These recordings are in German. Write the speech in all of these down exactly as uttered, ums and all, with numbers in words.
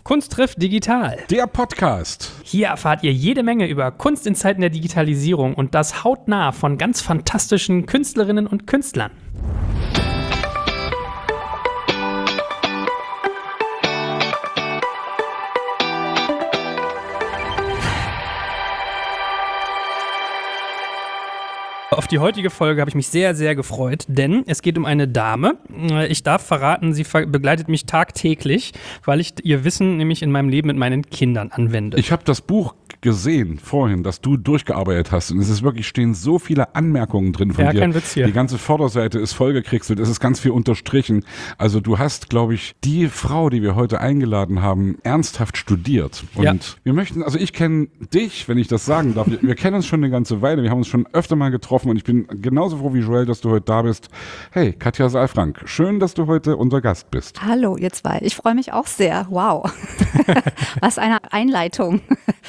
Kunst trifft digital. Der Podcast. Hier erfahrt ihr jede Menge über Kunst in Zeiten der Digitalisierung und das hautnah von ganz fantastischen Künstlerinnen und Künstlern. Auf die heutige Folge habe ich mich sehr, sehr gefreut, denn es geht um eine Dame. Ich darf verraten, sie begleitet mich tagtäglich, weil ich ihr Wissen nämlich in meinem Leben mit meinen Kindern anwende. Ich habe das Buch gesehen vorhin, dass du durchgearbeitet hast und es ist wirklich, stehen so viele Anmerkungen drin von ja, dir. Kein Witz hier. Die ganze Vorderseite ist vollgekriegselt, es ist ganz viel unterstrichen. Also du hast, glaube ich, die Frau, die wir heute eingeladen haben, ernsthaft studiert. Und ja. wir möchten, also ich kenne dich, wenn ich das sagen darf, wir, wir kennen uns schon eine ganze Weile, wir haben uns schon öfter mal getroffen und ich bin genauso froh wie Joel, dass du heute da bist. Hey, Katja Saalfrank, schön, dass du heute unser Gast bist. Hallo, ihr zwei. Ich freue mich auch sehr. Wow. Was eine Einleitung.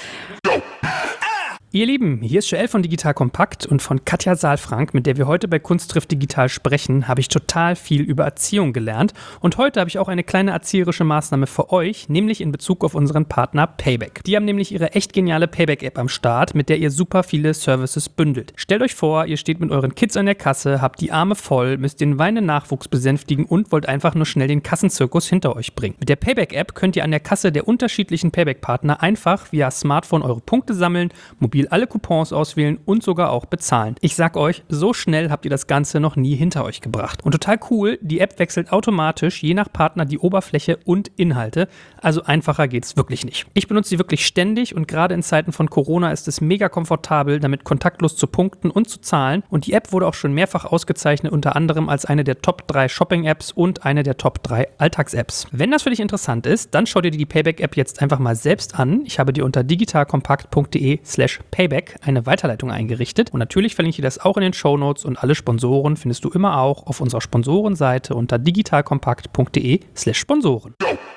Ihr Lieben, hier ist Joel von Digital Kompakt und von Katja Saalfrank, mit der wir heute bei Kunst trifft digital sprechen, habe ich total viel über Erziehung gelernt. Und heute habe ich auch eine kleine erzieherische Maßnahme für euch, nämlich in Bezug auf unseren Partner Payback. Die haben nämlich ihre echt geniale Payback-App am Start, mit der ihr super viele Services bündelt. Stellt euch vor, ihr steht mit euren Kids an der Kasse, habt die Arme voll, müsst den weinenden Nachwuchs besänftigen und wollt einfach nur schnell den Kassenzirkus hinter euch bringen. Mit der Payback-App könnt ihr an der Kasse der unterschiedlichen Payback-Partner einfach via Smartphone eure Punkte sammeln, mobil alle Coupons auswählen und sogar auch bezahlen. Ich sag euch, so schnell habt ihr das Ganze noch nie hinter euch gebracht. Und total cool, die App wechselt automatisch je nach Partner die Oberfläche und Inhalte. Also einfacher geht's wirklich nicht. Ich benutze sie wirklich ständig und gerade in Zeiten von Corona ist es mega komfortabel, damit kontaktlos zu punkten und zu zahlen. Und die App wurde auch schon mehrfach ausgezeichnet, unter anderem als eine der Top drei Shopping-Apps und eine der Top drei Alltags-Apps. Wenn das für dich interessant ist, dann schau dir die Payback-App jetzt einfach mal selbst an. Ich habe dir unter digitalkompakt.de slash Payback eine Weiterleitung eingerichtet. Und natürlich verlinke ich dir das auch in den Shownotes und alle Sponsoren findest du immer auch auf unserer Sponsorenseite unter digitalkompakt.de slash Sponsoren.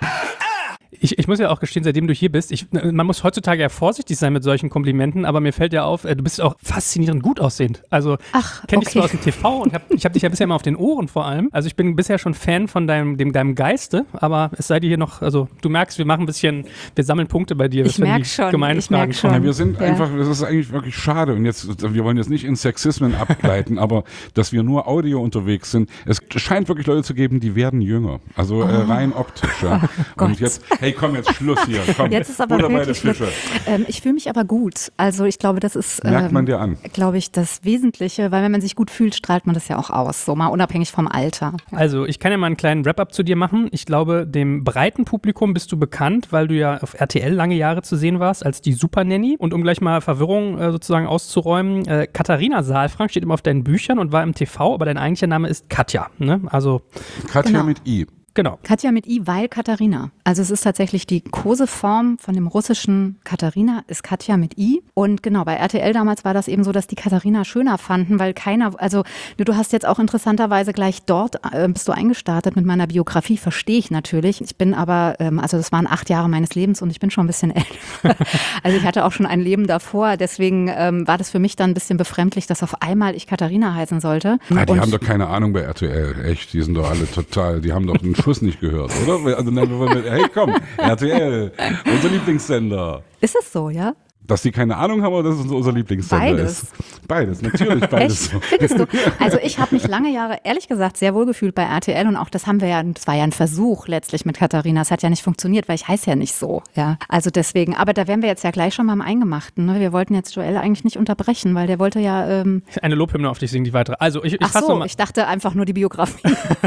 Ich, ich muss ja auch gestehen, seitdem du hier bist, ich, man muss heutzutage ja vorsichtig sein mit solchen Komplimenten, aber mir fällt ja auf, du bist auch faszinierend gut aussehend. Also Ach, kenne okay. dich zwar aus dem T V und hab, ich habe dich ja bisher immer auf den Ohren vor allem. Also ich bin bisher schon Fan von deinem, dem, deinem Geiste, aber es sei dir hier noch, also du merkst, wir machen ein bisschen, wir sammeln Punkte bei dir. Ich merke schon, gemeine ich merke schon. Ja, wir sind ja. einfach, das ist eigentlich wirklich schade und jetzt, wir wollen jetzt nicht in Sexismen abgleiten, aber dass wir nur Audio unterwegs sind, es scheint wirklich Leute zu geben, die werden jünger, also oh. äh, rein optisch. Ja. Oh und jetzt, hey komm, jetzt Schluss hier, komm, jetzt ist aber wirklich Fische. Ähm, ich fühle mich aber gut, also ich glaube, das ist, merkt ähm, man dir an, glaube ich, das Wesentliche, weil wenn man sich gut fühlt, strahlt man das ja auch aus, so mal unabhängig vom Alter. Ja. Also ich kann ja mal einen kleinen Wrap-up zu dir machen. Ich glaube, dem breiten Publikum bist du bekannt, weil du ja auf R T L lange Jahre zu sehen warst als die Super Nanny. Und um gleich mal Verwirrung äh, sozusagen auszuräumen, äh, Katharina Saalfrank steht immer auf deinen Büchern und war im T V, aber dein eigentlicher Name ist Katja, ne? Also Katja genau. mit I. Genau. Katja mit I, weil Katharina. Also es ist tatsächlich die Koseform von dem russischen Katharina, ist Katja mit I. Und genau, bei R T L damals war das eben so, dass die Katharina schöner fanden, weil keiner, also du hast jetzt auch interessanterweise gleich dort, äh, bist du eingestartet mit meiner Biografie, verstehe ich natürlich. Ich bin aber, ähm, also das waren acht Jahre meines Lebens und ich bin schon ein bisschen älter. Also ich hatte auch schon ein Leben davor, deswegen ähm, war das für mich dann ein bisschen befremdlich, dass auf einmal ich Katharina heißen sollte. Ah, die und haben doch keine Ahnung bei R T L, echt, die sind doch alle total, die haben doch einen Schuss nicht gehört, oder? Also, nein, wir wollen mit, hey komm, R T L, unser Lieblingssender. Ist es so, ja? Dass die keine Ahnung haben oder dass es unser Lieblingssender Beides. ist? Beides, natürlich beides. Echt? Findest du? Also ich habe mich lange Jahre, ehrlich gesagt, sehr wohl gefühlt bei R T L und auch das haben wir ja, das war ja ein Versuch letztlich mit Katharina. Es hat ja nicht funktioniert, weil ich heiße ja nicht so. Ja, also deswegen, aber da wären wir jetzt ja gleich schon beim Eingemachten. Ne? Wir wollten jetzt Joel eigentlich nicht unterbrechen, weil der wollte ja... Ähm Eine Lobhymne auf dich singen, die weitere. Also ich, ich Ach fasse so, noch mal. ich dachte einfach nur die Biografie.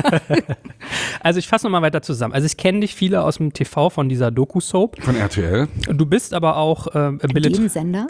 Also ich fasse nochmal weiter zusammen. Also ich kenne dich viele aus dem T V von dieser Doku-Soap. Von R T L? Du bist aber auch äh, Billet... Sender.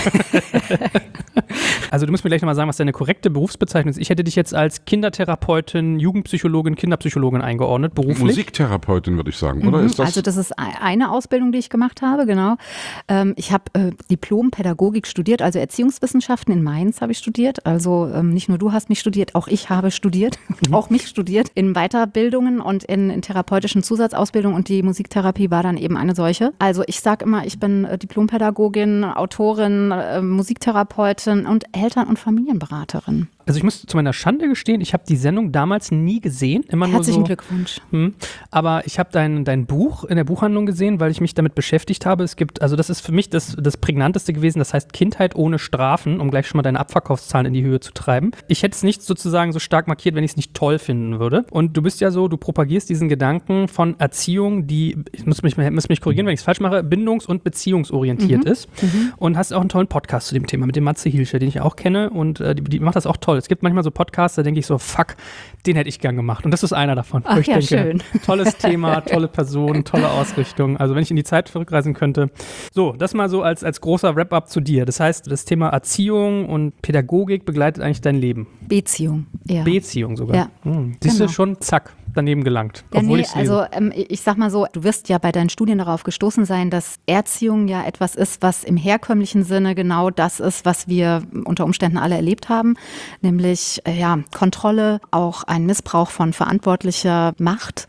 Also du musst mir gleich nochmal sagen, was deine korrekte Berufsbezeichnung ist. Ich hätte dich jetzt als Kindertherapeutin, Jugendpsychologin, Kinderpsychologin eingeordnet, beruflich. Musiktherapeutin würde ich sagen, oder? Mhm, Ist das also das ist eine Ausbildung, die ich gemacht habe, genau. Ähm, ich habe äh, Diplom-Pädagogik studiert, also Erziehungswissenschaften in Mainz habe ich studiert. Also ähm, nicht nur du hast mich studiert, auch ich habe studiert, mhm. auch mich studiert in Weiterbildungen und in, in therapeutischen Zusatzausbildungen und die Musiktherapie war dann eben eine solche. Also ich sage immer, ich bin äh, Diplompädagogin, Autorin, äh, Musiktherapeutin und Eltern- und Familienberaterin. Also ich muss zu meiner Schande gestehen, ich habe die Sendung damals nie gesehen. Immer Herzlichen nur so, Glückwunsch. Hm, aber ich habe dein, dein Buch in der Buchhandlung gesehen, weil ich mich damit beschäftigt habe. Es gibt, also das ist für mich das, das Prägnanteste gewesen, das heißt Kindheit ohne Strafen, um gleich schon mal deine Abverkaufszahlen in die Höhe zu treiben. Ich hätte es nicht sozusagen so stark markiert, wenn ich es nicht toll finden würde. Und du bist ja so, du propagierst diesen Gedanken von Erziehung, die, ich muss mich, muss mich korrigieren, wenn ich es falsch mache, bindungs- und beziehungsorientiert Mhm. ist. Mhm. Und hast auch einen tollen Podcast zu dem Thema mit dem Matze Hilscher, den ich auch kenne und äh, die, die macht das auch toll. Es gibt manchmal so Podcasts, da denke ich so, fuck, den hätte ich gern gemacht. Und das ist einer davon. Ach wo ich ja, denke, schön. Tolles Thema, tolle Person, tolle Ausrichtung. Also wenn ich in die Zeit zurückreisen könnte. So, das mal so als, als großer Wrap-up zu dir. Das heißt, das Thema Erziehung und Pädagogik begleitet eigentlich dein Leben. Beziehung, ja. Beziehung sogar. Ja. Hm. Siehst du, Genau. schon zack, daneben gelangt. Ja, Obwohl nee, ich's lese. also ähm, ich sag mal so, du wirst ja bei deinen Studien darauf gestoßen sein, dass Erziehung ja etwas ist, was im herkömmlichen Sinne genau das ist, was wir unter Umständen alle erlebt haben, nämlich äh, ja, Kontrolle, auch ein Missbrauch von verantwortlicher Macht.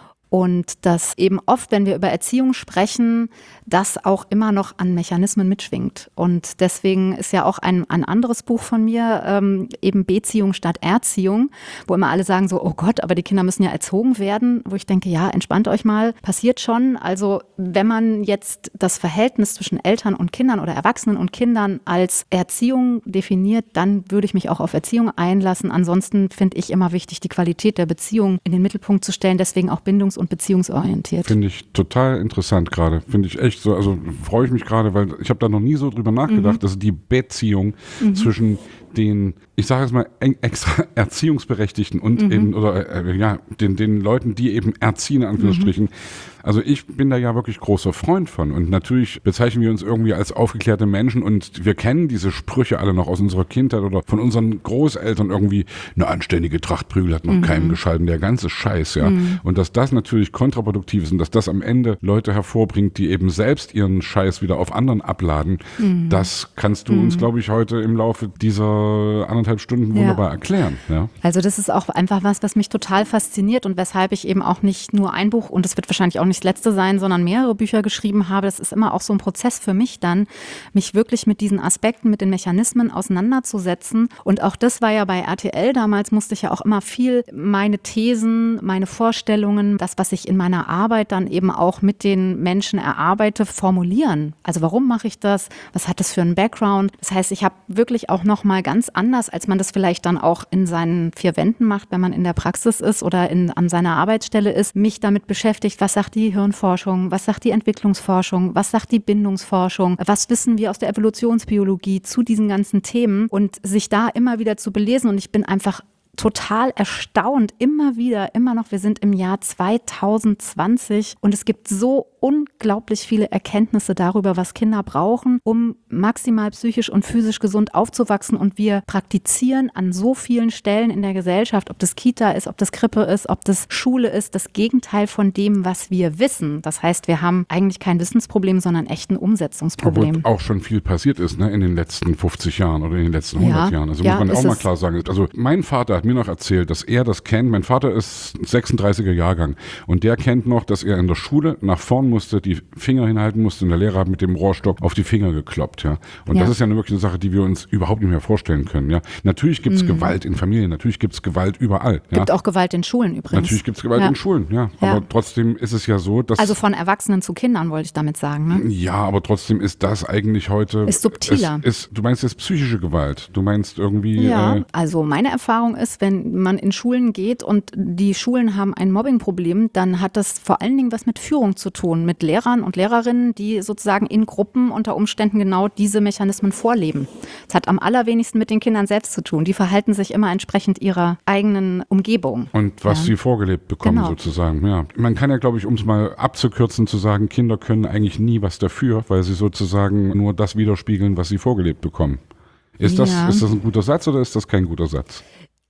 Und dass eben oft, wenn wir über Erziehung sprechen, das auch immer noch an Mechanismen mitschwingt. Und deswegen ist ja auch ein, ein anderes Buch von mir, ähm, eben Beziehung statt Erziehung, wo immer alle sagen so, oh Gott, aber die Kinder müssen ja erzogen werden. Wo ich denke, ja, entspannt euch mal, passiert schon. Also wenn man jetzt das Verhältnis zwischen Eltern und Kindern oder Erwachsenen und Kindern als Erziehung definiert, dann würde ich mich auch auf Erziehung einlassen. Ansonsten finde ich immer wichtig, die Qualität der Beziehung in den Mittelpunkt zu stellen, deswegen auch bindungs- und beziehungsorientiert. Finde ich total interessant gerade. Finde ich echt so, also freue ich mich gerade, weil ich habe da noch nie so drüber nachgedacht, mhm. dass die Beziehung mhm. zwischen den, ich sage jetzt mal, extra Erziehungsberechtigten und mhm. eben, oder äh, ja, den, den Leuten, die eben erziehen, in Anführungsstrichen. Mhm. Also ich bin da ja wirklich großer Freund von und natürlich bezeichnen wir uns irgendwie als aufgeklärte Menschen und wir kennen diese Sprüche alle noch aus unserer Kindheit oder von unseren Großeltern irgendwie, eine anständige Trachtprügel hat noch mhm. keinem geschalten, der ganze Scheiß, ja. Mhm. Und dass das natürlich kontraproduktiv ist und dass das am Ende Leute hervorbringt, die eben selbst ihren Scheiß wieder auf anderen abladen, mhm. das kannst du mhm. uns, glaube ich, heute im Laufe dieser anderthalb Stunden wunderbar ja. erklären. Ja. Also das ist auch einfach was, was mich total fasziniert und weshalb ich eben auch nicht nur ein Buch, und es wird wahrscheinlich auch nicht das letzte sein, sondern mehrere Bücher geschrieben habe. Das ist immer auch so ein Prozess für mich dann, mich wirklich mit diesen Aspekten, mit den Mechanismen auseinanderzusetzen. Und auch das war ja bei R T L damals, musste ich ja auch immer viel meine Thesen, meine Vorstellungen, das, was ich in meiner Arbeit dann eben auch mit den Menschen erarbeite, formulieren. Also warum mache ich das? Was hat das für einen Background? Das heißt, ich habe wirklich auch nochmal ganz anders, als man das vielleicht dann auch in seinen vier Wänden macht, wenn man in der Praxis ist oder in, an seiner Arbeitsstelle ist, mich damit beschäftigt, was sagt die Hirnforschung, was sagt die Entwicklungsforschung, was sagt die Bindungsforschung, was wissen wir aus der Evolutionsbiologie zu diesen ganzen Themen und sich da immer wieder zu belesen. Und ich bin einfach total erstaunt, immer wieder, immer noch, wir sind im Jahr zwanzig zwanzig und es gibt so unglaublich viele Erkenntnisse darüber, was Kinder brauchen, um maximal psychisch und physisch gesund aufzuwachsen und wir praktizieren an so vielen Stellen in der Gesellschaft, ob das Kita ist, ob das Krippe ist, ob das Schule ist, das Gegenteil von dem, was wir wissen. Das heißt, wir haben eigentlich kein Wissensproblem, sondern echt ein Umsetzungsproblem. Obwohl auch schon viel passiert ist, ne, in den letzten fünfzig Jahren oder in den letzten hundert ja, Jahren. Also ja, muss man auch mal es. klar sagen. Also mein Vater hat mir noch erzählt, dass er das kennt. Mein Vater ist sechsunddreißiger Jahrgang und der kennt noch, dass er in der Schule nach vorn musste, die Finger hinhalten musste und der Lehrer hat mit dem Rohrstock auf die Finger gekloppt. Ja. Und ja. das ist ja eine wirklich eine Sache, die wir uns überhaupt nicht mehr vorstellen können. Ja. Natürlich gibt es mhm. Gewalt in Familien, natürlich gibt es Gewalt überall. Es gibt ja. auch Gewalt in Schulen übrigens. Natürlich gibt es Gewalt ja. in Schulen, ja. ja. Aber trotzdem ist es ja so, dass... Also von Erwachsenen zu Kindern wollte ich damit sagen. Ne? Ja, aber trotzdem ist das eigentlich heute... Ist subtiler. Ist, ist, du meinst jetzt psychische Gewalt. Du meinst irgendwie... Ja, äh, also meine Erfahrung ist, wenn man in Schulen geht und die Schulen haben ein Mobbingproblem, dann hat das vor allen Dingen was mit Führung zu tun, mit Lehrern und Lehrerinnen, die sozusagen in Gruppen unter Umständen genau diese Mechanismen vorleben. Das hat am allerwenigsten mit den Kindern selbst zu tun. Die verhalten sich immer entsprechend ihrer eigenen Umgebung. Und was ja. sie vorgelebt bekommen genau. sozusagen. Ja. Man kann ja, glaube ich, um es mal abzukürzen, zu sagen, Kinder können eigentlich nie was dafür, weil sie sozusagen nur das widerspiegeln, was sie vorgelebt bekommen. Ist das, ja. ist das ein guter Satz oder ist das kein guter Satz?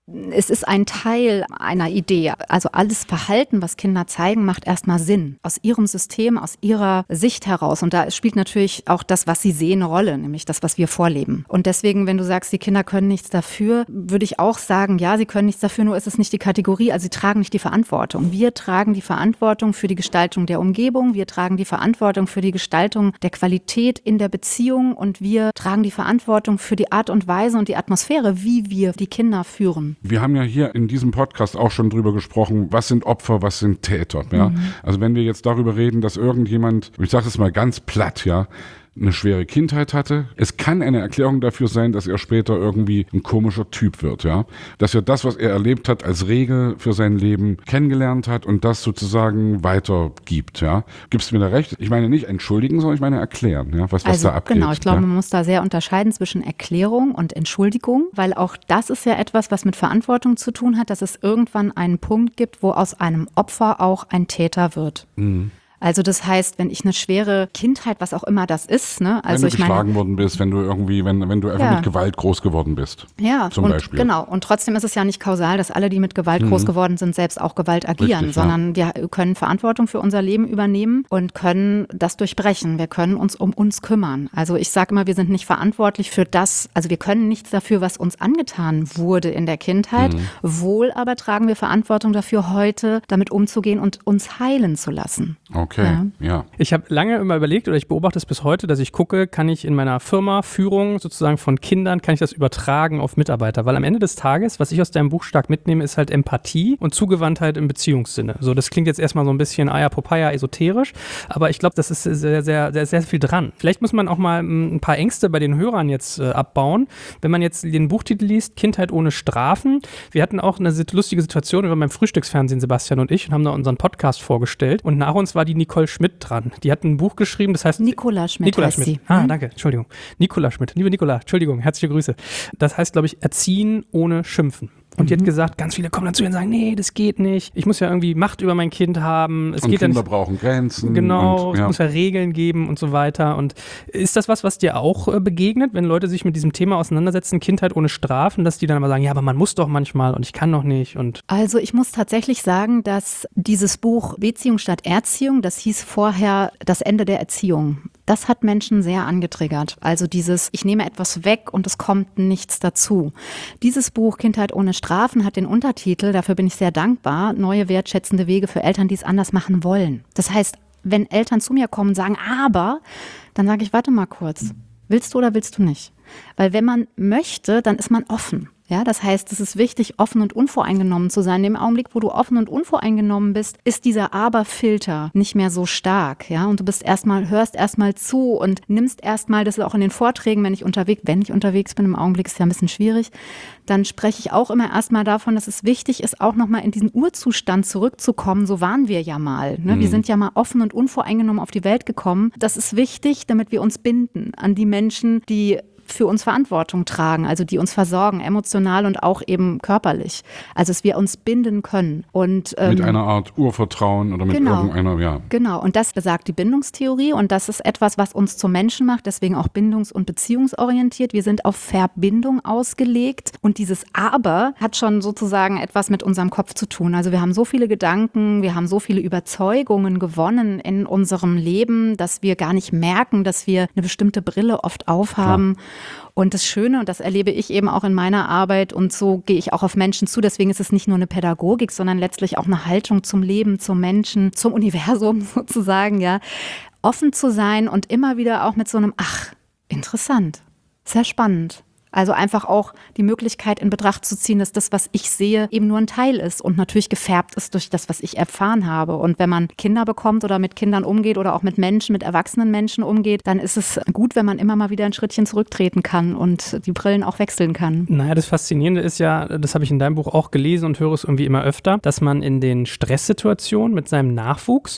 Es ist ein Teil einer Idee. Also alles Verhalten, was Kinder zeigen, macht erstmal Sinn. Aus ihrem System, aus ihrer Sicht heraus. Und da spielt natürlich auch das, was sie sehen, eine Rolle, nämlich das, was wir vorleben. Und deswegen, wenn du sagst, die Kinder können nichts dafür, würde ich auch sagen, ja, sie können nichts dafür, nur ist es nicht die Kategorie. Also sie tragen nicht die Verantwortung. Wir tragen die Verantwortung für die Gestaltung der Umgebung. Wir tragen die Verantwortung für die Gestaltung der Qualität in der Beziehung. Und wir tragen die Verantwortung für die Art und Weise und die Atmosphäre, wie wir die Kinder führen. Wir haben ja hier in diesem Podcast auch schon drüber gesprochen, was sind Opfer, was sind Täter. Ja? Mhm. Also wenn wir jetzt darüber reden, dass irgendjemand, ich sage es mal ganz platt, ja, eine schwere Kindheit hatte. Es kann eine Erklärung dafür sein, dass er später irgendwie ein komischer Typ wird, ja. Dass er das, was er erlebt hat, als Regel für sein Leben kennengelernt hat und das sozusagen weitergibt, ja. Gibst du mir da recht? Ich meine nicht entschuldigen, sondern ich meine erklären, ja, was, was also, da abgeht. Genau, ich glaube, ja? man muss da sehr unterscheiden zwischen Erklärung und Entschuldigung, weil auch das ist ja etwas, was mit Verantwortung zu tun hat, dass es irgendwann einen Punkt gibt, wo aus einem Opfer auch ein Täter wird. Mhm. Also das heißt, wenn ich eine schwere Kindheit, was auch immer das ist, ne? Also wenn du ich geschlagen meine, worden bist, wenn du irgendwie, wenn, wenn du einfach ja. mit Gewalt groß geworden bist. Ja, zum und Beispiel. Genau. Und trotzdem ist es ja nicht kausal, dass alle, die mit Gewalt mhm. groß geworden sind, selbst auch Gewalt agieren, Richtig, sondern ja. wir können Verantwortung für unser Leben übernehmen und können das durchbrechen. Wir können uns um uns kümmern. Also ich sage immer, wir sind nicht verantwortlich für das, also wir können nichts dafür, was uns angetan wurde in der Kindheit. Mhm. Wohl aber tragen wir Verantwortung dafür, heute damit umzugehen und uns heilen zu lassen. Okay, ja. ja. Ich habe lange immer überlegt, oder ich beobachte es bis heute, dass ich gucke, kann ich in meiner Firma Führung sozusagen von Kindern, kann ich das übertragen auf Mitarbeiter? Weil am Ende des Tages, was ich aus deinem Buch stark mitnehme, ist halt Empathie und Zugewandtheit im Beziehungssinne. So, das klingt jetzt erstmal so ein bisschen Aya Popeye esoterisch, aber ich glaube, das ist sehr, sehr, sehr, sehr viel dran. Vielleicht muss man auch mal ein paar Ängste bei den Hörern jetzt äh, abbauen. Wenn man jetzt den Buchtitel liest, Kindheit ohne Strafen. Wir hatten auch eine lustige Situation, wir waren beim Frühstücksfernsehen, Sebastian und ich, und haben da unseren Podcast vorgestellt und nach uns war die Nicole Schmidt dran. Die hat ein Buch geschrieben, das heißt... Nicola Schmidt Nicola Schmidt. Sie. Ah, danke, Entschuldigung. Nicola Schmidt. Liebe Nicola, Entschuldigung, herzliche Grüße. Das heißt, glaube ich, Erziehen ohne Schimpfen. Und die hat gesagt, ganz viele kommen dazu und sagen, nee, das geht nicht. Ich muss ja irgendwie Macht über mein Kind haben. Es und geht Kinder ja nicht, brauchen Grenzen. Genau, und, ja. es muss ja Regeln geben und so weiter. Und ist das was, was dir auch äh, begegnet, wenn Leute sich mit diesem Thema auseinandersetzen, Kindheit ohne Strafen, dass die dann aber sagen, ja, aber man muss doch manchmal und ich kann doch nicht. Und also ich muss tatsächlich sagen, dass dieses Buch Beziehung statt Erziehung, das hieß vorher Das Ende der Erziehung. Das hat Menschen sehr angetriggert. Also dieses, ich nehme etwas weg und es kommt nichts dazu. Dieses Buch Kindheit ohne Strafen hat den Untertitel, dafür bin ich sehr dankbar, neue wertschätzende Wege für Eltern, die es anders machen wollen. Das heißt, wenn Eltern zu mir kommen und sagen, aber, dann sage ich, warte mal kurz, willst du oder willst du nicht? Weil wenn man möchte, dann ist man offen. Ja, das heißt, es ist wichtig, offen und unvoreingenommen zu sein. In dem Augenblick, wo du offen und unvoreingenommen bist, ist dieser Aber-Filter nicht mehr so stark. Ja, und du bist erstmal, hörst erstmal zu und nimmst erstmal, das ist auch in den Vorträgen, wenn ich unterwegs, wenn ich unterwegs bin, im Augenblick ist ja ein bisschen schwierig, dann spreche ich auch immer erstmal davon, dass es wichtig ist, auch nochmal in diesen Urzustand zurückzukommen. So waren wir ja mal. Ne? Mhm. Wir sind ja mal offen und unvoreingenommen auf die Welt gekommen. Das ist wichtig, damit wir uns binden an die Menschen, die für uns Verantwortung tragen, also die uns versorgen, emotional und auch eben körperlich. Also dass wir uns binden können. Und, ähm, mit einer Art Urvertrauen oder mit genau, irgendeiner, ja. Genau, und das besagt die Bindungstheorie und das ist etwas, was uns zum Menschen macht, deswegen auch bindungs- und beziehungsorientiert. Wir sind auf Verbindung ausgelegt und dieses Aber hat schon sozusagen etwas mit unserem Kopf zu tun. Also wir haben so viele Gedanken, wir haben so viele Überzeugungen gewonnen in unserem Leben, dass wir gar nicht merken, dass wir eine bestimmte Brille oft aufhaben. Klar. Und das Schöne, und das erlebe ich eben auch in meiner Arbeit und so gehe ich auch auf Menschen zu, deswegen ist es nicht nur eine Pädagogik, sondern letztlich auch eine Haltung zum Leben, zum Menschen, zum Universum sozusagen, ja, offen zu sein und immer wieder auch mit so einem, ach, interessant, sehr spannend. Also einfach auch die Möglichkeit in Betracht zu ziehen, dass das, was ich sehe, eben nur ein Teil ist und natürlich gefärbt ist durch das, was ich erfahren habe. Und wenn man Kinder bekommt oder mit Kindern umgeht oder auch mit Menschen, mit erwachsenen Menschen umgeht, dann ist es gut, wenn man immer mal wieder ein Schrittchen zurücktreten kann und die Brillen auch wechseln kann. Naja, das Faszinierende ist ja, das habe ich in deinem Buch auch gelesen und höre es irgendwie immer öfter, dass man in den Stresssituationen mit seinem Nachwuchs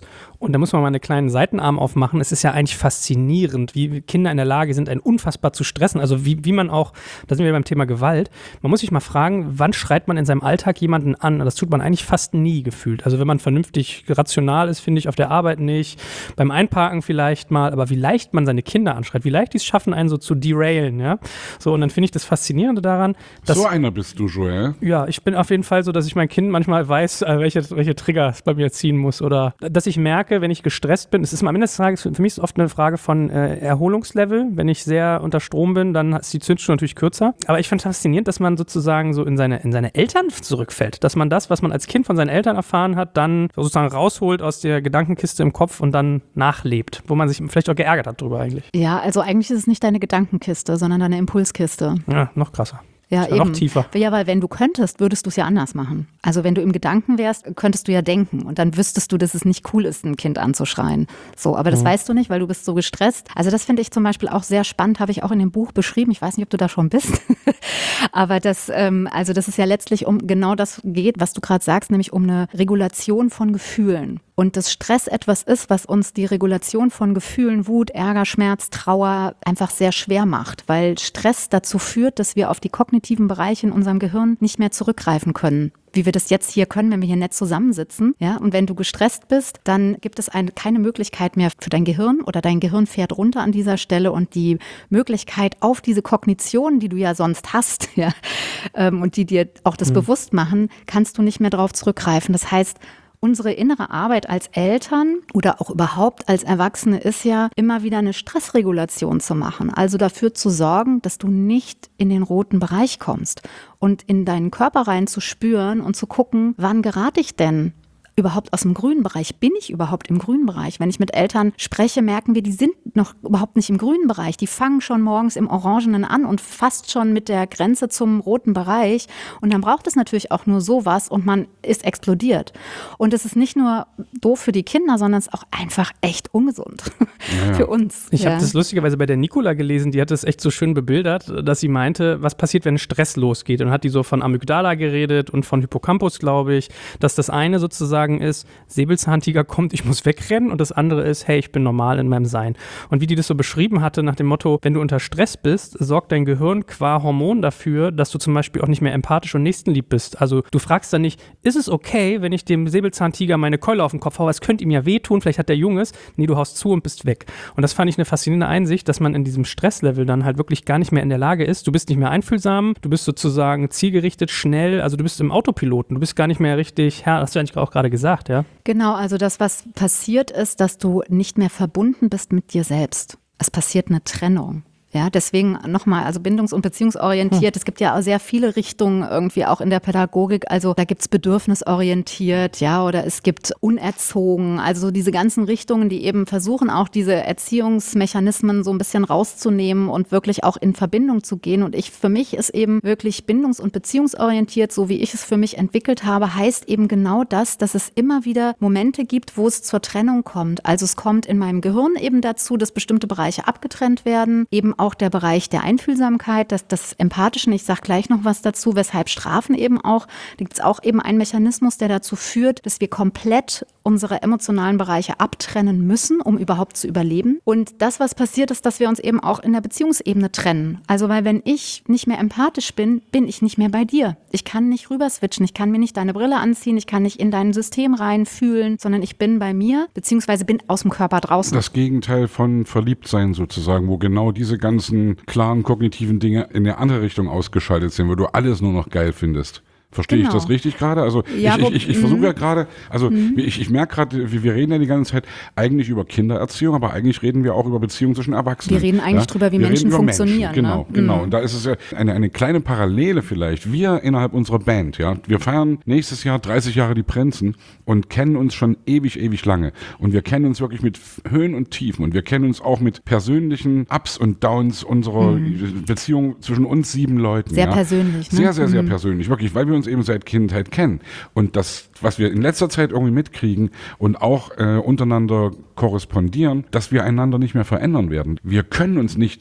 Und da muss man mal einen kleinen Seitenarm aufmachen. Es ist ja eigentlich faszinierend, wie Kinder in der Lage sind, einen unfassbar zu stressen. Also wie, wie man auch, da sind wir beim Thema Gewalt, man muss sich mal fragen, wann schreit man in seinem Alltag jemanden an? Das tut man eigentlich fast nie gefühlt. Also wenn man vernünftig rational ist, finde ich, auf der Arbeit nicht, beim Einparken vielleicht mal, aber wie leicht man seine Kinder anschreit, wie leicht die es schaffen, einen so zu derailen, ja. So, und dann finde ich das Faszinierende daran, dass... So einer bist du, Joel. Ja, ich bin auf jeden Fall so, dass ich mein Kind manchmal weiß, welche, welche Trigger es bei mir ziehen muss oder dass ich merke, wenn ich gestresst bin, es ist am Ende des Tages, für mich ist es oft eine Frage von äh, Erholungslevel. Wenn ich sehr unter Strom bin, dann ist die Zündschnur natürlich kürzer. Aber ich fand faszinierend, dass man sozusagen so in seine, in seine Eltern zurückfällt. Dass man das, was man als Kind von seinen Eltern erfahren hat, dann sozusagen rausholt aus der Gedankenkiste im Kopf und dann nachlebt. Wo man sich vielleicht auch geärgert hat drüber eigentlich. Ja, also eigentlich ist es nicht deine Gedankenkiste, sondern deine Impulskiste. Ja, noch krasser. Ja, eben. Noch tiefer. Ja, weil wenn du könntest, würdest du es ja anders machen. Also wenn du im Gedanken wärst, könntest du ja denken und dann wüsstest du, dass es nicht cool ist, ein Kind anzuschreien. So, aber das mhm. weißt du nicht, weil du bist so gestresst. Also das finde ich zum Beispiel auch sehr spannend, habe ich auch in dem Buch beschrieben. Ich weiß nicht, ob du da schon bist. Aber das, ähm, also das ist ja letztlich um genau das geht, was du gerade sagst, nämlich um eine Regulation von Gefühlen. Und dass Stress etwas ist, was uns die Regulation von Gefühlen, Wut, Ärger, Schmerz, Trauer einfach sehr schwer macht, weil Stress dazu führt, dass wir auf die kognitiven Bereiche in unserem Gehirn nicht mehr zurückgreifen können. Wie wir das jetzt hier können, wenn wir hier nett zusammensitzen. Ja? Und wenn du gestresst bist, dann gibt es eine, keine Möglichkeit mehr für dein Gehirn oder dein Gehirn fährt runter an dieser Stelle und die Möglichkeit auf diese Kognition, die du ja sonst hast, ja, ähm, und die dir auch das mhm. bewusst machen, kannst du nicht mehr drauf zurückgreifen. Das heißt, unsere innere Arbeit als Eltern oder auch überhaupt als Erwachsene ist ja, immer wieder eine Stressregulation zu machen. Also dafür zu sorgen, dass du nicht in den roten Bereich kommst und in deinen Körper rein zu spüren und zu gucken, wann gerate ich denn überhaupt aus dem grünen Bereich? Bin ich überhaupt im grünen Bereich? Wenn ich mit Eltern spreche, merken wir, die sind noch überhaupt nicht im grünen Bereich. Die fangen schon morgens im Orangenen an und fast schon mit der Grenze zum roten Bereich. Und dann braucht es natürlich auch nur sowas und man ist explodiert. Und es ist nicht nur doof für die Kinder, sondern es ist auch einfach echt ungesund ja. für uns. Ich ja. habe das lustigerweise bei der Nicola gelesen, die hat das echt so schön bebildert, dass sie meinte, was passiert, wenn Stress losgeht. Und hat die so von Amygdala geredet und von Hippocampus, glaube ich, dass das eine sozusagen ist, Säbelzahntiger kommt, ich muss wegrennen und das andere ist, hey, ich bin normal in meinem Sein. Und wie die das so beschrieben hatte, nach dem Motto, wenn du unter Stress bist, sorgt dein Gehirn qua Hormon dafür, dass du zum Beispiel auch nicht mehr empathisch und nächstenlieb bist. Also du fragst dann nicht, ist es okay, wenn ich dem Säbelzahntiger meine Keule auf den Kopf haue, es könnte ihm ja wehtun, vielleicht hat der Junges, nee, du haust zu und bist weg. Und das fand ich eine faszinierende Einsicht, dass man in diesem Stresslevel dann halt wirklich gar nicht mehr in der Lage ist, du bist nicht mehr einfühlsam, du bist sozusagen zielgerichtet, schnell, also du bist im Autopiloten, du bist gar nicht mehr richtig, ja, hast du eigentlich auch gerade gesagt, ja? Genau, also das, was passiert ist, dass du nicht mehr verbunden bist mit dir selbst. Es passiert eine Trennung. Ja, deswegen nochmal, also bindungs- und beziehungsorientiert. Hm. Es gibt ja auch sehr viele Richtungen irgendwie auch in der Pädagogik. Also da gibt's bedürfnisorientiert, ja, oder es gibt unerzogen. Also diese ganzen Richtungen, die eben versuchen, auch diese Erziehungsmechanismen so ein bisschen rauszunehmen und wirklich auch in Verbindung zu gehen. Und ich, für mich ist eben wirklich bindungs- und beziehungsorientiert, so wie ich es für mich entwickelt habe, heißt eben genau das, dass es immer wieder Momente gibt, wo es zur Trennung kommt. Also es kommt in meinem Gehirn eben dazu, dass bestimmte Bereiche abgetrennt werden, eben auch der Bereich der Einfühlsamkeit, das, das Empathischen, ich sage gleich noch was dazu, weshalb Strafen eben auch, da gibt es auch eben einen Mechanismus, der dazu führt, dass wir komplett unsere emotionalen Bereiche abtrennen müssen, um überhaupt zu überleben. Und das, was passiert, ist, dass wir uns eben auch in der Beziehungsebene trennen. Also weil wenn ich nicht mehr empathisch bin, bin ich nicht mehr bei dir. Ich kann nicht rüber switchen, ich kann mir nicht deine Brille anziehen, ich kann nicht in dein System reinfühlen, sondern ich bin bei mir, beziehungsweise bin aus dem Körper draußen. Das Gegenteil von Verliebtsein sozusagen, wo genau diese ganzen klaren kognitiven Dinge in eine andere Richtung ausgeschaltet sind, wo du alles nur noch geil findest. Verstehe genau. ich das richtig gerade? Also ja, ich, ich, ich, ich versuche ja gerade, also mhm. ich, ich merke gerade, wir, wir reden ja die ganze Zeit eigentlich über Kindererziehung, aber eigentlich reden wir auch über Beziehungen zwischen Erwachsenen. Wir reden eigentlich ja? drüber, wie wir Menschen funktionieren. Menschen. Genau, ne? genau. Mhm. Und da ist es ja eine, eine kleine Parallele vielleicht. Wir innerhalb unserer Band, ja, wir feiern nächstes Jahr dreißig Jahre die Prinzen und kennen uns schon ewig, ewig lange. Und wir kennen uns wirklich mit Höhen und Tiefen und wir kennen uns auch mit persönlichen Ups und Downs unserer mhm. Beziehung zwischen uns sieben Leuten. Sehr ja? persönlich. Ne? Sehr, sehr, sehr mhm. persönlich. Wirklich, weil wir uns eben seit Kindheit kennen. Und das, was wir in letzter Zeit irgendwie mitkriegen und auch äh, untereinander korrespondieren, dass wir einander nicht mehr verändern werden. Wir können uns nicht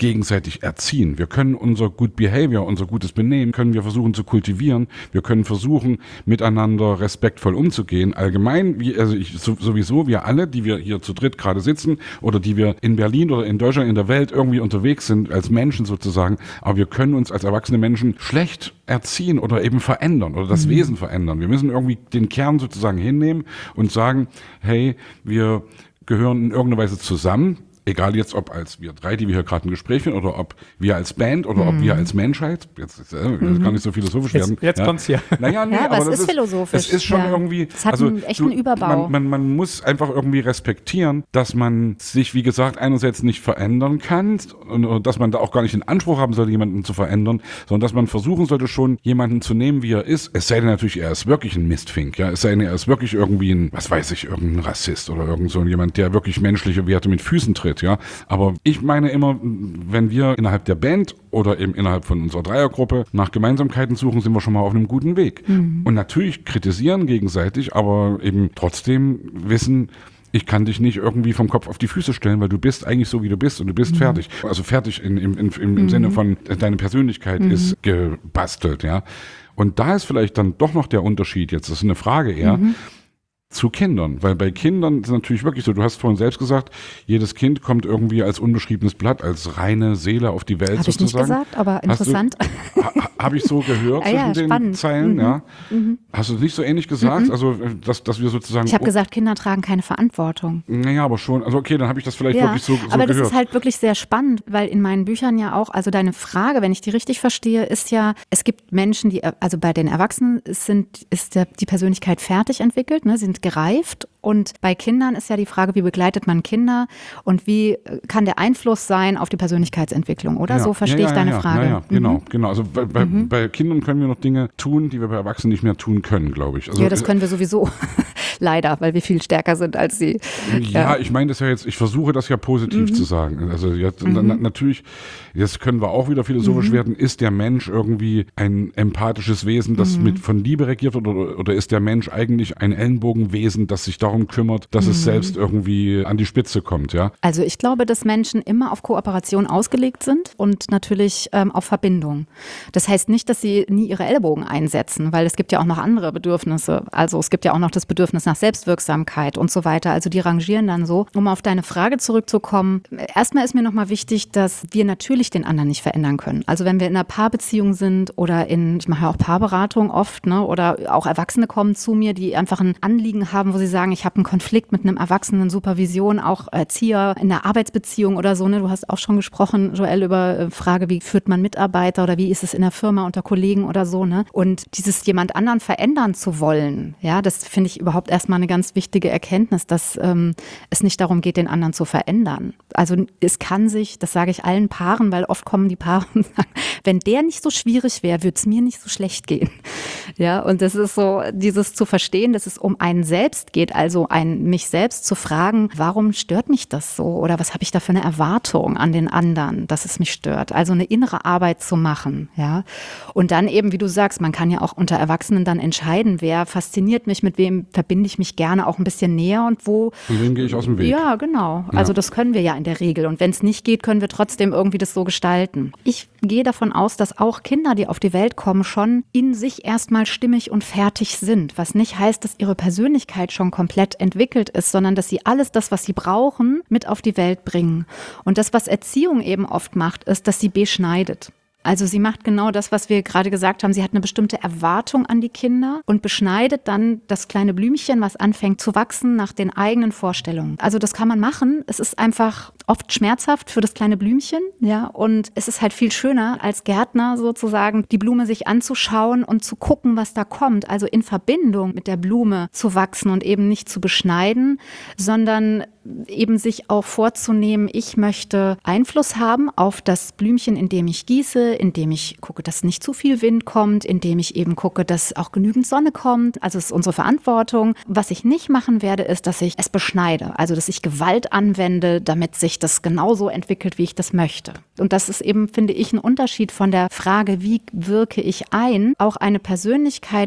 gegenseitig erziehen. Wir können unser Good Behavior, unser gutes Benehmen, können wir versuchen zu kultivieren. Wir können versuchen, miteinander respektvoll umzugehen. Allgemein, wie, also ich, so, sowieso wir alle, die wir hier zu dritt gerade sitzen oder die wir in Berlin oder in Deutschland, in der Welt irgendwie unterwegs sind, als Menschen sozusagen, aber wir können uns als erwachsene Menschen schlecht erziehen oder eben verändern oder das mhm. Wesen verändern. Wir müssen irgendwie den Kern sozusagen hinnehmen und sagen, hey, wir gehören in irgendeiner Weise zusammen. Egal jetzt, ob als wir drei, die wir hier gerade ein Gespräch führen, oder ob wir als Band oder mhm. ob wir als Menschheit, jetzt ist äh, mhm. gar nicht so philosophisch werden. Jetzt, jetzt ja. kommt's hier. Naja, nee, ja, aber, aber es ist philosophisch. Es ist schon ja. irgendwie, es hat also einen echten du, Überbau. Man, man, man muss einfach irgendwie respektieren, dass man sich, wie gesagt, einerseits nicht verändern kann und, und dass man da auch gar nicht den Anspruch haben sollte, jemanden zu verändern, sondern dass man versuchen sollte, schon jemanden zu nehmen, wie er ist. Es sei denn natürlich, er ist wirklich ein Mistfink, ja, es sei denn, er ist wirklich irgendwie ein, was weiß ich, irgendein Rassist oder irgend so jemand, der wirklich menschliche Werte mit Füßen tritt, ja, aber ich meine immer, wenn wir innerhalb der Band oder eben innerhalb von unserer Dreiergruppe nach Gemeinsamkeiten suchen, sind wir schon mal auf einem guten Weg. Mhm. Und natürlich kritisieren gegenseitig, aber eben trotzdem wissen, ich kann dich nicht irgendwie vom Kopf auf die Füße stellen, weil du bist eigentlich so, wie du bist und du bist mhm. fertig. Also fertig in, in, in, im, im mhm. Sinne von, deine Persönlichkeit mhm. ist gebastelt, ja. Und da ist vielleicht dann doch noch der Unterschied jetzt, das ist eine Frage eher, mhm. zu Kindern, weil bei Kindern ist es natürlich wirklich so, du hast vorhin selbst gesagt, jedes Kind kommt irgendwie als unbeschriebenes Blatt, als reine Seele auf die Welt Hab sozusagen. Habe ich nicht gesagt, aber interessant. Ha, Habe ich so gehört ah, zwischen ja, den spannend. Zeilen, mhm. ja. Mhm. Hast du es nicht so ähnlich gesagt? Mhm. Also, dass, dass wir sozusagen... Ich habe gesagt, Kinder tragen keine Verantwortung. Naja, aber schon, also okay, dann habe ich das vielleicht ja, wirklich so, so aber gehört. Das ist halt wirklich sehr spannend, weil in meinen Büchern ja auch, also deine Frage, wenn ich die richtig verstehe, ist ja, es gibt Menschen, die, also bei den Erwachsenen sind, ist der, die Persönlichkeit fertig entwickelt, ne, sind gereift. Und bei Kindern ist ja die Frage, wie begleitet man Kinder und wie kann der Einfluss sein auf die Persönlichkeitsentwicklung, oder? Ja, so verstehe ja, ja, ich deine ja, Frage. Ja, ja, genau, mhm. genau. Also bei, bei, mhm. bei Kindern können wir noch Dinge tun, die wir bei Erwachsenen nicht mehr tun können, glaube ich. Also, ja, das können wir sowieso. Leider, weil wir viel stärker sind als sie. Ja, ja, ich meine das ja jetzt, ich versuche das ja positiv mhm. zu sagen. Also jetzt, mhm. na, natürlich, jetzt können wir auch wieder philosophisch mhm. werden, ist der Mensch irgendwie ein empathisches Wesen, das mhm. mit von Liebe regiert oder, oder ist der Mensch eigentlich ein Ellenbogenwesen, das sich darum kümmert, dass mhm. es selbst irgendwie an die Spitze kommt, ja? Also ich glaube, dass Menschen immer auf Kooperation ausgelegt sind und natürlich ähm, auf Verbindung. Das heißt nicht, dass sie nie ihre Ellbogen einsetzen, weil es gibt ja auch noch andere Bedürfnisse. Also es gibt ja auch noch das Bedürfnis nach Selbstwirksamkeit und so weiter. Also die rangieren dann so. Um auf deine Frage zurückzukommen, erstmal ist mir nochmal wichtig, dass wir natürlich den anderen nicht verändern können. Also wenn wir in einer Paarbeziehung sind oder in, ich mache ja auch Paarberatung oft, ne, oder auch Erwachsene kommen zu mir, die einfach ein Anliegen haben, wo sie sagen, ich habe einen Konflikt mit einem Erwachsenen, Supervision, auch Erzieher in einer Arbeitsbeziehung oder so. Ne? Du hast auch schon gesprochen, Joel, über Frage, wie führt man Mitarbeiter oder wie ist es in der Firma unter Kollegen oder so. Ne? Und dieses jemand anderen verändern zu wollen, ja, das finde ich überhaupt erstmal eine ganz wichtige Erkenntnis, dass ähm, es nicht darum geht, den anderen zu verändern. Also es kann sich, das sage ich allen Paaren, weil oft kommen die Paare und sagen, wenn der nicht so schwierig wäre, würde es mir nicht so schlecht gehen. Ja, und das ist so, dieses zu verstehen, dass es um einen selbst geht, also ein, mich selbst zu fragen, warum stört mich das so? Oder was habe ich da für eine Erwartung an den anderen, dass es mich stört? Also eine innere Arbeit zu machen, ja. Und dann eben, wie du sagst, man kann ja auch unter Erwachsenen dann entscheiden, wer fasziniert mich, mit wem verbinde ich mich gerne auch ein bisschen näher und wo. Und wem gehe ich aus dem Weg? Ja, genau. Also ja. Das können wir ja in der Regel. Und wenn es nicht geht, können wir trotzdem irgendwie das so gestalten. Ich gehe davon aus, dass auch Kinder, die auf die Welt kommen, schon in sich erstmal stimmig und fertig sind. Was nicht heißt, dass ihre Persönlichkeit schon komplett entwickelt ist, sondern dass sie alles das, was sie brauchen, mit auf die Welt bringen. Und das, was Erziehung eben oft macht, ist, dass sie beschneidet. Also sie macht genau das, was wir gerade gesagt haben. Sie hat eine bestimmte Erwartung an die Kinder und beschneidet dann das kleine Blümchen, was anfängt zu wachsen nach den eigenen Vorstellungen. Also das kann man machen. Es ist einfach oft schmerzhaft für das kleine Blümchen, ja. Und es ist halt viel schöner als Gärtner sozusagen, die Blume sich anzuschauen und zu gucken, was da kommt. Also in Verbindung mit der Blume zu wachsen und eben nicht zu beschneiden, sondern eben sich auch vorzunehmen, ich möchte Einfluss haben auf das Blümchen, in dem ich gieße, indem ich gucke, dass nicht zu viel Wind kommt, indem ich eben gucke, dass auch genügend Sonne kommt. Also es ist unsere Verantwortung. Was ich nicht machen werde, ist, dass ich es beschneide. Also dass ich Gewalt anwende, damit sich das genauso entwickelt, wie ich das möchte. Und das ist eben, finde ich, ein Unterschied von der Frage, wie wirke ich ein? Auch eine Persönlichkeit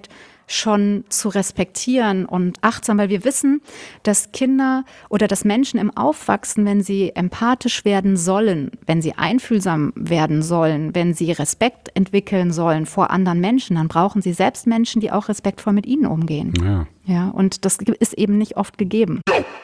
schon zu respektieren und achtsam, weil wir wissen, dass Kinder oder dass Menschen im Aufwachsen, wenn sie empathisch werden sollen, wenn sie einfühlsam werden sollen, wenn sie Respekt entwickeln sollen vor anderen Menschen, dann brauchen sie selbst Menschen, die auch respektvoll mit ihnen umgehen. Ja. Ja, und das ist eben nicht oft gegeben.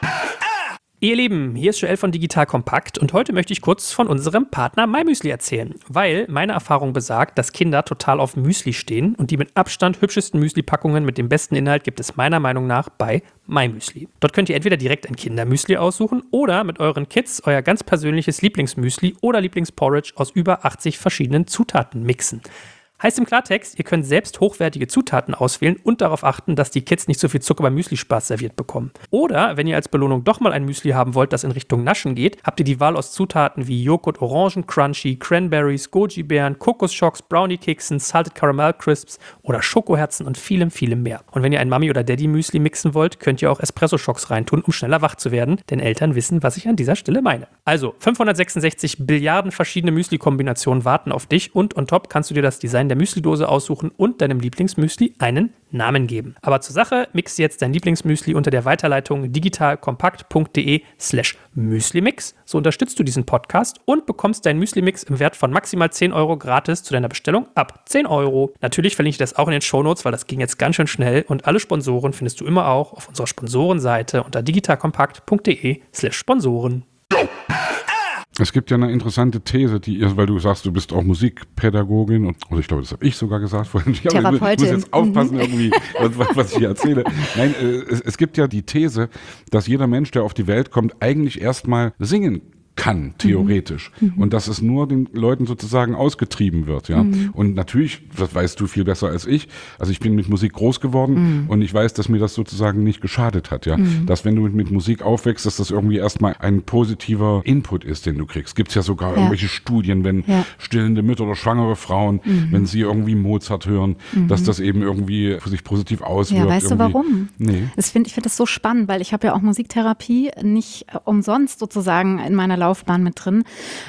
Ihr Lieben, hier ist Joel von Digital Kompakt und heute möchte ich kurz von unserem Partner MyMüsli erzählen, weil meine Erfahrung besagt, dass Kinder total auf Müsli stehen und die mit Abstand hübschesten Müsli-Packungen mit dem besten Inhalt gibt es meiner Meinung nach bei MyMüsli. Dort könnt ihr entweder direkt ein Kindermüsli aussuchen oder mit euren Kids euer ganz persönliches Lieblingsmüsli oder Lieblingsporridge aus über achtzig verschiedenen Zutaten mixen. Heißt im Klartext, ihr könnt selbst hochwertige Zutaten auswählen und darauf achten, dass die Kids nicht so viel Zucker beim Müsli-Spaß serviert bekommen. Oder, wenn ihr als Belohnung doch mal ein Müsli haben wollt, das in Richtung Naschen geht, habt ihr die Wahl aus Zutaten wie Joghurt, Orangen, Crunchy, Cranberries, Goji-Beeren, Kokosschocks, Brownie-Keksen, Salted Caramel Crisps oder Schokoherzen und vielem, vielem mehr. Und wenn ihr ein Mami- oder Daddy-Müsli mixen wollt, könnt ihr auch Espresso-Schocks reintun, um schneller wach zu werden, denn Eltern wissen, was ich an dieser Stelle meine. Also, fünfhundertsechsundsechzig Billiarden verschiedene Müsli-Kombinationen warten auf dich und on top kannst du dir das Design der Müslidose aussuchen und deinem Lieblingsmüsli einen Namen geben. Aber zur Sache, mix jetzt dein Lieblingsmüsli unter der Weiterleitung digitalkompakt.de slash Müslimix. So unterstützt du diesen Podcast und bekommst deinen Müslimix im Wert von maximal zehn Euro gratis zu deiner Bestellung ab zehn Euro. Natürlich verlinke ich das auch in den Shownotes, weil das ging jetzt ganz schön schnell und alle Sponsoren findest du immer auch auf unserer Sponsorenseite unter digitalkompakt.de slash Sponsoren. Es gibt ja eine interessante These, die ihr, weil du sagst, du bist auch Musikpädagogin und oder ich glaube, das habe ich sogar gesagt vorhin. Ich, Therapeutin. ich muss jetzt aufpassen, irgendwie, was, was ich hier erzähle. Nein, es, es gibt ja die These, dass jeder Mensch, der auf die Welt kommt, eigentlich erstmal singen kann, theoretisch. Mhm. Und dass es nur den Leuten sozusagen ausgetrieben wird, ja. Mhm. Und natürlich, das weißt du viel besser als ich, also ich bin mit Musik groß geworden mhm. und ich weiß, dass mir das sozusagen nicht geschadet hat, ja. Mhm. Dass wenn du mit Musik aufwächst, dass das irgendwie erstmal ein positiver Input ist, den du kriegst. Gibt's ja sogar ja. irgendwelche Studien, wenn ja. stillende Mütter oder schwangere Frauen, mhm. wenn sie irgendwie Mozart hören, mhm. dass das eben irgendwie sich positiv auswirkt. Ja, weißt irgendwie. du warum? Nee. Das find, ich finde das so spannend, weil ich habe ja auch Musiktherapie nicht umsonst sozusagen in meiner Laufbahn mit drin.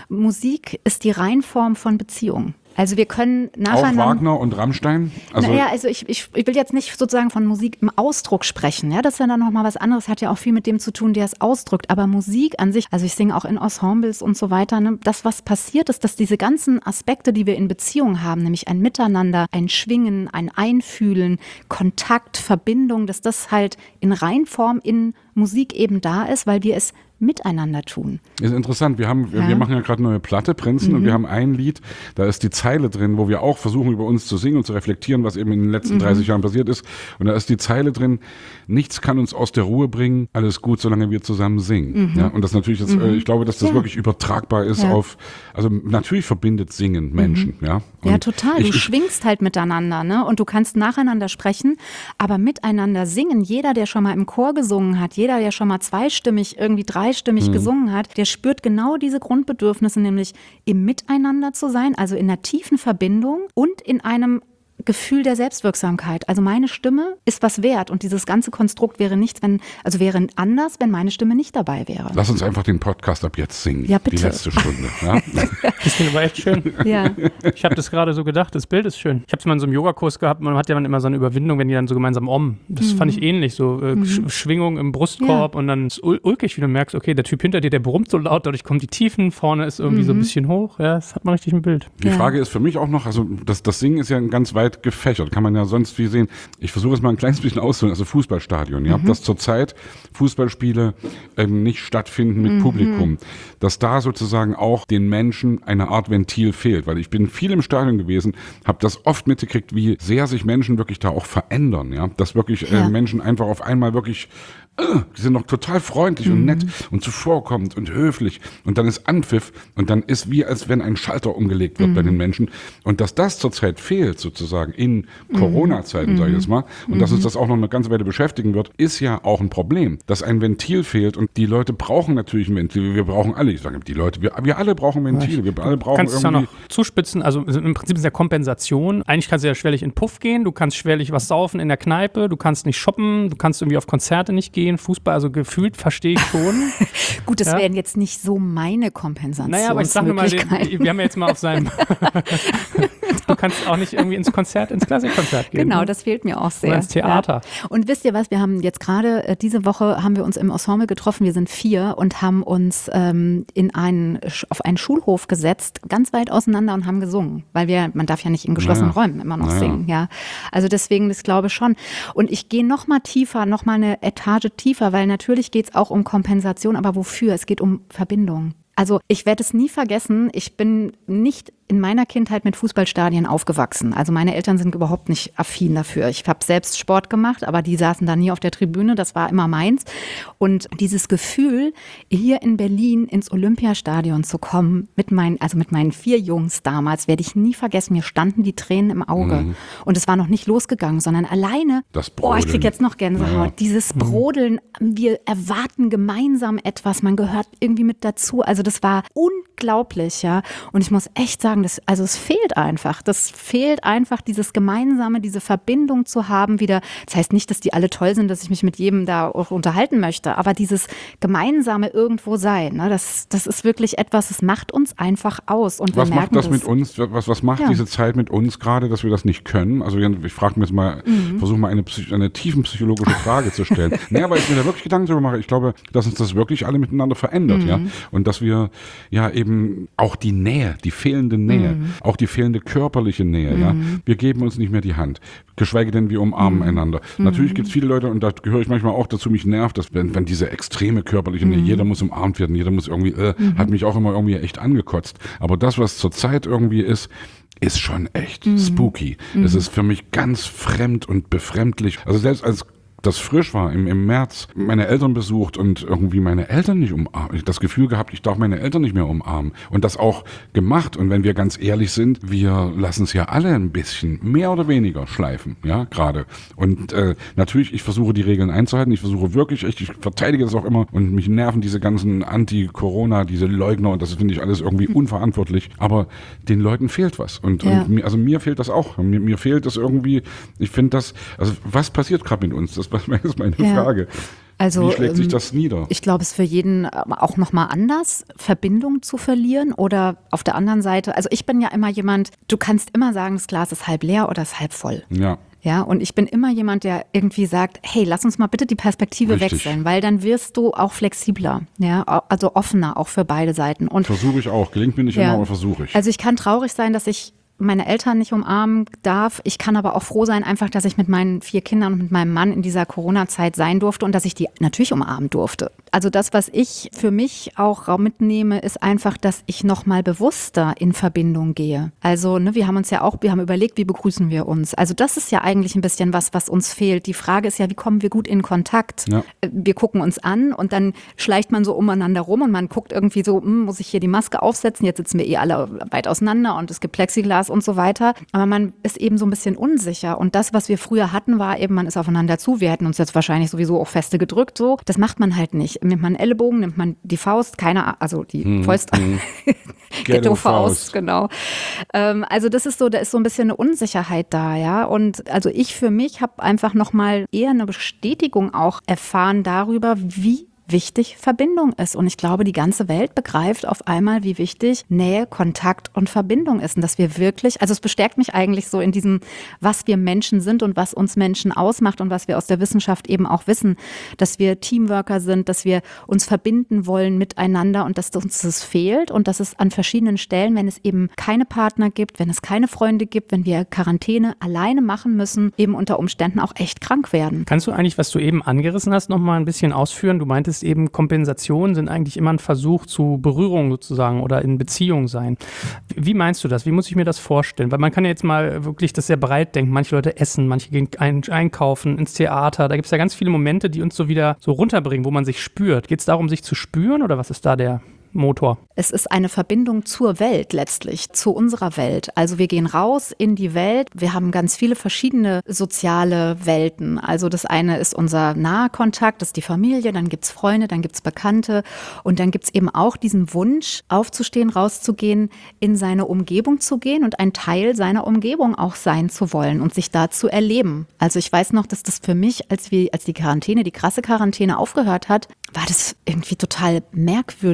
Musik ist die Reinform von Beziehung. Also wir können nacheinander... Auch Wagner und Rammstein? Also naja, also ich, ich, ich will jetzt nicht sozusagen von Musik im Ausdruck sprechen. Ja, das ist ja dann nochmal was anderes, hat ja auch viel mit dem zu tun, der es ausdrückt. Aber Musik an sich, also ich singe auch in Ensembles und so weiter, ne, das, was passiert ist, dass diese ganzen Aspekte, die wir in Beziehung haben, nämlich ein Miteinander, ein Schwingen, ein Einfühlen, Kontakt, Verbindung, dass das halt in Reinform in Musik eben da ist, weil wir es miteinander tun. Ist interessant. Wir haben, ja. wir machen ja gerade eine neue Platte, Prinzen, mhm. und wir haben ein Lied, da ist die Zeile drin, wo wir auch versuchen, über uns zu singen und zu reflektieren, was eben in den letzten mhm. dreißig Jahren passiert ist. Und da ist die Zeile drin, nichts kann uns aus der Ruhe bringen, alles gut, solange wir zusammen singen. Mhm. Ja, und das natürlich, jetzt, mhm. ich glaube, dass das ja. wirklich übertragbar ist ja. auf, also natürlich verbindet Singen Menschen. Mhm. Ja, und ja, total. Ich, du ich, schwingst halt miteinander, ne? Und du kannst nacheinander sprechen, aber miteinander singen. Jeder, der schon mal im Chor gesungen hat, jeder, der schon mal zweistimmig, irgendwie dreistimmig mhm. gesungen hat, der spürt genau diese Grundbedürfnisse, nämlich im Miteinander zu sein, also in einer tiefen Verbindung und in einem Gefühl der Selbstwirksamkeit. Also meine Stimme ist was wert und dieses ganze Konstrukt wäre nichts, wenn, also wäre anders, wenn meine Stimme nicht dabei wäre. Lass uns einfach den Podcast ab jetzt singen. Ja, bitte. Die letzte Stunde. Ja? Das war echt schön. Ja. Ich habe das gerade so gedacht, das Bild ist schön. Ich habe es mal in so einem Yogakurs gehabt, man hat ja immer so eine Überwindung, wenn die dann so gemeinsam om. Das mhm. fand ich ähnlich, so äh, mhm. Schwingung im Brustkorb ja. und dann ist ul- ulkig, wie du merkst, okay, der Typ hinter dir, der brummt so laut, dadurch kommen die Tiefen, vorne ist irgendwie mhm. so ein bisschen hoch. Ja, das hat man richtig im Bild. Die ja. Frage ist für mich auch noch, also das, das Singen ist ja ganz weit gefächert, kann man ja sonst wie sehen. Ich versuche es mal ein kleines bisschen auszuholen, also Fußballstadion, ja, mhm. dass zurzeit Fußballspiele ähm, nicht stattfinden mit mhm. Publikum, dass da sozusagen auch den Menschen eine Art Ventil fehlt, weil ich bin viel im Stadion gewesen, habe das oft mitgekriegt, wie sehr sich Menschen wirklich da auch verändern, ja, dass wirklich äh, ja. Menschen einfach auf einmal wirklich die sind noch total freundlich mhm. und nett und zuvorkommend und höflich und dann ist Anpfiff und dann ist wie, als wenn ein Schalter umgelegt wird mhm. bei den Menschen und dass das zurzeit fehlt sozusagen in mhm. Corona-Zeiten, mhm. sage ich jetzt mal, und mhm. dass uns das auch noch eine ganze Weile beschäftigen wird, ist ja auch ein Problem, dass ein Ventil fehlt und die Leute brauchen natürlich ein Ventil, wir brauchen alle, ich sage die Leute, wir, wir alle brauchen Ventile, wir alle brauchen kannst irgendwie... Kannst du ja noch zuspitzen, also im Prinzip ist ja Kompensation, eigentlich kannst du ja schwerlich in Puff gehen, du kannst schwerlich was saufen in der Kneipe, du kannst nicht shoppen, du kannst irgendwie auf Konzerte nicht gehen, Fußball, also gefühlt verstehe ich schon. Gut, das ja. wären jetzt nicht so meine Kompensationsmöglichkeiten. Naja, aber ich sage mal, den, wir haben ja jetzt mal auf seinem Du kannst auch nicht irgendwie ins Konzert, ins Klassikkonzert gehen. Genau, ne? das fehlt mir auch sehr. Oder ins Theater. Ja. Und wisst ihr was, wir haben jetzt gerade, äh, diese Woche haben wir uns im Ensemble getroffen, wir sind vier und haben uns ähm, in einen, auf einen Schulhof gesetzt, ganz weit auseinander und haben gesungen. Weil wir, man darf ja nicht in geschlossenen Naja. Räumen immer noch Naja. singen. Ja. Also deswegen, das glaube ich schon. Und ich gehe noch mal tiefer, noch mal eine Etage tiefer, weil natürlich geht es auch um Kompensation, aber wofür? Es geht um Verbindung. Also ich werde es nie vergessen, ich bin nicht in meiner Kindheit mit Fußballstadien aufgewachsen. Also meine Eltern sind überhaupt nicht affin dafür. Ich habe selbst Sport gemacht, aber die saßen da nie auf der Tribüne, das war immer meins. Und dieses Gefühl, hier in Berlin ins Olympiastadion zu kommen, mit meinen, also mit meinen vier Jungs damals, werde ich nie vergessen, mir standen die Tränen im Auge. Mhm. Und es war noch nicht losgegangen, sondern alleine, das Brodeln. Oh, ich kriege jetzt noch Gänsehaut, Ja. dieses Brodeln, wir erwarten gemeinsam etwas, man gehört irgendwie mit dazu. Also das war unglaublich, ja. Und ich muss echt sagen, das, also es fehlt einfach. Das fehlt einfach, dieses Gemeinsame, diese Verbindung zu haben wieder. Das heißt nicht, dass die alle toll sind, dass ich mich mit jedem da auch unterhalten möchte, aber dieses gemeinsame irgendwo sein, ne, das, das ist wirklich etwas, das macht uns einfach aus. Und was wir macht merken das das mit uns? Was, was macht Ja. diese Zeit mit uns gerade, dass wir das nicht können? Also ich frage mir jetzt mal, Mhm. versuche mal eine, eine tiefenpsychologische Frage zu stellen. Naja, weil ich mir da wirklich Gedanken darüber mache. Ich glaube, dass uns das wirklich alle miteinander verändert, Mhm. ja. Und dass wir ja eben auch die Nähe, die fehlende Nähe, Mhm. auch die fehlende körperliche Nähe, ja. Wir geben uns nicht mehr die Hand. Geschweige denn, wir umarmen Mhm. einander. Natürlich gibt es viele Leute, und da gehöre ich manchmal auch dazu, mich nervt, dass wenn, wenn diese extreme körperliche Nähe, jeder muss umarmt werden, jeder muss irgendwie, äh, hat mich auch immer irgendwie echt angekotzt. Aber das, was zurzeit irgendwie ist, ist schon echt spooky. Es ist für mich ganz fremd und befremdlich. Also selbst als das frisch war, im, im März, meine Eltern besucht und irgendwie meine Eltern nicht umarmen. Ich das Gefühl gehabt, ich darf meine Eltern nicht mehr umarmen. Und das auch gemacht. Und wenn wir ganz ehrlich sind, wir lassen es ja alle ein bisschen, mehr oder weniger schleifen, ja, gerade. Und äh, natürlich, ich versuche die Regeln einzuhalten. Ich versuche wirklich, echt, ich verteidige das auch immer. Und mich nerven diese ganzen Anti-Corona, diese Leugner. Und das finde ich alles irgendwie unverantwortlich. Aber den Leuten fehlt was. Und, Ja. und mir, also mir fehlt das auch. Mir, mir fehlt das irgendwie, ich finde das, also was passiert gerade mit uns? Das ist meine Ja. Frage. Also, Wie schlägt sich ähm, das nieder? Ich glaube, es ist für jeden ähm, auch nochmal anders, Verbindung zu verlieren oder auf der anderen Seite, also ich bin ja immer jemand, du kannst immer sagen, das Glas ist halb leer oder ist halb voll. Ja. Ja, und ich bin immer jemand, der irgendwie sagt, hey, lass uns mal bitte die Perspektive Richtig. wechseln, weil dann wirst du auch flexibler, ja, also offener auch für beide Seiten. Und Versuche ich auch. Gelingt mir nicht Ja. immer, aber versuche ich. also ich kann traurig sein, dass ich meine Eltern nicht umarmen darf. Ich kann aber auch froh sein, einfach, dass ich mit meinen vier Kindern und mit meinem Mann in dieser Corona-Zeit sein durfte und dass ich die natürlich umarmen durfte. Also das, was ich für mich auch mitnehme, ist einfach, dass ich noch mal bewusster in Verbindung gehe. Also ne, wir haben uns ja auch, wir haben überlegt, wie begrüßen wir uns. Also das ist ja eigentlich ein bisschen was, was uns fehlt. Die Frage ist ja, wie kommen wir gut in Kontakt? Ja. Wir gucken uns an und dann schleicht man so umeinander rum und man guckt irgendwie so, hm, muss ich hier die Maske aufsetzen? Jetzt sitzen wir eh alle weit auseinander und es gibt Plexiglas und so weiter. Aber man ist eben so ein bisschen unsicher. Und das, was wir früher hatten, war eben, man ist aufeinander zu. Wir hätten uns jetzt wahrscheinlich sowieso auch feste gedrückt. So, das macht man halt nicht. Nimmt man einen Ellenbogen, nimmt man die Faust, keine, also die Hm, Faust, hm. Ghetto-Faust, genau. Ähm, also das ist so, da ist so ein bisschen eine Unsicherheit da, ja. Und also ich für mich habe einfach nochmal eher eine Bestätigung auch erfahren darüber, wie wichtig Verbindung ist. Und ich glaube, die ganze Welt begreift auf einmal, wie wichtig Nähe, Kontakt und Verbindung ist. Und dass wir wirklich, also es bestärkt mich eigentlich so in diesem, was wir Menschen sind und was uns Menschen ausmacht und was wir aus der Wissenschaft eben auch wissen, dass wir Teamworker sind, dass wir uns verbinden wollen miteinander und dass uns das fehlt und dass es an verschiedenen Stellen, wenn es eben keine Partner gibt, wenn es keine Freunde gibt, wenn wir Quarantäne alleine machen müssen, eben unter Umständen auch echt krank werden. Kannst du eigentlich, was du eben angerissen hast, noch mal ein bisschen ausführen? Du meintest eben, Kompensationen sind eigentlich immer ein Versuch zu Berührung sozusagen oder in Beziehung sein. Wie meinst du das? Wie muss ich mir das vorstellen? Weil man kann ja jetzt mal wirklich das sehr breit denken. Manche Leute essen, manche gehen ein, einkaufen, ins Theater. Da gibt es ja ganz viele Momente, die uns so wieder so runterbringen, wo man sich spürt. Geht es darum, sich zu spüren oder was ist da der Motor? Es ist eine Verbindung zur Welt letztlich, zu unserer Welt. Also wir gehen raus in die Welt. Wir haben ganz viele verschiedene soziale Welten. Also das eine ist unser Nahkontakt, das ist die Familie, dann gibt's Freunde, dann gibt's Bekannte und dann gibt's eben auch diesen Wunsch, aufzustehen, rauszugehen, in seine Umgebung zu gehen und ein Teil seiner Umgebung auch sein zu wollen und sich da zu erleben. Also ich weiß noch, dass das für mich, als wir, als die Quarantäne, die krasse Quarantäne aufgehört hat, war das irgendwie total merkwürdig. Das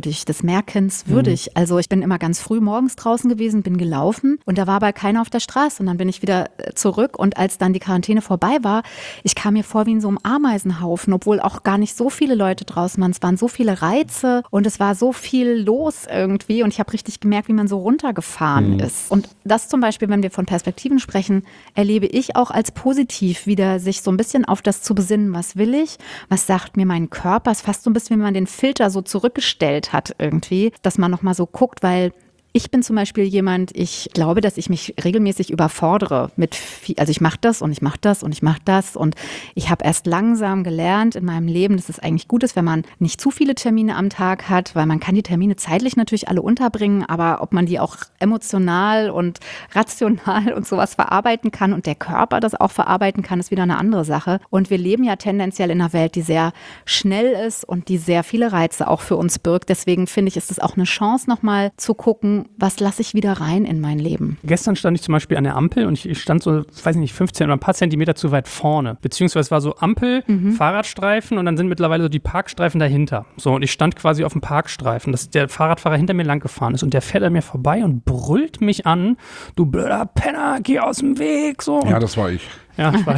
bemerkenswürdig. Mhm. Also ich bin immer ganz früh morgens draußen gewesen, bin gelaufen und da war aber keiner auf der Straße und dann bin ich wieder zurück und als dann die Quarantäne vorbei war, ich kam mir vor wie in so einem Ameisenhaufen, obwohl auch gar nicht so viele Leute draußen waren. Es waren so viele Reize und es war so viel los irgendwie und ich habe richtig gemerkt, wie man so runtergefahren mhm. ist. Und das zum Beispiel, wenn wir von Perspektiven sprechen, erlebe ich auch als positiv, wieder sich so ein bisschen auf das zu besinnen, was will ich, was sagt mir mein Körper. Es ist fast so ein bisschen, wie man den Filter so zurückgestellt hat irgendwie, dass man nochmal so guckt, weil ich bin zum Beispiel jemand, ich glaube, dass ich mich regelmäßig überfordere mit viel, also ich mache das und ich mache das und ich mache das und ich habe erst langsam gelernt in meinem Leben, dass es eigentlich gut ist, wenn man nicht zu viele Termine am Tag hat, weil man kann die Termine zeitlich natürlich alle unterbringen, aber ob man die auch emotional und rational und sowas verarbeiten kann und der Körper das auch verarbeiten kann, ist wieder eine andere Sache. Und wir leben ja tendenziell in einer Welt, die sehr schnell ist und die sehr viele Reize auch für uns birgt. Deswegen finde ich, ist es auch eine Chance, nochmal zu gucken, was lasse ich wieder rein in mein Leben? Gestern stand ich zum Beispiel an der Ampel und ich stand so, weiß ich nicht, fünfzehn oder ein paar Zentimeter zu weit vorne. Beziehungsweise es war so Ampel, mhm. Fahrradstreifen und dann sind mittlerweile so die Parkstreifen dahinter. So, und ich stand quasi auf dem Parkstreifen, dass der Fahrradfahrer hinter mir lang gefahren ist und der fährt an mir vorbei und brüllt mich an, du blöder Penner, geh aus dem Weg. So. Ja, das war ich. Ja, ich war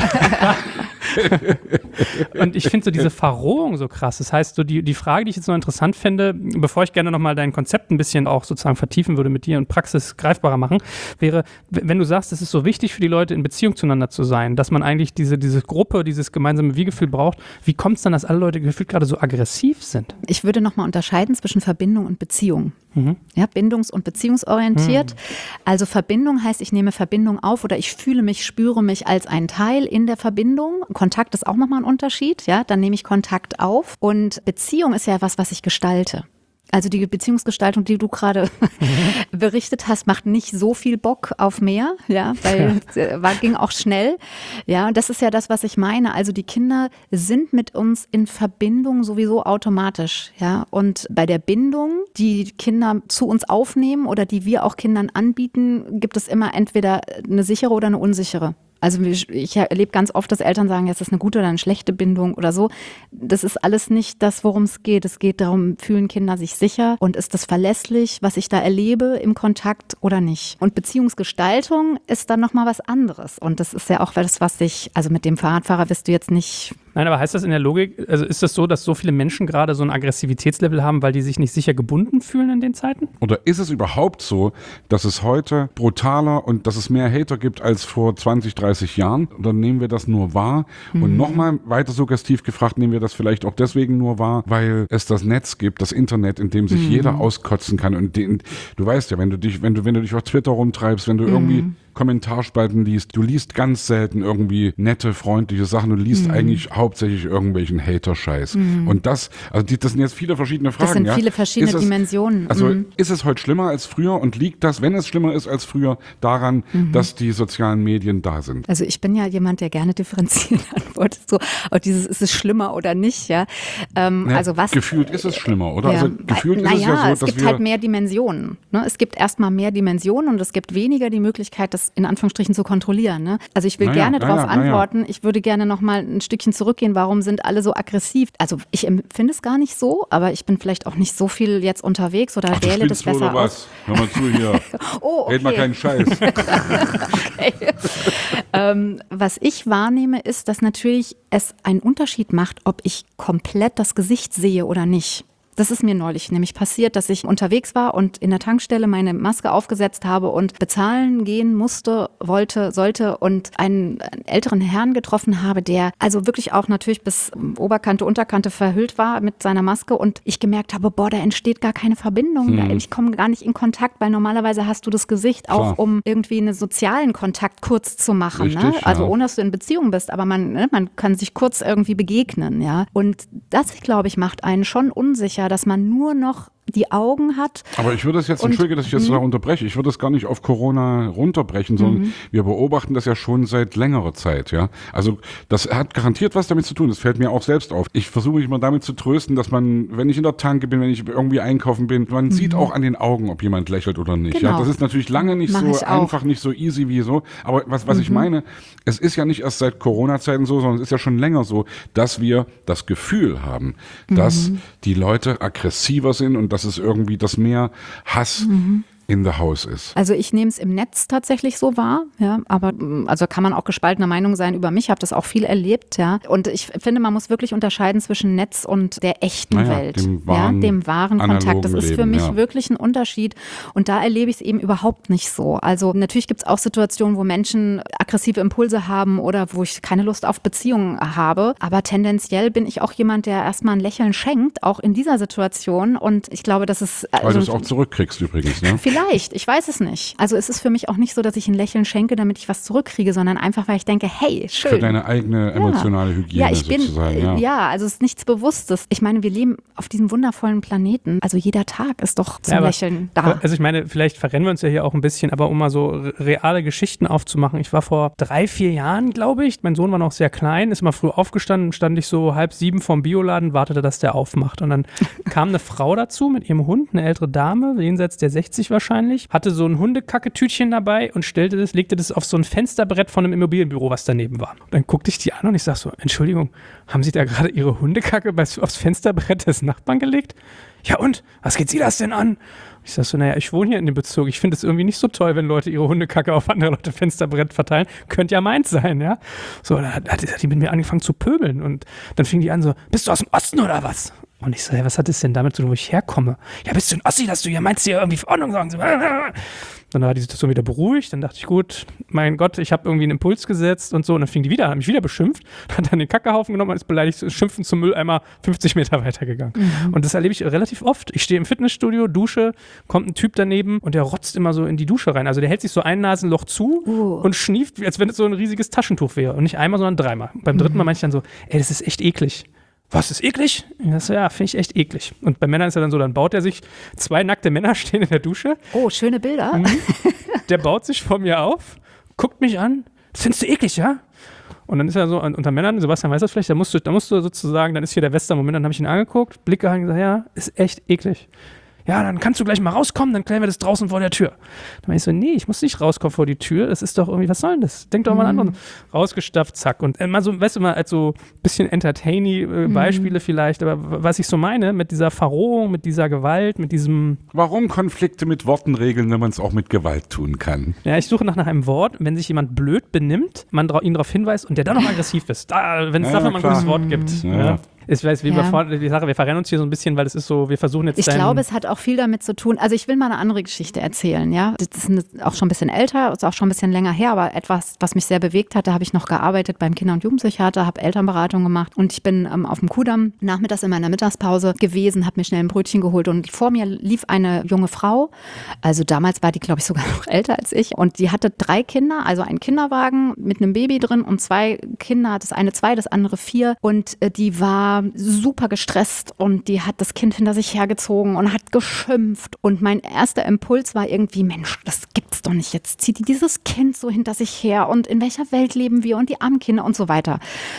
und ich finde so diese Verrohung so krass. Das heißt, so die, die Frage, die ich jetzt noch interessant finde, bevor ich gerne nochmal dein Konzept ein bisschen auch sozusagen vertiefen würde mit dir und Praxis greifbarer machen, wäre, wenn du sagst, es ist so wichtig für die Leute, in Beziehung zueinander zu sein, dass man eigentlich diese, diese Gruppe, dieses gemeinsame Wir-Gefühl braucht, wie kommt es dann, dass alle Leute gefühlt gerade so aggressiv sind? Ich würde nochmal unterscheiden zwischen Verbindung und Beziehung. Mhm. Ja, bindungs- und beziehungsorientiert. Mhm. Also Verbindung heißt, ich nehme Verbindung auf oder ich fühle mich, spüre mich als ein Teil in der Verbindung. Kontakt ist auch nochmal ein Unterschied. Ja, dann nehme ich Kontakt auf. Und Beziehung ist ja was, was ich gestalte. Also die Beziehungsgestaltung, die du gerade mhm. berichtet hast, macht nicht so viel Bock auf mehr, ja, weil ja. war, ging auch schnell. Ja, das ist ja das, was ich meine. Also die Kinder sind mit uns in Verbindung sowieso automatisch, ja. Und bei der Bindung, die Kinder zu uns aufnehmen oder die wir auch Kindern anbieten, gibt es immer entweder eine sichere oder eine unsichere. Also ich erlebe ganz oft, dass Eltern sagen, jetzt ist eine gute oder eine schlechte Bindung oder so. Das ist alles nicht das, worum es geht. Es geht darum, fühlen Kinder sich sicher und ist das verlässlich, was ich da erlebe im Kontakt oder nicht. Und Beziehungsgestaltung ist dann nochmal was anderes. Und das ist ja auch das, was ich, also mit dem Fahrradfahrer wirst du jetzt nicht... Nein, aber heißt das in der Logik, also ist das so, dass so viele Menschen gerade so ein Aggressivitätslevel haben, weil die sich nicht sicher gebunden fühlen in den Zeiten? Oder ist es überhaupt so, dass es heute brutaler und dass es mehr Hater gibt als vor zwanzig, dreißig Jahren? Oder nehmen wir das nur wahr? Mhm. Und nochmal weiter suggestiv gefragt, nehmen wir das vielleicht auch deswegen nur wahr, weil es das Netz gibt, das Internet, in dem sich mhm. jeder auskotzen kann. Und den, du weißt ja, wenn du dich, wenn du, wenn du dich auf Twitter rumtreibst, wenn du mhm. irgendwie Kommentarspalten liest, du liest ganz selten irgendwie nette, freundliche Sachen, du liest mhm. eigentlich hauptsächlich irgendwelchen Hater-Scheiß. Mhm. Und das, also die, das sind jetzt viele verschiedene Fragen. Das sind ja? viele verschiedene ist es, Dimensionen. Also mhm. ist es heute schlimmer als früher und liegt das, wenn es schlimmer ist als früher, daran, mhm. dass die sozialen Medien da sind? Also ich bin ja jemand, der gerne differenziert antwortet, so, und dieses, ist es schlimmer oder nicht, ja. Ähm, ja also was, gefühlt ist es schlimmer, oder? Ja, also gefühlt na ist es ja so, es dass gibt wir halt mehr Dimensionen. Ne? Es gibt erstmal mehr Dimensionen und es gibt weniger die Möglichkeit, das in Anführungsstrichen zu kontrollieren. Ne? Also ich will naja, gerne darauf naja, antworten. Naja. Ich würde gerne noch mal ein Stückchen zurückgehen. Warum sind alle so aggressiv? Also ich empfinde es gar nicht so, aber ich bin vielleicht auch nicht so viel jetzt unterwegs oder Ach, wähle das besser oder was? Hör mal zu hier. Oh, okay. Red mal keinen Scheiß. Okay. ähm, was ich wahrnehme, ist, dass natürlich es einen Unterschied macht, ob ich komplett das Gesicht sehe oder nicht. Das ist mir neulich nämlich passiert, dass ich unterwegs war und in der Tankstelle meine Maske aufgesetzt habe und bezahlen gehen musste, wollte, sollte und einen, einen älteren Herrn getroffen habe, der also wirklich auch natürlich bis Oberkante, Unterkante verhüllt war mit seiner Maske und ich gemerkt habe, boah, da entsteht gar keine Verbindung, hm. ich komme gar nicht in Kontakt, weil normalerweise hast du das Gesicht auch, Klar. um irgendwie einen sozialen Kontakt kurz zu machen, Richtig, ne? Also ja. ohne, dass du in Beziehung bist, aber man, ne, man kann sich kurz irgendwie begegnen, ja. Und das, glaube ich, macht einen schon unsicher, dass man nur noch die Augen hat. Aber ich würde es jetzt, entschuldige, dass ich jetzt da unterbreche, ich würde es gar nicht auf Corona runterbrechen, sondern mhm. wir beobachten das ja schon seit längerer Zeit, ja. Also das hat garantiert was damit zu tun, das fällt mir auch selbst auf. Ich versuche mich mal damit zu trösten, dass man, wenn ich in der Tanke bin, wenn ich irgendwie einkaufen bin, man mhm. sieht auch an den Augen, ob jemand lächelt oder nicht. Genau. Ja, das ist natürlich lange nicht Mach so einfach, nicht so easy wie so, aber was, was mhm. ich meine, es ist ja nicht erst seit Corona-Zeiten so, sondern es ist ja schon länger so, dass wir das Gefühl haben, dass mhm. die Leute aggressiver sind und dass dass es irgendwie, dass mehr Hass mhm. in the house ist. Also ich nehme es im Netz tatsächlich so wahr, ja, aber also kann man auch gespaltener Meinung sein über mich, habe das auch viel erlebt, ja. Und ich finde, man muss wirklich unterscheiden zwischen Netz und der echten naja, Welt, dem wahren, ja, dem wahren Kontakt. Das ist Leben, für mich ja. wirklich ein Unterschied und da erlebe ich es eben überhaupt nicht so. Also natürlich gibt es auch Situationen, wo Menschen aggressive Impulse haben oder wo ich keine Lust auf Beziehungen habe, aber tendenziell bin ich auch jemand, der erstmal ein Lächeln schenkt, auch in dieser Situation und ich glaube, dass es... Also, weil du es auch zurückkriegst übrigens, ne? Vielleicht, ich weiß es nicht. Also es ist für mich auch nicht so, dass ich ein Lächeln schenke, damit ich was zurückkriege, sondern einfach, weil ich denke, hey, schön. Für deine eigene emotionale ja. Hygiene ja, ich bin, sozusagen. Ja. ja, also es ist nichts Bewusstes. Ich meine, wir leben auf diesem wundervollen Planeten. Also jeder Tag ist doch zum ja, aber, Lächeln da. Also ich meine, vielleicht verrennen wir uns ja hier auch ein bisschen, aber um mal so reale Geschichten aufzumachen. Ich war vor drei, vier Jahren, glaube ich, mein Sohn war noch sehr klein, ist mal früh aufgestanden, stand ich so halb sieben vorm Bioladen, wartete, dass der aufmacht. Und dann kam eine Frau dazu mit ihrem Hund, eine ältere Dame, jenseits der sechzig wahrscheinlich, hatte so ein Hundekacketütchen dabei und stellte das, legte das auf so ein Fensterbrett von einem Immobilienbüro, was daneben war. Und dann guckte ich die an und ich sag so, Entschuldigung, haben Sie da gerade Ihre Hundekacke aufs Fensterbrett des Nachbarn gelegt? Ja und? Was geht Sie das denn an? Ich sag so, naja, ich wohne hier in dem Bezirk. Ich finde es irgendwie nicht so toll, wenn Leute ihre Hundekacke auf andere Leute Fensterbrett verteilen. Könnte ja meins sein, ja? So, da hat, hat die mit mir angefangen zu pöbeln und dann fing die an so, bist du aus dem Osten oder was? Und ich so, hey, was hat das denn damit zu tun, wo ich herkomme? Ja, bist du ein Ossi, dass du hier meinst, hier irgendwie Verordnung sagen? Dann war die Situation wieder beruhigt. Dann dachte ich, gut, mein Gott, ich habe irgendwie einen Impuls gesetzt und so. Und dann fing die wieder an, hat mich wieder beschimpft, hat dann den Kackehaufen genommen und ist beleidigt, schimpfen zum Mülleimer fünfzig Meter weitergegangen. Mhm. Und das erlebe ich relativ oft. Ich stehe im Fitnessstudio, dusche, kommt ein Typ daneben und der rotzt immer so in die Dusche rein. Also der hält sich so ein Nasenloch zu uh. und schnieft, als wenn es so ein riesiges Taschentuch wäre. Und nicht einmal, sondern dreimal. Beim dritten Mal meinte ich dann so, ey, das ist echt eklig. Was, ist eklig? Ich so, ja, finde ich echt eklig. Und bei Männern ist er dann so, dann baut er sich, zwei nackte Männer stehen in der Dusche. Oh, schöne Bilder. Mhm. Der baut sich vor mir auf, guckt mich an, das findest du eklig, ja? Und dann ist er so unter Männern, Sebastian weiß das vielleicht, da musst du, da musst du sozusagen, dann ist hier der Western-Moment, dann habe ich ihn angeguckt, Blick gehalten und gesagt, ja, ist echt eklig. Ja, dann kannst du gleich mal rauskommen, dann klären wir das draußen vor der Tür. Dann war ich so, nee, ich muss nicht rauskommen vor die Tür, das ist doch irgendwie, was soll denn das? Denk doch mal an anderen. Rausgestapft, zack. Und äh, mal so, weißt du mal, als so ein bisschen entertainy äh, Beispiele mhm. vielleicht, aber was ich so meine, mit dieser Verrohung, mit dieser Gewalt, mit diesem... Warum Konflikte mit Worten regeln, wenn man es auch mit Gewalt tun kann? Ja, ich suche nach, nach einem Wort, wenn sich jemand blöd benimmt, man dra- ihn darauf hinweist und der dann noch aggressiv ist, da, wenn es ja, dafür mal ein gutes Wort gibt. Ja. Ja. Ich weiß, wie ja. wir vor, die Sache, wir verrennen uns hier so ein bisschen, weil es ist so, wir versuchen jetzt Ich glaube, es hat auch viel damit zu tun, also ich will mal eine andere Geschichte erzählen, ja. Das ist eine, auch schon ein bisschen älter, ist auch schon ein bisschen länger her, aber etwas, was mich sehr bewegt hat, da habe ich noch gearbeitet beim Kinder- und Jugendpsychiater, habe Elternberatung gemacht und ich bin ähm, auf dem Kudamm nachmittags in meiner Mittagspause gewesen, habe mir schnell ein Brötchen geholt und vor mir lief eine junge Frau, also damals war die, glaube ich, sogar noch älter als ich und die hatte drei Kinder, also einen Kinderwagen mit einem Baby drin und zwei Kinder, das eine zwei, das andere vier und äh, die war super gestresst und die hat das Kind hinter sich hergezogen und hat geschimpft und mein erster Impuls war irgendwie, Mensch, das gibt's doch nicht, jetzt zieht die dieses Kind so hinter sich her und in welcher Welt leben wir und die armen Kinder und so weiter.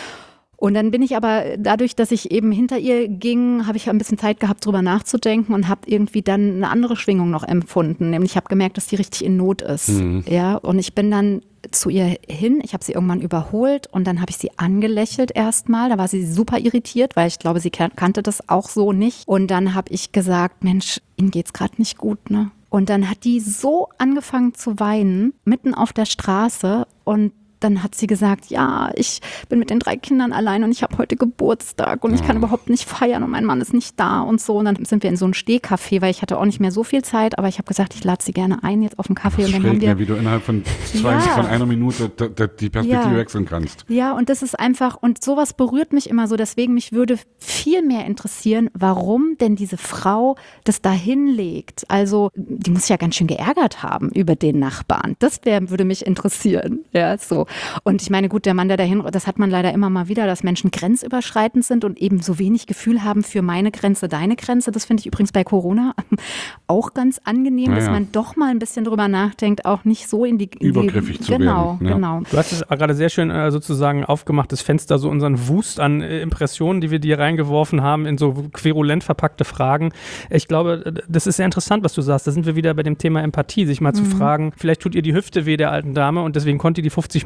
Und dann bin ich aber, dadurch, dass ich eben hinter ihr ging, habe ich ein bisschen Zeit gehabt, drüber nachzudenken und habe irgendwie dann eine andere Schwingung noch empfunden. Nämlich ich habe gemerkt, dass die richtig in Not ist. Mhm. Ja, und ich bin dann zu ihr hin, ich habe sie irgendwann überholt und dann habe ich sie angelächelt erstmal. Da war sie super irritiert, weil ich glaube, sie kan- kannte das auch so nicht. Und dann habe ich gesagt, Mensch, Ihnen geht's gerade nicht gut, ne? Und dann hat die so angefangen zu weinen, mitten auf der Straße und dann hat sie gesagt, ja, ich bin mit den drei Kindern allein und ich habe heute Geburtstag und ich kann überhaupt nicht feiern und mein Mann ist nicht da und so. Und dann sind wir in so ein Stehcafé, weil ich hatte auch nicht mehr so viel Zeit, aber ich habe gesagt, ich lade sie gerne ein jetzt auf den Kaffee. Das ist und dann schräg, haben wir, ne, wie du innerhalb von, zwei, ja. von einer Minute d- d- die Perspektive ja. wechseln kannst. Ja, und das ist einfach, und sowas berührt mich immer so, deswegen mich würde viel mehr interessieren, warum denn diese Frau das da hinlegt. Also, die muss ja ganz schön geärgert haben über den Nachbarn. Das wär, würde mich interessieren. Ja, so. Und ich meine, gut, der Mann, der dahin, das hat man leider immer mal wieder, dass Menschen grenzüberschreitend sind und eben so wenig Gefühl haben für meine Grenze, deine Grenze. Das finde ich übrigens bei Corona auch ganz angenehm, naja. dass man doch mal ein bisschen drüber nachdenkt, auch nicht so in die... In Übergriffig die, zu genau, werden. Ja. Genau, Du hast es gerade sehr schön äh, sozusagen aufgemacht, das Fenster, so unseren Wust an äh, Impressionen, die wir dir reingeworfen haben, in so querulent verpackte Fragen. Ich glaube, das ist sehr interessant, was du sagst. Da sind wir wieder bei dem Thema Empathie, sich mal mhm. zu fragen, vielleicht tut ihr die Hüfte weh der alten Dame und deswegen konnte die fünfzig Meter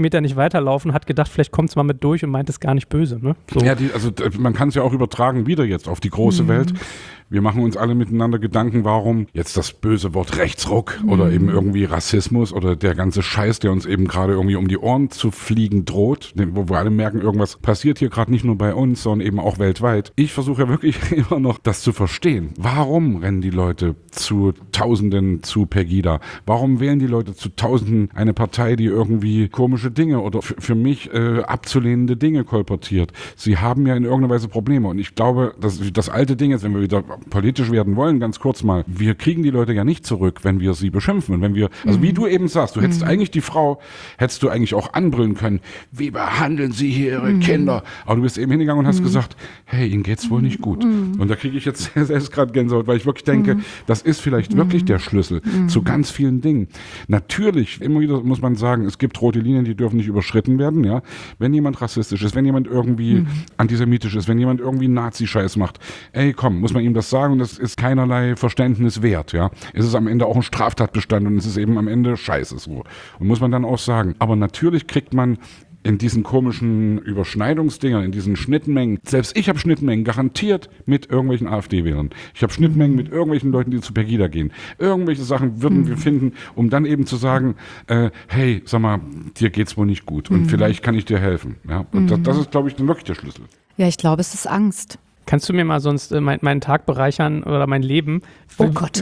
Meter nicht weiterlaufen, hat gedacht, vielleicht kommt es mal mit durch und meint es gar nicht böse. Ne? So. Ja, die, also man kann es ja auch übertragen wieder jetzt auf die große mhm. Welt. Wir machen uns alle miteinander Gedanken, warum jetzt das böse Wort Rechtsruck mhm. oder eben irgendwie Rassismus oder der ganze Scheiß, der uns eben gerade irgendwie um die Ohren zu fliegen droht, wo wir alle merken, irgendwas passiert hier gerade nicht nur bei uns, sondern eben auch weltweit. Ich versuche ja wirklich immer noch, das zu verstehen. Warum rennen die Leute zu Tausenden zu Pegida? Warum wählen die Leute zu Tausenden eine Partei, die irgendwie komische Dinge oder für, für mich äh, abzulehnende Dinge kolportiert? Sie haben ja in irgendeiner Weise Probleme und ich glaube, dass das alte Ding ist, wenn wir wieder politisch werden wollen, ganz kurz mal, wir kriegen die Leute ja nicht zurück, wenn wir sie beschimpfen. Und wenn wir, also mhm. wie du eben sagst, du hättest mhm. eigentlich die Frau, hättest du eigentlich auch anbrüllen können, wie behandeln sie hier ihre mhm. Kinder? Aber du bist eben hingegangen und hast mhm. gesagt, hey, ihnen geht's wohl nicht gut. Mhm. Und da kriege ich jetzt selbst gerade Gänsehaut, weil ich wirklich denke, mhm. das ist vielleicht mhm. wirklich der Schlüssel mhm. zu ganz vielen Dingen. Natürlich, immer wieder muss man sagen, es gibt rote Linien, die dürfen nicht überschritten werden, ja. Wenn jemand rassistisch ist, wenn jemand irgendwie mhm. antisemitisch ist, wenn jemand irgendwie Nazi-Scheiß macht, ey, komm, muss man ihm das sagen und das ist keinerlei Verständnis wert, ja. Es ist am Ende auch ein Straftatbestand und es ist eben am Ende scheiße so. Und muss man dann auch sagen. Aber natürlich kriegt man in diesen komischen Überschneidungsdingern, in diesen Schnittmengen, selbst ich habe Schnittmengen garantiert mit irgendwelchen AfD-Wählern. Ich habe Schnittmengen mit irgendwelchen Leuten, die zu Pegida gehen. Irgendwelche Sachen würden mhm. wir finden, um dann eben zu sagen, äh, hey, sag mal, dir geht's wohl nicht gut und mhm. vielleicht kann ich dir helfen. Ja? Und mhm. das, das ist, glaube ich, dann wirklich der Schlüssel. Ja, ich glaube, es ist Angst. Kannst du mir mal sonst äh, mein, meinen Tag bereichern oder mein Leben? Oh Gott.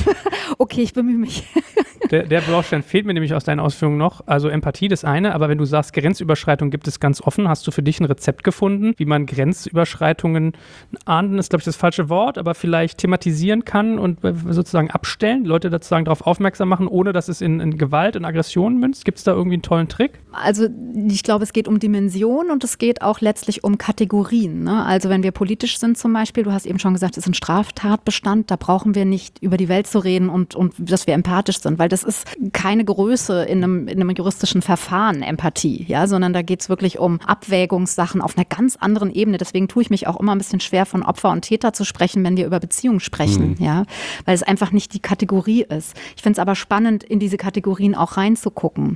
Okay, ich bemühe mich. Der, der Baustein fehlt mir nämlich aus deinen Ausführungen noch. Also Empathie, das eine, aber wenn du sagst, Grenzüberschreitung gibt es ganz offen, hast du für dich ein Rezept gefunden, wie man Grenzüberschreitungen ahnden, ist glaube ich das falsche Wort, aber vielleicht thematisieren kann und sozusagen abstellen, Leute sozusagen darauf aufmerksam machen, ohne dass es in, in Gewalt und Aggression münzt? Gibt es da irgendwie einen tollen Trick? Also ich glaube, es geht um Dimension und es geht auch letztlich um Kategorien. Ne? Also wenn wir politisch sind zum Beispiel, du hast eben schon gesagt, es ist ein Straftatbestand, da brauchen wir nicht über die Welt zu reden und, und dass wir empathisch sind, weil das ist keine Größe in einem, in einem juristischen Verfahren, Empathie, ja, sondern da geht es wirklich um Abwägungssachen auf einer ganz anderen Ebene. Deswegen tue ich mich auch immer ein bisschen schwer, von Opfer und Täter zu sprechen, wenn wir über Beziehungen sprechen, mhm. ja, weil es einfach nicht die Kategorie ist. Ich finde es aber spannend, in diese Kategorien auch reinzugucken.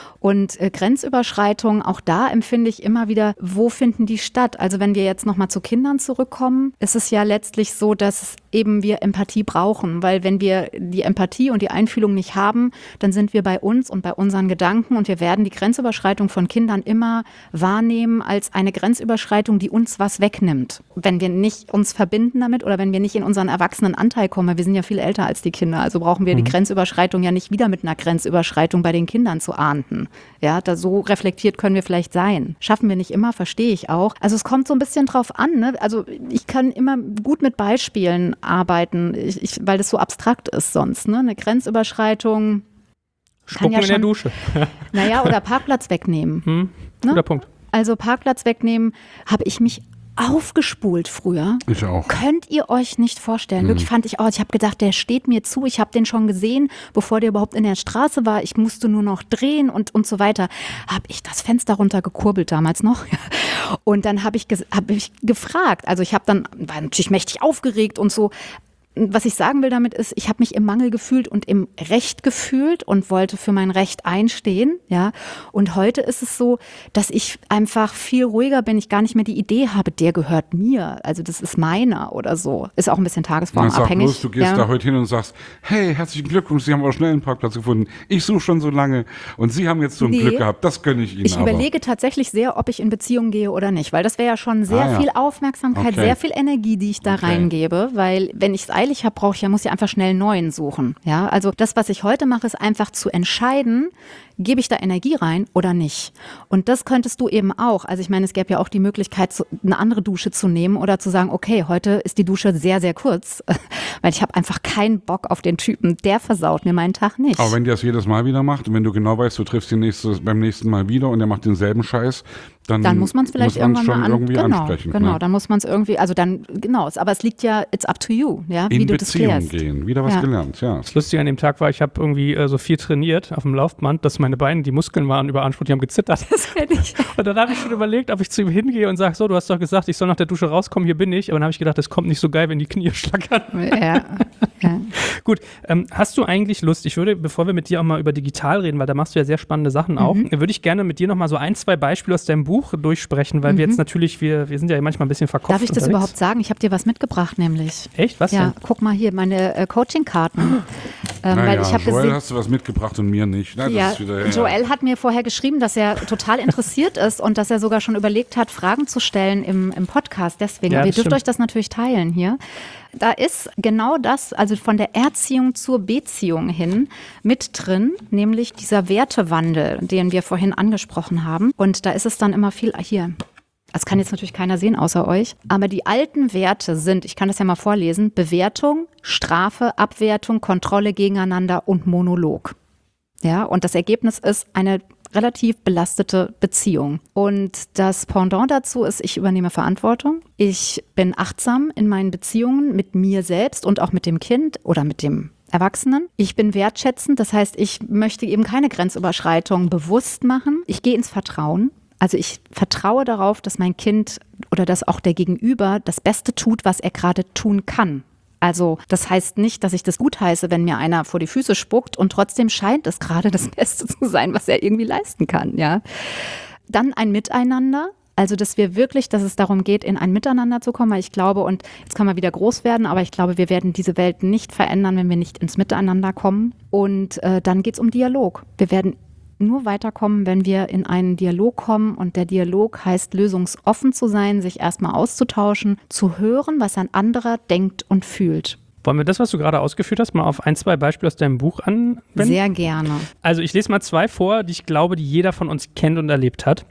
Und äh, Grenzüberschreitungen, auch da empfinde ich immer wieder, wo finden die statt? Also wenn wir jetzt nochmal zu Kindern zurückkommen, ist es ja letztlich so, dass eben wir Empathie brauchen, weil wenn wir die Empathie und die Einfühlung nicht haben, dann sind wir bei uns und bei unseren Gedanken und wir werden die Grenzüberschreitung von Kindern immer wahrnehmen als eine Grenzüberschreitung, die uns was wegnimmt. Wenn wir nicht uns verbinden damit oder wenn wir nicht in unseren erwachsenen Anteil kommen, weil wir sind ja viel älter als die Kinder, also brauchen wir mhm. die Grenzüberschreitung ja nicht wieder mit einer Grenzüberschreitung bei den Kindern zu ahnden. Ja, da so reflektiert können wir vielleicht sein. Schaffen wir nicht immer, verstehe ich auch. Also es kommt so ein bisschen drauf an, ne? Also ich kann immer gut mit Beispielen arbeiten, ich, ich, weil das so abstrakt ist sonst. Ne? Eine Grenzüberschreitung Spucken kann ja schon, in der Dusche. Naja, oder Parkplatz wegnehmen. Hm, ne? Guter Punkt. Also Parkplatz wegnehmen, habe ich mich aufgespult früher. Ich auch. Könnt ihr euch nicht vorstellen. Mhm. Wirklich fand ich auch, ich habe gedacht, der steht mir zu, ich habe den schon gesehen, bevor der überhaupt in der Straße war, ich musste nur noch drehen und, und so weiter. Habe ich das Fenster runtergekurbelt damals noch. Und dann habe ich, hab ich gefragt, also ich habe dann, war natürlich mächtig aufgeregt und so. Was ich sagen will damit ist, ich habe mich im Mangel gefühlt und im Recht gefühlt und wollte für mein Recht einstehen, ja. Und heute ist es so, dass ich einfach viel ruhiger bin, ich gar nicht mehr die Idee habe, der gehört mir, also das ist meiner oder so. Ist auch ein bisschen tagesformabhängig. Bloß, du gehst ja. da heute hin und sagst, hey, herzlichen Glückwunsch, Sie haben aber schnell einen Parkplatz gefunden. Ich suche schon so lange und Sie haben jetzt so ein nee, Glück gehabt, das gönne ich Ihnen Ich aber. überlege tatsächlich sehr, ob ich in Beziehung gehe oder nicht, weil das wäre ja schon sehr ah, ja. viel Aufmerksamkeit, okay. sehr viel Energie, die ich da okay. reingebe, weil wenn ich es eilig habe, brauche ich ja, muss ja einfach schnell einen neuen suchen. Ja, also das, was ich heute mache, ist einfach zu entscheiden, gebe ich da Energie rein oder nicht? Und das könntest du eben auch. Also ich meine, es gäbe ja auch die Möglichkeit, eine andere Dusche zu nehmen oder zu sagen, okay, heute ist die Dusche sehr, sehr kurz, weil ich habe einfach keinen Bock auf den Typen, der versaut mir meinen Tag nicht. Aber wenn der das jedes Mal wieder macht und wenn du genau weißt, du triffst ihn nächstes, beim nächsten Mal wieder und er macht denselben Scheiß, dann, dann muss man es vielleicht irgendwann schon mal an, irgendwie genau, ansprechen. Genau, ne? dann muss man es irgendwie, also dann, genau, aber es liegt ja, it's up to you, ja, in wie du Beziehung das klärst. gehen, wieder was ja. gelernt, ja. Das Lustige an dem Tag war, ich habe irgendwie äh, so viel trainiert auf dem Laufband, dass mein meine Beine, die Muskeln waren überansprucht, die haben gezittert. Das kenne ich. Und dann habe ich schon überlegt, ob ich zu ihm hingehe und sage, so, du hast doch gesagt, ich soll nach der Dusche rauskommen, hier bin ich. Aber dann habe ich gedacht, das kommt nicht so geil, wenn die Knie schlackern. Ja, ja. Gut, ähm, hast du eigentlich Lust, ich würde, bevor wir mit dir auch mal über digital reden, weil da machst du ja sehr spannende Sachen auch, mhm. würde ich gerne mit dir noch mal so ein, zwei Beispiele aus deinem Buch durchsprechen, weil mhm. wir jetzt natürlich, wir, wir sind ja manchmal ein bisschen verkopft. Darf ich das unterwegs. überhaupt sagen? Ich habe dir was mitgebracht, nämlich. Echt? Was ja, denn? Guck mal hier, meine äh, Coaching-Karten. ähm, naja, weil ich Joel, gesehen, hast du was mitgebracht und mir nicht. Na, das ja, ist wieder, ja. Joel hat mir vorher geschrieben, dass er total interessiert ist und dass er sogar schon überlegt hat, Fragen zu stellen im, im Podcast. Deswegen, ja, aber ihr dürft stimmt. euch das natürlich teilen hier. Da ist genau das, also von der Erziehung zur Beziehung hin mit drin, nämlich dieser Wertewandel, den wir vorhin angesprochen haben. Und da ist es dann immer viel, hier, das kann jetzt natürlich keiner sehen außer euch, aber die alten Werte sind, ich kann das ja mal vorlesen, Bewertung, Strafe, Abwertung, Kontrolle gegeneinander und Monolog. Ja, und das Ergebnis ist eine relativ belastete Beziehung. Und das Pendant dazu ist, ich übernehme Verantwortung. Ich bin achtsam in meinen Beziehungen mit mir selbst und auch mit dem Kind oder mit dem Erwachsenen. Ich bin wertschätzend, das heißt, ich möchte eben keine Grenzüberschreitung bewusst machen. Ich gehe ins Vertrauen. Also ich vertraue darauf, dass mein Kind oder dass auch der Gegenüber das Beste tut, was er gerade tun kann. Also das heißt nicht, dass ich das gutheiße, wenn mir einer vor die Füße spuckt und trotzdem scheint es gerade das Beste zu sein, was er irgendwie leisten kann. Ja. Dann ein Miteinander, also dass wir wirklich, dass es darum geht, in ein Miteinander zu kommen, weil ich glaube, und jetzt kann man wieder groß werden, aber ich glaube, wir werden diese Welt nicht verändern, wenn wir nicht ins Miteinander kommen. Und äh, dann geht es um Dialog. Wir werden nur weiterkommen, wenn wir in einen Dialog kommen und der Dialog heißt, lösungsoffen zu sein, sich erstmal auszutauschen, zu hören, was ein anderer denkt und fühlt. Wollen wir das, was du gerade ausgeführt hast, mal auf ein, zwei Beispiele aus deinem Buch anwenden? Sehr gerne. Also ich lese mal zwei vor, die ich glaube, die jeder von uns kennt und erlebt hat.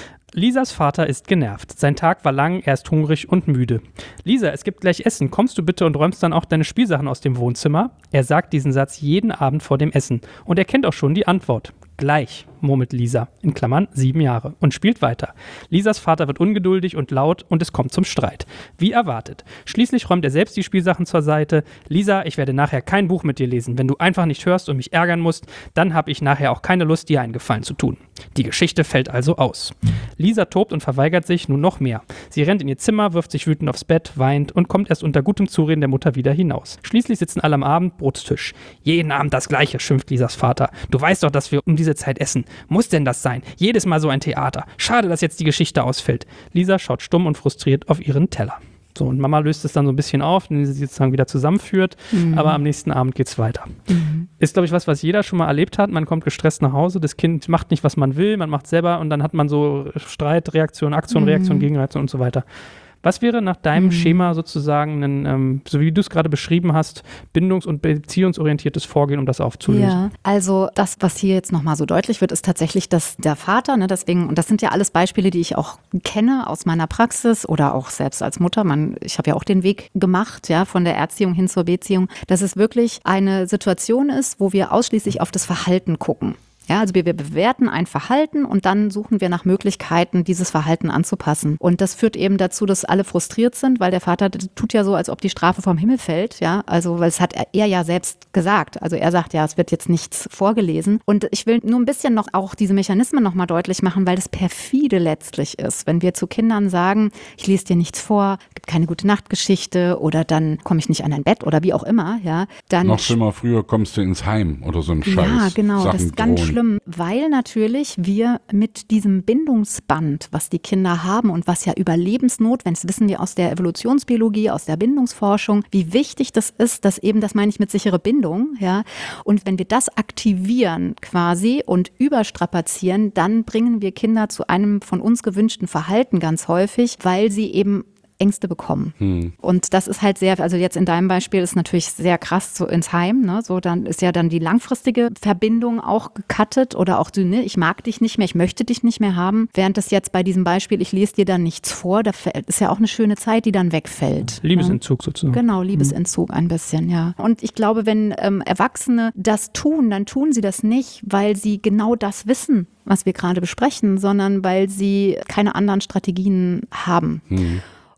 Lisas Vater ist genervt. Sein Tag war lang, er ist hungrig und müde. Lisa, es gibt gleich Essen. Kommst du bitte und räumst dann auch deine Spielsachen aus dem Wohnzimmer? Er sagt diesen Satz jeden Abend vor dem Essen. Und er kennt auch schon die Antwort. Gleich, murmelt Lisa, in Klammern sieben Jahre, und spielt weiter. Lisas Vater wird ungeduldig und laut und es kommt zum Streit. Wie erwartet. Schließlich räumt er selbst die Spielsachen zur Seite. Lisa, ich werde nachher kein Buch mit dir lesen. Wenn du einfach nicht hörst und mich ärgern musst, dann habe ich nachher auch keine Lust, dir einen Gefallen zu tun. Die Geschichte fällt also aus. Lisa tobt und verweigert sich nun noch mehr. Sie rennt in ihr Zimmer, wirft sich wütend aufs Bett, weint und kommt erst unter gutem Zureden der Mutter wieder hinaus. Schließlich sitzen alle am Abendbrotstisch. Jeden Abend das Gleiche, schimpft Lisas Vater. Du weißt doch, dass wir um diese Zeit essen. Muss denn das sein? Jedes Mal so ein Theater. Schade, dass jetzt die Geschichte ausfällt. Lisa schaut stumm und frustriert auf ihren Teller. So, und Mama löst es dann so ein bisschen auf, indem sie sie sozusagen wieder zusammenführt, mhm. aber am nächsten Abend geht's weiter. Mhm. Ist, glaube ich, was, was jeder schon mal erlebt hat. Man kommt gestresst nach Hause, das Kind macht nicht, was man will, man macht selber und dann hat man so Streit, Reaktion, Aktion, mhm. Reaktion, Gegenreaktion und so weiter. Was wäre nach deinem mhm. Schema sozusagen, ein, ähm, so wie du es gerade beschrieben hast, bindungs- und beziehungsorientiertes Vorgehen, um das aufzulösen? Ja, also das, was hier jetzt nochmal so deutlich wird, ist tatsächlich, dass der Vater, ne, deswegen, und das sind ja alles Beispiele, die ich auch kenne aus meiner Praxis oder auch selbst als Mutter. Man, ich habe ja auch den Weg gemacht, ja, von der Erziehung hin zur Beziehung, dass es wirklich eine Situation ist, wo wir ausschließlich auf das Verhalten gucken. Ja, also wir, wir bewerten ein Verhalten und dann suchen wir nach Möglichkeiten, dieses Verhalten anzupassen. Und das führt eben dazu, dass alle frustriert sind, weil der Vater tut ja so, als ob die Strafe vom Himmel fällt. Ja, also weil es hat er ja selbst gesagt. Also er sagt ja, es wird jetzt nichts vorgelesen. Und ich will nur ein bisschen noch auch diese Mechanismen nochmal deutlich machen, weil das perfide letztlich ist. Wenn wir zu Kindern sagen, ich lese dir nichts vor, gibt keine gute Nachtgeschichte oder dann komme ich nicht an dein Bett oder wie auch immer. Ja, dann noch schlimmer, früher kommst du ins Heim oder so ein Scheiß. Ja, genau, Sachen das ist ganz drohen. schlimm, weil natürlich wir mit diesem Bindungsband, was die Kinder haben und was ja überlebensnotwendig ist, wissen wir aus der Evolutionsbiologie, aus der Bindungsforschung, wie wichtig das ist, dass eben, das meine ich mit sichere Bindung, ja, und wenn wir das aktivieren quasi und überstrapazieren, dann bringen wir Kinder zu einem von uns gewünschten Verhalten ganz häufig, weil sie eben Ängste bekommen. Hm. Und das ist halt sehr, also jetzt in deinem Beispiel ist natürlich sehr krass so ins Heim, ne? So dann ist ja dann die langfristige Verbindung auch gecuttet oder auch du, ne, ich mag dich nicht mehr, ich möchte dich nicht mehr haben. Während das jetzt bei diesem Beispiel, ich lese dir dann nichts vor, da ist ja auch eine schöne Zeit, die dann wegfällt. Liebesentzug ne? sozusagen. Genau, Liebesentzug ein bisschen, ja. Und ich glaube, wenn ähm, Erwachsene das tun, dann tun sie das nicht, weil sie genau das wissen, was wir gerade besprechen, sondern weil sie keine anderen Strategien haben. Hm.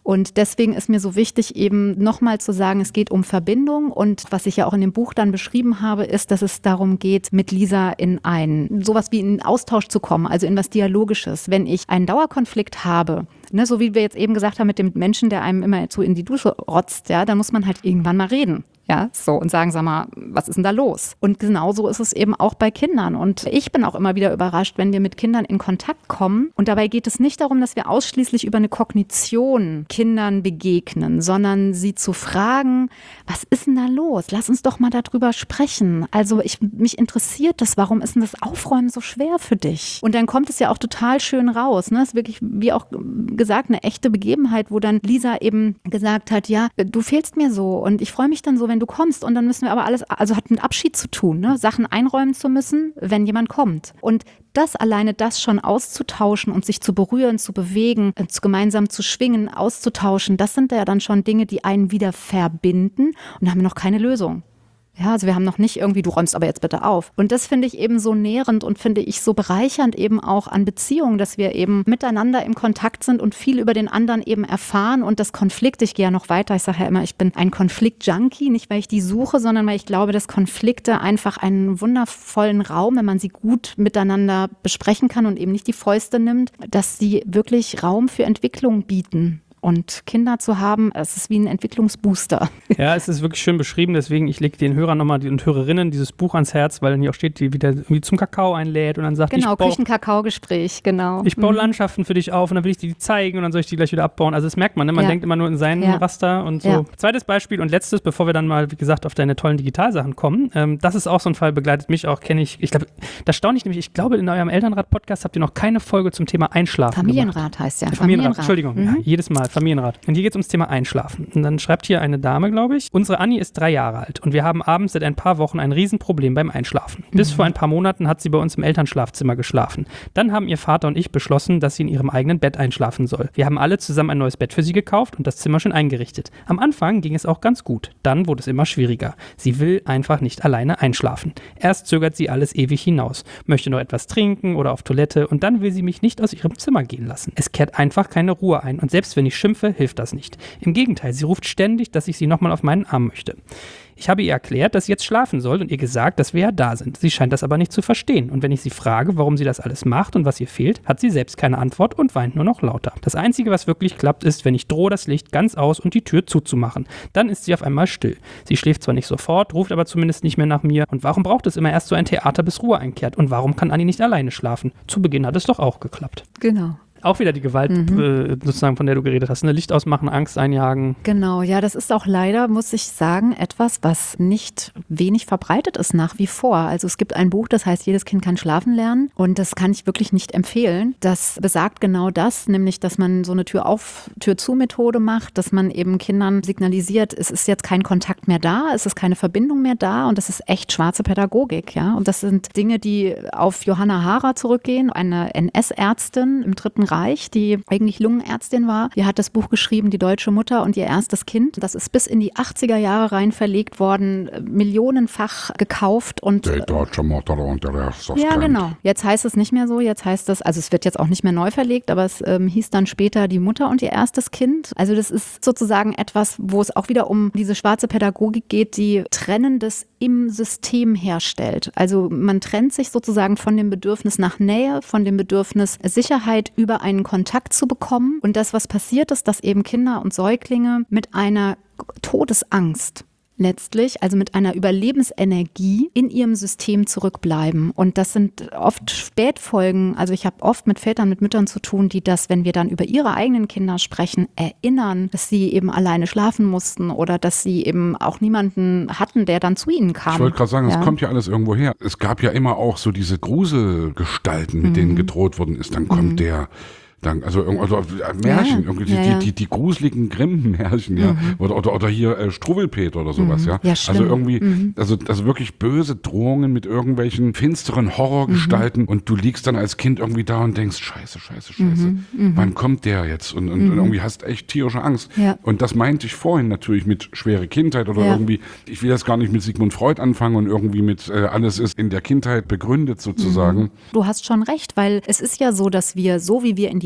Und deswegen ist mir so wichtig, eben nochmal zu sagen, es geht um Verbindung. Und was ich ja auch in dem Buch dann beschrieben habe, ist, dass es darum geht, mit Lisa in ein, sowas wie in Austausch zu kommen, also in was Dialogisches. Wenn ich einen Dauerkonflikt habe, ne, so wie wir jetzt eben gesagt haben mit dem Menschen, der einem immer so in die Dusche rotzt, ja, dann muss man halt irgendwann mal reden. Ja, so und sagen, sag mal, was ist denn da los? Und genauso ist es eben auch bei Kindern. Und ich bin auch immer wieder überrascht, wenn wir mit Kindern in Kontakt kommen. Und dabei geht es nicht darum, dass wir ausschließlich über eine Kognition Kindern begegnen, sondern sie zu fragen, was ist denn da los? Lass uns doch mal darüber sprechen. Also ich, mich interessiert das, warum ist denn das Aufräumen so schwer für dich? Und dann kommt es ja auch total schön raus. Ne? Das ist wirklich, wie auch gesagt, eine echte Begebenheit, wo dann Lisa eben gesagt hat, ja, du fehlst mir so und ich freue mich dann so, wenn du kommst, und dann müssen wir aber alles, also hat mit Abschied zu tun, ne? Sachen einräumen zu müssen, wenn jemand kommt. Und das alleine, das schon auszutauschen und sich zu berühren, zu bewegen, zu gemeinsam zu schwingen, auszutauschen, das sind ja dann schon Dinge, die einen wieder verbinden, und da haben wir noch keine Lösung. Ja, also wir haben noch nicht irgendwie, du räumst aber jetzt bitte auf. Und das finde ich eben so nährend und finde ich so bereichernd eben auch an Beziehungen, dass wir eben miteinander im Kontakt sind und viel über den anderen eben erfahren, und das Konflikt, ich gehe ja noch weiter, ich sage ja immer, ich bin ein Konflikt-Junkie, nicht weil ich die suche, sondern weil ich glaube, dass Konflikte einfach einen wundervollen Raum, wenn man sie gut miteinander besprechen kann und eben nicht die Fäuste nimmt, dass sie wirklich Raum für Entwicklung bieten. Und Kinder zu haben, es ist wie ein Entwicklungsbooster. Ja, es ist wirklich schön beschrieben, deswegen ich lege den Hörern nochmal und Hörerinnen dieses Buch ans Herz, weil dann hier auch steht, die wieder irgendwie zum Kakao einlädt und dann sagt, genau, ich baue Küchen-Kakao-Gespräch, genau. Ich baue mhm. Landschaften für dich auf und dann will ich dir die zeigen und dann soll ich die gleich wieder abbauen. Also das merkt man, ne? Man ja. denkt immer nur in seinen ja. Raster und so. Ja. Zweites Beispiel und letztes, bevor wir dann mal, wie gesagt, auf deine tollen Digitalsachen kommen. Ähm, das ist auch so ein Fall, begleitet mich auch, kenne ich. Ich glaube, das staune ich nämlich, ich glaube, in eurem Elternrat-Podcast habt ihr noch keine Folge zum Thema Einschlafen Familienrat gemacht. heißt ja. Familienrat, Entschuldigung, mhm. ja, jedes Mal, Familienrat. Und hier geht es ums Thema Einschlafen. Und dann schreibt hier eine Dame, glaube ich, unsere Anni ist drei Jahre alt und wir haben abends seit ein paar Wochen ein Riesenproblem beim Einschlafen. Bis mhm. vor ein paar Monaten hat sie bei uns im Elternschlafzimmer geschlafen. Dann haben ihr Vater und ich beschlossen, dass sie in ihrem eigenen Bett einschlafen soll. Wir haben alle zusammen ein neues Bett für sie gekauft und das Zimmer schon eingerichtet. Am Anfang ging es auch ganz gut. Dann wurde es immer schwieriger. Sie will einfach nicht alleine einschlafen. Erst zögert sie alles ewig hinaus, möchte noch etwas trinken oder auf Toilette und dann will sie mich nicht aus ihrem Zimmer gehen lassen. Es kehrt einfach keine Ruhe ein und selbst wenn ich schimpfe, hilft das nicht. Im Gegenteil, sie ruft ständig, dass ich sie nochmal auf meinen Arm möchte. Ich habe ihr erklärt, dass sie jetzt schlafen soll und ihr gesagt, dass wir ja da sind. Sie scheint das aber nicht zu verstehen. Und wenn ich sie frage, warum sie das alles macht und was ihr fehlt, hat sie selbst keine Antwort und weint nur noch lauter. Das Einzige, was wirklich klappt, ist, wenn ich drohe, das Licht ganz aus und die Tür zuzumachen. Dann ist sie auf einmal still. Sie schläft zwar nicht sofort, ruft aber zumindest nicht mehr nach mir. Und warum braucht es immer erst so ein Theater, bis Ruhe einkehrt? Und warum kann Anni nicht alleine schlafen? Zu Beginn hat es doch auch geklappt. Genau. Auch wieder die Gewalt, mhm. äh, sozusagen, von der du geredet hast. Ne? Licht ausmachen, Angst einjagen. Genau, ja, das ist auch leider, muss ich sagen, etwas, was nicht wenig verbreitet ist nach wie vor. Also es gibt ein Buch, das heißt, jedes Kind kann schlafen lernen. Und das kann ich wirklich nicht empfehlen. Das besagt genau das, nämlich, dass man so eine Tür-auf-, Tür-zu-Methode macht, dass man eben Kindern signalisiert, es ist jetzt kein Kontakt mehr da, es ist keine Verbindung mehr da, und das ist echt schwarze Pädagogik. Ja? Und das sind Dinge, die auf Johanna Hara zurückgehen, eine N S-Ärztin im Dritten Reich, die eigentlich Lungenärztin war. Die hat das Buch geschrieben, Die deutsche Mutter und ihr erstes Kind. Das ist bis in die achtziger Jahre rein verlegt worden, millionenfach gekauft. Und die deutsche Mutter und ihr erstes ja, Kind. genau. Jetzt heißt es nicht mehr so, jetzt heißt es, also es wird jetzt auch nicht mehr neu verlegt, aber es ähm, hieß dann später Die Mutter und ihr erstes Kind. Also das ist sozusagen etwas, wo es auch wieder um diese schwarze Pädagogik geht, die Trennendes im System herstellt. Also man trennt sich sozusagen von dem Bedürfnis nach Nähe, von dem Bedürfnis Sicherheit über einen Kontakt zu bekommen. Und das, was passiert ist, dass eben Kinder und Säuglinge mit einer Todesangst letztlich, also mit einer Überlebensenergie in ihrem System zurückbleiben. Und das sind oft Spätfolgen, also ich habe oft mit Vätern, mit Müttern zu tun, die das, wenn wir dann über ihre eigenen Kinder sprechen, erinnern, dass sie eben alleine schlafen mussten oder dass sie eben auch niemanden hatten, der dann zu ihnen kam. Ich wollte gerade sagen, es ja. kommt ja alles irgendwo her. Es gab ja immer auch so diese Gruselgestalten, mit mhm. denen gedroht worden ist. Dann kommt mhm. der Dann, also, also Märchen, ja, irgendwie ja, die, ja. die, die gruseligen Grimm-Märchen, ja, mhm. oder, oder, oder hier äh, Struwwelpeter oder sowas, mhm. ja. ja also irgendwie, mhm. also, also wirklich böse Drohungen mit irgendwelchen finsteren Horrorgestalten mhm. und du liegst dann als Kind irgendwie da und denkst, scheiße, scheiße, scheiße, mhm. wann kommt der jetzt? Und, und, mhm. und irgendwie hast echt tierische Angst. Ja. Und das meinte ich vorhin natürlich mit schwere Kindheit oder ja. irgendwie, ich will jetzt gar nicht mit Sigmund Freud anfangen und irgendwie mit äh, alles ist in der Kindheit begründet sozusagen. Mhm. Du hast schon recht, weil es ist ja so, dass wir, so wie wir in die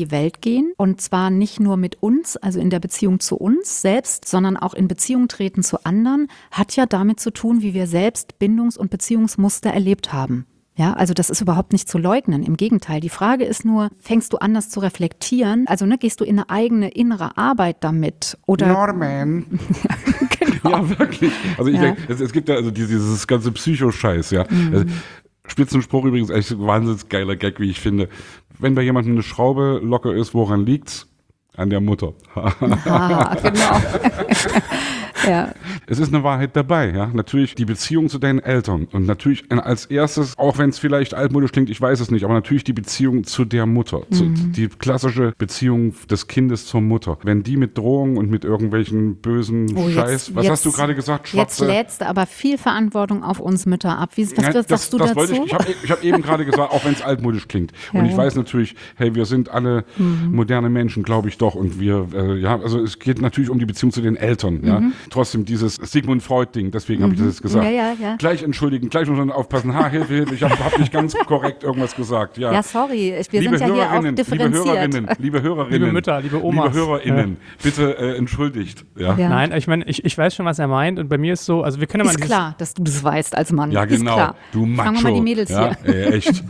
die Welt gehen und zwar nicht nur mit uns, also in der Beziehung zu uns selbst, sondern auch in Beziehung treten zu anderen, hat ja damit zu tun, wie wir selbst Bindungs- und Beziehungsmuster erlebt haben. Ja, also das ist überhaupt nicht zu leugnen. Im Gegenteil. Die Frage ist nur, fängst du an, das zu reflektieren? Also ne, gehst du in eine eigene innere Arbeit damit? Oder Norman. genau. Ja, wirklich. Also ich Ja. denke, es, es gibt ja also dieses, dieses ganze Psychoscheiß, ja. Mhm. Also, Spitzenspruch übrigens, echt ein wahnsinnig geiler Gag, wie ich finde. Wenn bei jemandem eine Schraube locker ist, woran liegt's? An der Mutter. Ah, genau. Ja. Es ist eine Wahrheit dabei, ja. Natürlich die Beziehung zu deinen Eltern und natürlich als erstes, auch wenn es vielleicht altmodisch klingt, ich weiß es nicht, aber natürlich die Beziehung zu der Mutter, mhm. zu, die klassische Beziehung des Kindes zur Mutter. Wenn die mit Drohungen und mit irgendwelchen bösen Oh, jetzt, Scheiß, was jetzt, hast du gerade gesagt? Schwarze? Jetzt lädst du aber viel Verantwortung auf uns Mütter ab. Wie, was ja, sagst das, du das dazu? Ich, ich habe ich hab eben gerade gesagt, auch wenn es altmodisch klingt. Ja, und ich ja. weiß natürlich, hey, wir sind alle mhm. moderne Menschen, glaube ich doch. Und wir, äh, ja, also es geht natürlich um die Beziehung zu den Eltern. Mhm. Ja. Trotzdem dieses Sigmund Freud-Ding, deswegen mhm. habe ich das jetzt gesagt. Ja, ja, ja. Gleich entschuldigen, gleich muss man aufpassen. Ha, Hilfe, Hilfe, ich habe hab nicht ganz korrekt irgendwas gesagt. Ja, ja sorry, wir liebe sind ja hier auch differenziert. Liebe Hörerinnen, liebe Hörerinnen, liebe Mütter, liebe Omas. Liebe HörerInnen, ja. bitte äh, entschuldigt. Ja. Ja. Nein, ich meine, ich, ich weiß schon, was er meint und bei mir ist so, also wir können ja mal Ist klar, dass du das weißt als Mann. Ja, genau. Ist klar. Du Macho. Fangen wir mal die Mädels ja, hier. Ey, echt.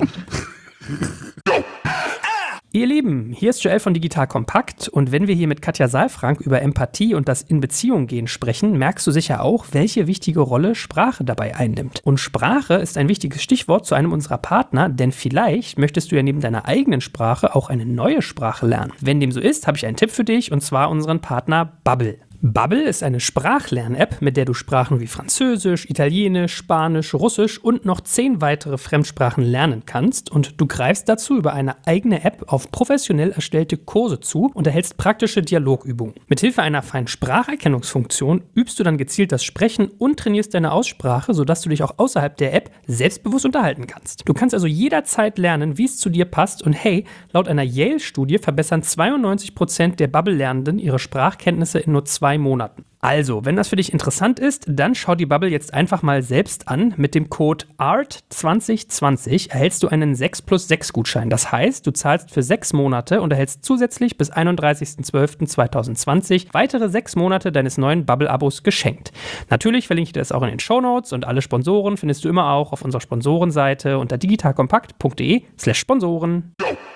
Ihr Lieben, hier ist Joel von Digital Kompakt und wenn wir hier mit Katja Saalfrank über Empathie und das in Beziehung gehen sprechen, merkst du sicher auch, welche wichtige Rolle Sprache dabei einnimmt. Und Sprache ist ein wichtiges Stichwort zu einem unserer Partner, denn vielleicht möchtest du ja neben deiner eigenen Sprache auch eine neue Sprache lernen. Wenn dem so ist, habe ich einen Tipp für dich und zwar unseren Partner Babbel. Babbel ist eine Sprachlern-App, mit der du Sprachen wie Französisch, Italienisch, Spanisch, Russisch und noch zehn weitere Fremdsprachen lernen kannst und du greifst dazu über eine eigene App auf professionell erstellte Kurse zu und erhältst praktische Dialogübungen. Mithilfe einer feinen Spracherkennungsfunktion übst du dann gezielt das Sprechen und trainierst deine Aussprache, sodass du dich auch außerhalb der App selbstbewusst unterhalten kannst. Du kannst also jederzeit lernen, wie es zu dir passt und hey, laut einer Yale-Studie verbessern zweiundneunzig Prozent der Babbel-Lernenden ihre Sprachkenntnisse in nur zwei Monaten. Also, wenn das für dich interessant ist, dann schau die Babbel jetzt einfach mal selbst an. Mit dem Code A R T zwanzig zwanzig erhältst du einen sechs plus sechs Gutschein. Das heißt, du zahlst für sechs Monate und erhältst zusätzlich bis einunddreißigsten zwölften zweitausendzwanzig weitere sechs Monate deines neuen Babbel-Abos geschenkt. Natürlich verlinke ich dir das auch in den Shownotes und alle Sponsoren findest du immer auch auf unserer Sponsorenseite unter digitalkompakt.de slash Sponsoren.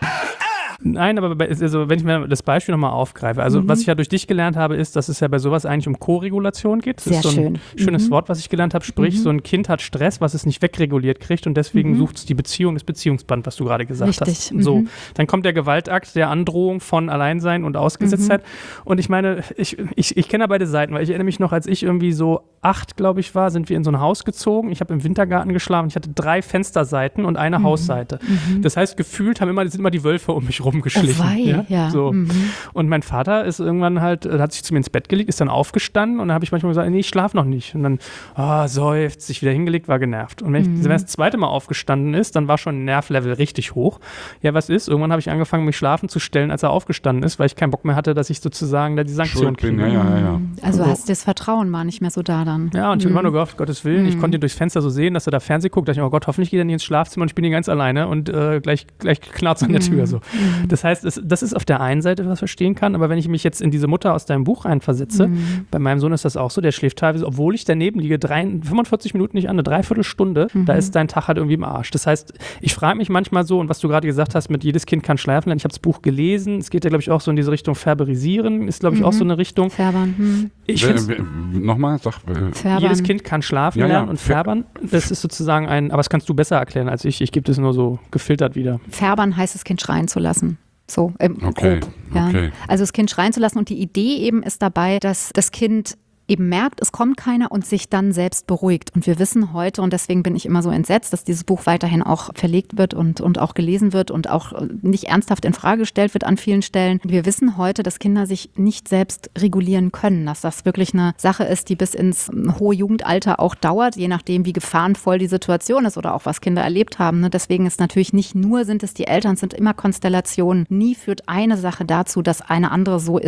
Nein, aber bei, also wenn ich mir das Beispiel nochmal aufgreife, also mhm. was ich ja durch dich gelernt habe, ist, dass es ja bei sowas eigentlich um Co-Regulation geht. Das Sehr ist so ein schön. schönes mhm. Wort, was ich gelernt habe. Sprich, mhm. so ein Kind hat Stress, was es nicht wegreguliert kriegt und deswegen mhm. sucht es die Beziehung, das Beziehungsband, was du gerade gesagt Richtig. hast. So, mhm. dann kommt der Gewaltakt der Androhung von Alleinsein und Ausgesetztheit. Mhm. Und ich meine, ich, ich, ich kenne ja beide Seiten, weil ich erinnere mich noch, als ich irgendwie so acht, glaube ich, war, sind wir in so ein Haus gezogen. Ich habe im Wintergarten geschlafen. Ich hatte drei Fensterseiten und eine mhm. Hausseite. Mhm. Das heißt, gefühlt haben immer, sind immer die Wölfe um mich rumgeschlichen. Oh, ja? Ja. So. Mhm. Und mein Vater ist irgendwann halt, hat sich zu mir ins Bett gelegt, ist dann aufgestanden und dann habe ich manchmal gesagt, nee, ich schlafe noch nicht. Und dann, oh, seufzt, sich wieder hingelegt, war genervt. Und wenn, mhm. ich, wenn das zweite Mal aufgestanden ist, dann war schon Nervlevel richtig hoch. Ja, was ist? Irgendwann habe ich angefangen, mich schlafen zu stellen, als er aufgestanden ist, weil ich keinen Bock mehr hatte, dass ich sozusagen da die Sanktion kriege. Ja, ja, ja. Also hast du das Vertrauen war nicht mehr so da dann. Ja, und ich mhm. habe immer nur gehofft, Gottes Willen, mhm. ich konnte ihn durchs Fenster so sehen, dass er da Fernsehen guckt. Da dachte ich, oh Gott, hoffentlich geht er nicht ins Schlafzimmer und ich bin hier ganz alleine und äh, gleich, gleich knarrt es an der Tür. So. Mhm. Das heißt, es, das ist auf der einen Seite, was ich verstehen kann, aber wenn ich mich jetzt in diese Mutter aus deinem Buch reinversetze, mhm. bei meinem Sohn ist das auch so, der schläft teilweise, obwohl ich daneben liege, drei, fünfundvierzig Minuten nicht an, eine Dreiviertelstunde, mhm. da ist dein Tag halt irgendwie im Arsch. Das heißt, ich frage mich manchmal so, und was du gerade gesagt hast, mit jedes Kind kann schlafen lernen, ich habe das Buch gelesen, es geht ja, glaube ich, auch so in diese Richtung Färberisieren, ist, glaube ich, mhm. auch so eine Richtung. Färbern. Mhm. Ich äh, Nochmal, sag. Äh, jedes Kind kann schlafen ja, lernen ja. und färbern, das ist sozusagen ein, aber das kannst du besser erklären als ich, ich gebe das nur so gefiltert wieder. Färbern heißt, das Kind schreien zu lassen. So, im okay, grob, ja. okay. Also das Kind schreien zu lassen und die Idee eben ist dabei, dass das Kind eben merkt, es kommt keiner und sich dann selbst beruhigt. Und wir wissen heute, und deswegen bin ich immer so entsetzt, dass dieses Buch weiterhin auch verlegt wird und, und auch gelesen wird und auch nicht ernsthaft in Frage gestellt wird an vielen Stellen. Wir wissen heute, dass Kinder sich nicht selbst regulieren können, dass das wirklich eine Sache ist, die bis ins hohe Jugendalter auch dauert, je nachdem, wie gefahrenvoll die Situation ist oder auch was Kinder erlebt haben. Deswegen ist natürlich nicht nur, sind es die Eltern, es sind immer Konstellationen. Nie führt eine Sache dazu, dass eine andere so ist,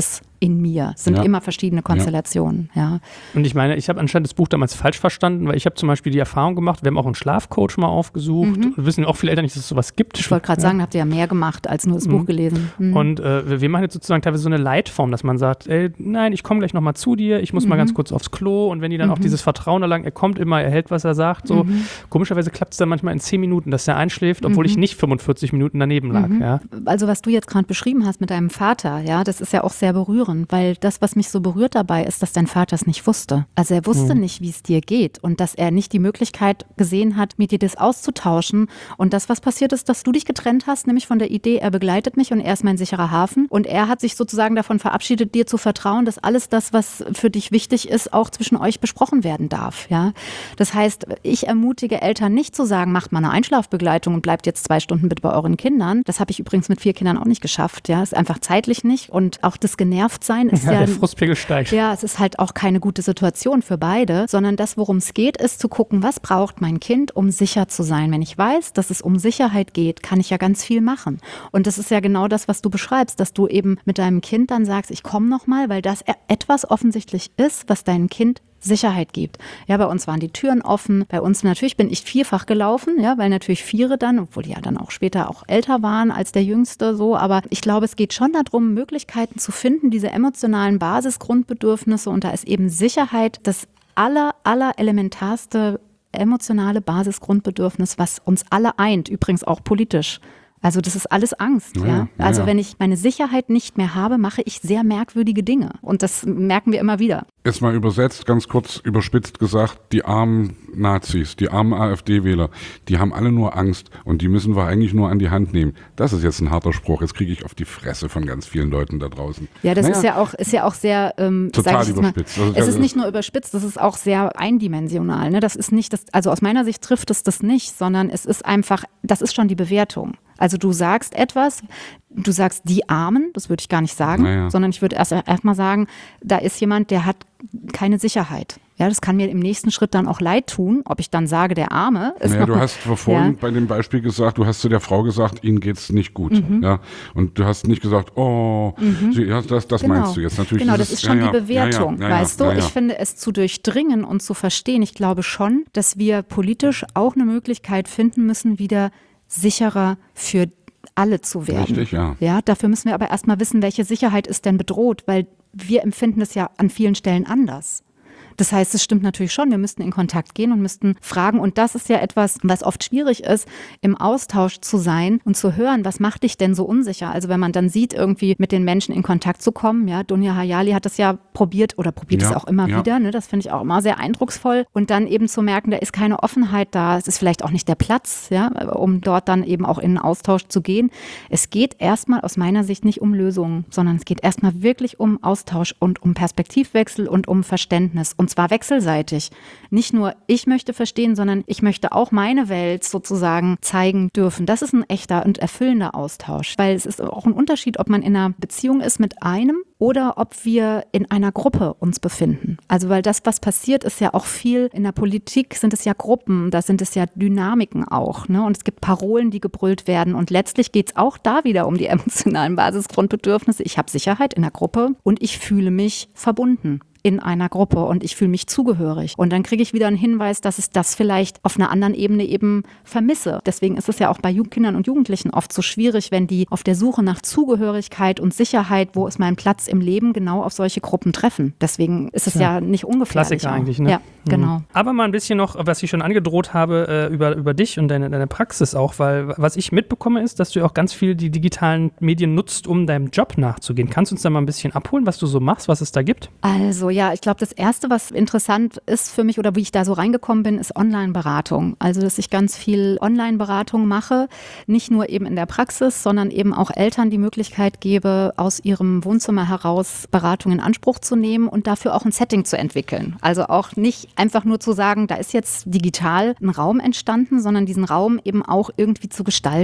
in mir. Es sind Ja. immer verschiedene Konstellationen. Ja. Ja. Und ich meine, ich habe anscheinend das Buch damals falsch verstanden, weil ich habe zum Beispiel die Erfahrung gemacht, wir haben auch einen Schlafcoach mal aufgesucht. Mhm. Und wissen auch viele Eltern nicht, dass es sowas gibt. Ich wollte gerade ja. sagen, habt ihr ja mehr gemacht, als nur das Mhm. Buch gelesen. Mhm. Und äh, wir machen jetzt sozusagen teilweise so eine Leitform, dass man sagt, ey, nein, ich komme gleich nochmal zu dir, ich muss Mhm. mal ganz kurz aufs Klo. Und wenn die dann Mhm. auch dieses Vertrauen erlangen, er kommt immer, er hält, was er sagt. So. Mhm. Komischerweise klappt es dann manchmal in zehn Minuten, dass er einschläft, obwohl Mhm. ich nicht fünfundvierzig Minuten daneben lag. Mhm. Ja. Also was du jetzt gerade beschrieben hast mit deinem Vater, ja, das ist ja auch sehr berührend, weil das, was mich so berührt dabei, ist, dass dein Vater es nicht wusste. Also er wusste Mhm. nicht, wie es dir geht und dass er nicht die Möglichkeit gesehen hat, mit dir das auszutauschen. Und das, was passiert ist, dass du dich getrennt hast, nämlich von der Idee, er begleitet mich und er ist mein sicherer Hafen. Und er hat sich sozusagen davon verabschiedet, dir zu vertrauen, dass alles das, was für dich wichtig ist, auch zwischen euch besprochen werden darf. Ja? Das heißt, ich ermutige Eltern nicht zu sagen, macht mal eine Einschlafbegleitung und bleibt jetzt zwei Stunden bitte bei euren Kindern. Das habe ich übrigens mit vier Kindern auch nicht geschafft. Ja, ist einfach zeitlich nicht. Und auch das Genervtsein ist Ja, ja, der Frustpegel steigt. ja, es ist halt auch keine gute Situation für beide, sondern das, worum es geht, ist zu gucken, was braucht mein Kind, um sicher zu sein. Wenn ich weiß, dass es um Sicherheit geht, kann ich ja ganz viel machen. Und das ist ja genau das, was du beschreibst, dass du eben mit deinem Kind dann sagst, ich komme nochmal, weil das etwas offensichtlich ist, was deinem Kind Sicherheit gibt. Ja, bei uns waren die Türen offen. Bei uns natürlich bin ich vierfach gelaufen, ja, weil natürlich Viere dann, obwohl die ja dann auch später auch älter waren als der Jüngste, so. Aber ich glaube, es geht schon darum, Möglichkeiten zu finden, diese emotionalen Basisgrundbedürfnisse. Und da ist eben Sicherheit das aller, aller elementarste emotionale Basisgrundbedürfnis, was uns alle eint, übrigens auch politisch. Also das ist alles Angst. Ja, ja. Ja, also ja. wenn ich meine Sicherheit nicht mehr habe, mache ich sehr merkwürdige Dinge. Und das merken wir immer wieder. Jetzt mal übersetzt, ganz kurz überspitzt gesagt, die armen Nazis, die armen AfD-Wähler, die haben alle nur Angst und die müssen wir eigentlich nur an die Hand nehmen. Das ist jetzt ein harter Spruch. Jetzt kriege ich auf die Fresse von ganz vielen Leuten da draußen. Ja, das Naja, ist ja auch, ist ja auch sehr, ähm, Total sag ich jetzt mal, überspitzt. Also, es das ist ist- nicht nur überspitzt, das ist auch sehr eindimensional. Ne? Das ist nicht, das, also aus meiner Sicht trifft es das nicht, sondern es ist einfach, das ist schon die Bewertung. Also du sagst etwas, du sagst die Armen, das würde ich gar nicht sagen, Naja. sondern ich würde erst erstmal sagen, da ist jemand, der hat keine Sicherheit. Ja, das kann mir im nächsten Schritt dann auch leid tun, ob ich dann sage, der Arme ist Naja, noch du mal- hast vorhin Ja. bei dem Beispiel gesagt, du hast zu der Frau gesagt, ihnen geht's nicht gut. Mhm. Ja? Und du hast nicht gesagt, oh, sie, ja, das, das Genau. meinst du jetzt. Natürlich Genau, dieses- das ist schon ja, die ja, Bewertung, ja, ja, weißt ja, du? ja, ja. Ich finde, es zu durchdringen und zu verstehen, ich glaube schon, dass wir politisch auch eine Möglichkeit finden müssen, wieder sicherer für alle zu werden. Richtig, ja. Ja, dafür müssen wir aber erstmal wissen, welche Sicherheit ist denn bedroht, weil wir empfinden es ja an vielen Stellen anders. Das heißt, es stimmt natürlich schon, wir müssten in Kontakt gehen und müssten fragen. Und das ist ja etwas, was oft schwierig ist, im Austausch zu sein und zu hören, was macht dich denn so unsicher? Also wenn man dann sieht, irgendwie mit den Menschen in Kontakt zu kommen, ja, Dunja Hayali hat das ja probiert oder probiert es Ja, auch immer ja. wieder, ne? Das finde ich auch immer sehr eindrucksvoll. Und dann eben zu merken, da ist keine Offenheit da, es ist vielleicht auch nicht der Platz, ja, um dort dann eben auch in einen Austausch zu gehen. Es geht erstmal aus meiner Sicht nicht um Lösungen, sondern es geht erstmal wirklich um Austausch und um Perspektivwechsel und um Verständnis. Und zwar wechselseitig. Nicht nur ich möchte verstehen, sondern ich möchte auch meine Welt sozusagen zeigen dürfen. Das ist ein echter und erfüllender Austausch. Weil es ist auch ein Unterschied, ob man in einer Beziehung ist mit einem oder ob wir in einer Gruppe uns befinden. Also weil das, was passiert, ist ja auch viel, in der Politik sind es ja Gruppen, da sind es ja Dynamiken auch. Ne? Und es gibt Parolen, die gebrüllt werden. Und letztlich geht es auch da wieder um die emotionalen Basisgrundbedürfnisse. Ich habe Sicherheit in der Gruppe und ich fühle mich verbunden in einer Gruppe und ich fühle mich zugehörig. Und dann kriege ich wieder einen Hinweis, dass ich das vielleicht auf einer anderen Ebene eben vermisse. Deswegen ist es ja auch bei Ju- Kindern und Jugendlichen oft so schwierig, wenn die auf der Suche nach Zugehörigkeit und Sicherheit, wo ist mein Platz im Leben, genau auf solche Gruppen treffen. Deswegen ist es ja, ja nicht ungefährlich. Klassiker auch. eigentlich, ne? Ja, genau. Mhm. Aber mal ein bisschen noch, was ich schon angedroht habe, äh, über, über dich und deine, deine Praxis auch, weil was ich mitbekomme ist, dass du ja auch ganz viel die digitalen Medien nutzt, um deinem Job nachzugehen. Kannst du uns da mal ein bisschen abholen, was du so machst, was es da gibt? Also ja, ich glaube, das Erste, was interessant ist für mich oder wie ich da so reingekommen bin, ist Online-Beratung. Also, dass ich ganz viel Online-Beratung mache, nicht nur eben in der Praxis, sondern eben auch Eltern die Möglichkeit gebe, aus ihrem Wohnzimmer heraus Beratung in Anspruch zu nehmen und dafür auch ein Setting zu entwickeln. Also auch nicht einfach nur zu sagen, da ist jetzt digital ein Raum entstanden, sondern diesen Raum eben auch irgendwie zu gestalten.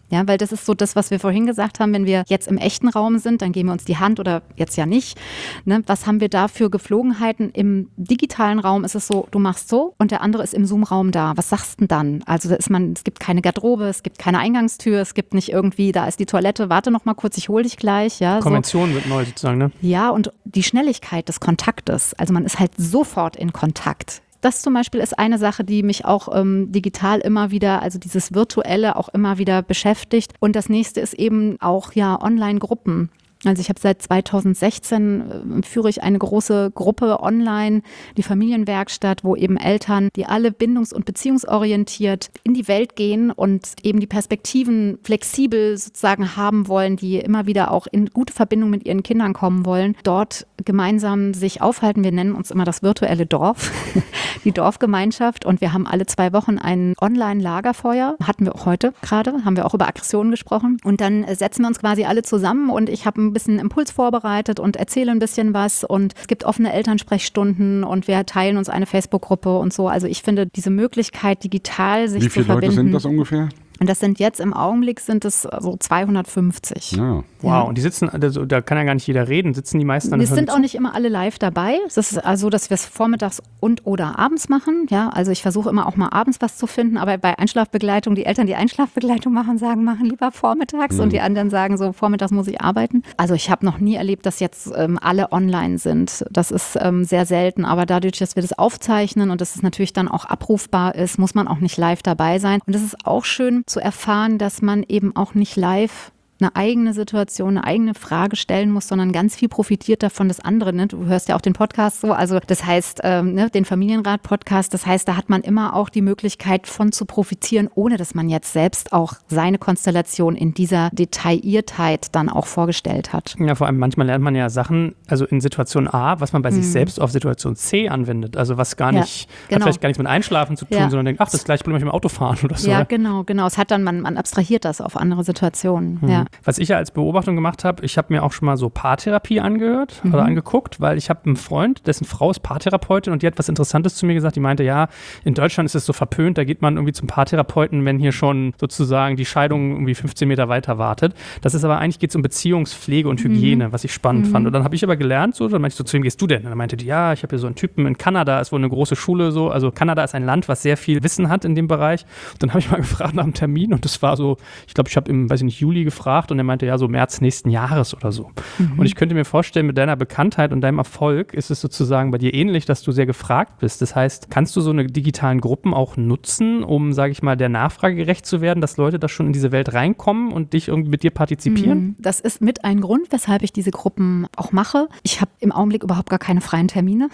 Ja, weil das ist so das, was wir vorhin gesagt haben, wenn wir jetzt im echten Raum sind, dann geben wir uns die Hand oder jetzt ja nicht. Ne? Was haben wir da für Geflogenheiten? Im digitalen Raum ist es so, du machst so und der andere ist im Zoom-Raum da. Was sagst du denn dann? Also da ist man, es gibt keine Garderobe, es gibt keine Eingangstür, es gibt nicht irgendwie, da ist die Toilette, warte noch mal kurz, ich hole dich gleich. Ja, Konvention so. wird neu sozusagen, ne? Ja, und die Schnelligkeit des Kontaktes. Also man ist halt sofort in Kontakt. Das zum Beispiel ist eine Sache, die mich auch ähm, digital immer wieder, also dieses Virtuelle auch immer wieder beschäftigt. Und das nächste ist eben auch ja Online-Gruppen. Also ich habe seit zweitausendsechzehn äh, führe ich eine große Gruppe online, die Familienwerkstatt, wo eben Eltern, die alle bindungs- und beziehungsorientiert in die Welt gehen und eben die Perspektiven flexibel sozusagen haben wollen, die immer wieder auch in gute Verbindung mit ihren Kindern kommen wollen, dort gemeinsam sich aufhalten. Wir nennen uns immer das virtuelle Dorf, die Dorfgemeinschaft, und wir haben alle zwei Wochen ein Online-Lagerfeuer. Hatten wir auch heute gerade, haben wir auch über Aggressionen gesprochen. Und dann setzen wir uns quasi alle zusammen und ich habe ein bisschen Impuls vorbereitet und erzähle ein bisschen was, und es gibt offene Elternsprechstunden und wir teilen uns eine Facebook-Gruppe und so. Also ich finde diese Möglichkeit, digital sich zu verbinden. Wie viele Leute sind das ungefähr? Und das sind jetzt im Augenblick sind es so zweihundertfünfzig. Ja. Wow, Ja. und die sitzen, also, da kann ja gar nicht jeder reden, sitzen die meisten dann Wir sind auch nicht immer alle live dabei. Es ist also, dass wir es vormittags und oder abends machen. Ja, also ich versuche immer auch mal abends was zu finden, aber bei Einschlafbegleitung, die Eltern, die Einschlafbegleitung machen, sagen, machen lieber vormittags, mhm. und die anderen sagen so, vormittags muss ich arbeiten. Also ich habe noch nie erlebt, dass jetzt ähm, alle online sind. Das ist ähm, sehr selten, aber dadurch, dass wir das aufzeichnen und dass es natürlich dann auch abrufbar ist, muss man auch nicht live dabei sein. Und das ist auch schön zu erfahren, dass man eben auch nicht live eine eigene Situation, eine eigene Frage stellen muss, sondern ganz viel profitiert davon das andere. Ne? Du hörst ja auch den Podcast so, also das heißt, ähm, ne, den Familienrat-Podcast, das heißt, da hat man immer auch die Möglichkeit von zu profitieren, ohne dass man jetzt selbst auch seine Konstellation in dieser Detailliertheit dann auch vorgestellt hat. Ja, vor allem manchmal lernt man ja Sachen, also in Situation A, was man bei mhm. sich selbst auf Situation C anwendet, also was gar nicht, ja, genau. hat vielleicht gar nichts mit Einschlafen zu tun, ja. sondern denkt, ach, das gleiche Problem mit dem Autofahren oder so. Ja, oder? genau, genau. Es hat dann, man, man abstrahiert das auf andere Situationen, mhm. ja. Was ich ja als Beobachtung gemacht habe, ich habe mir auch schon mal so Paartherapie angehört mhm. oder angeguckt, weil ich habe einen Freund, dessen Frau ist Paartherapeutin, und die hat was Interessantes zu mir gesagt. Die meinte, ja, in Deutschland ist es so verpönt, da geht man irgendwie zum Paartherapeuten, wenn hier schon sozusagen die Scheidung irgendwie fünfzehn Meter weiter wartet. Das ist aber eigentlich, geht es um Beziehungspflege und Hygiene, mhm. was ich spannend mhm. fand. Und dann habe ich aber gelernt, so, dann meinte ich so, zu wem gehst du denn? Und dann meinte die, ja, ich habe hier so einen Typen in Kanada, ist wohl eine große Schule so. Also Kanada ist ein Land, was sehr viel Wissen hat in dem Bereich. Und dann habe ich mal gefragt nach einem Termin, und das war so, ich glaube, ich habe im, weiß ich nicht, Juli gefragt, und er meinte, ja, so März nächsten Jahres oder so. Mhm. Und ich könnte mir vorstellen, mit deiner Bekanntheit und deinem Erfolg ist es sozusagen bei dir ähnlich, dass du sehr gefragt bist. Das heißt, kannst du so eine digitalen Gruppen auch nutzen, um, sage ich mal, der Nachfrage gerecht zu werden, dass Leute da schon in diese Welt reinkommen und dich irgendwie mit dir partizipieren? Das ist mit ein Grund, weshalb ich diese Gruppen auch mache. Ich habe im Augenblick überhaupt gar keine freien Termine.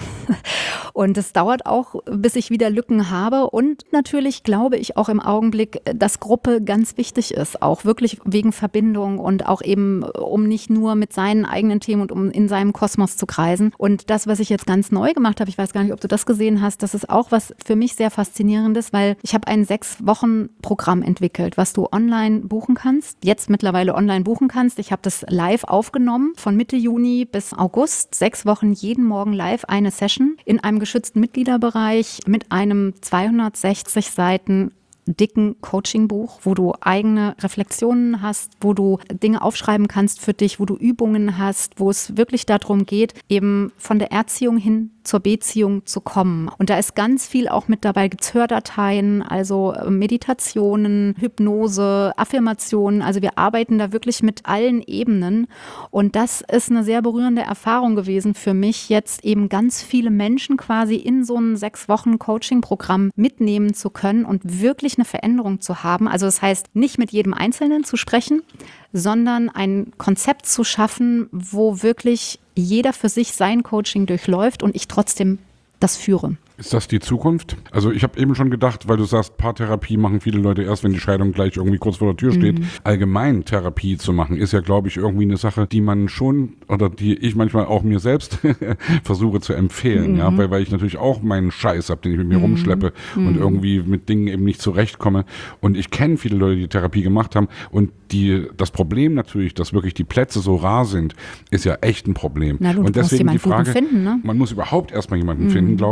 Und es dauert auch, bis ich wieder Lücken habe. Und natürlich glaube ich auch im Augenblick, dass Gruppe ganz wichtig ist, auch wirklich wegen Verbindung und auch eben, um nicht nur mit seinen eigenen Themen und um in seinem Kosmos zu kreisen. Und das, was ich jetzt ganz neu gemacht habe, ich weiß gar nicht, ob du das gesehen hast, das ist auch was für mich sehr Faszinierendes, weil ich habe ein Sechs-Wochen-Programm entwickelt, was du online buchen kannst, jetzt mittlerweile online buchen kannst. Ich habe das live aufgenommen, von Mitte Juni bis August, sechs Wochen, jeden Morgen live eine Session in einem geschützten Mitgliederbereich mit einem zweihundertsechzig Seiten dicken Coaching-Buch, wo du eigene Reflexionen hast, wo du Dinge aufschreiben kannst für dich, wo du Übungen hast, wo es wirklich darum geht, eben von der Erziehung hin zur Beziehung zu kommen. Und da ist ganz viel auch mit dabei, gibt's Hördateien, also Meditationen, Hypnose, Affirmationen. Also wir arbeiten da wirklich mit allen Ebenen. Und das ist eine sehr berührende Erfahrung gewesen für mich, jetzt eben ganz viele Menschen quasi in so ein sechs Wochen Coaching-Programm mitnehmen zu können und wirklich eine Veränderung zu haben. Also das heißt, nicht mit jedem Einzelnen zu sprechen, sondern ein Konzept zu schaffen, wo wirklich jeder für sich sein Coaching durchläuft und ich trotzdem das führe. Ist das die Zukunft? Also ich habe eben schon gedacht, weil du sagst, Paartherapie machen viele Leute erst, wenn die Scheidung gleich irgendwie kurz vor der Tür steht. Mhm. Allgemein Therapie zu machen, ist ja, glaube ich, irgendwie eine Sache, die man schon, oder die ich manchmal auch mir selbst versuche zu empfehlen, mhm. ja, weil, weil ich natürlich auch meinen Scheiß habe, den ich mit mir mhm. rumschleppe mhm. und irgendwie mit Dingen eben nicht zurechtkomme. Und ich kenne viele Leute, die Therapie gemacht haben, und die, das Problem natürlich, dass wirklich die Plätze so rar sind, ist ja echt ein Problem. Na, du, und du deswegen musst die Frage, finden, ne? man muss überhaupt erstmal jemanden mhm. finden, glaube ich, ja.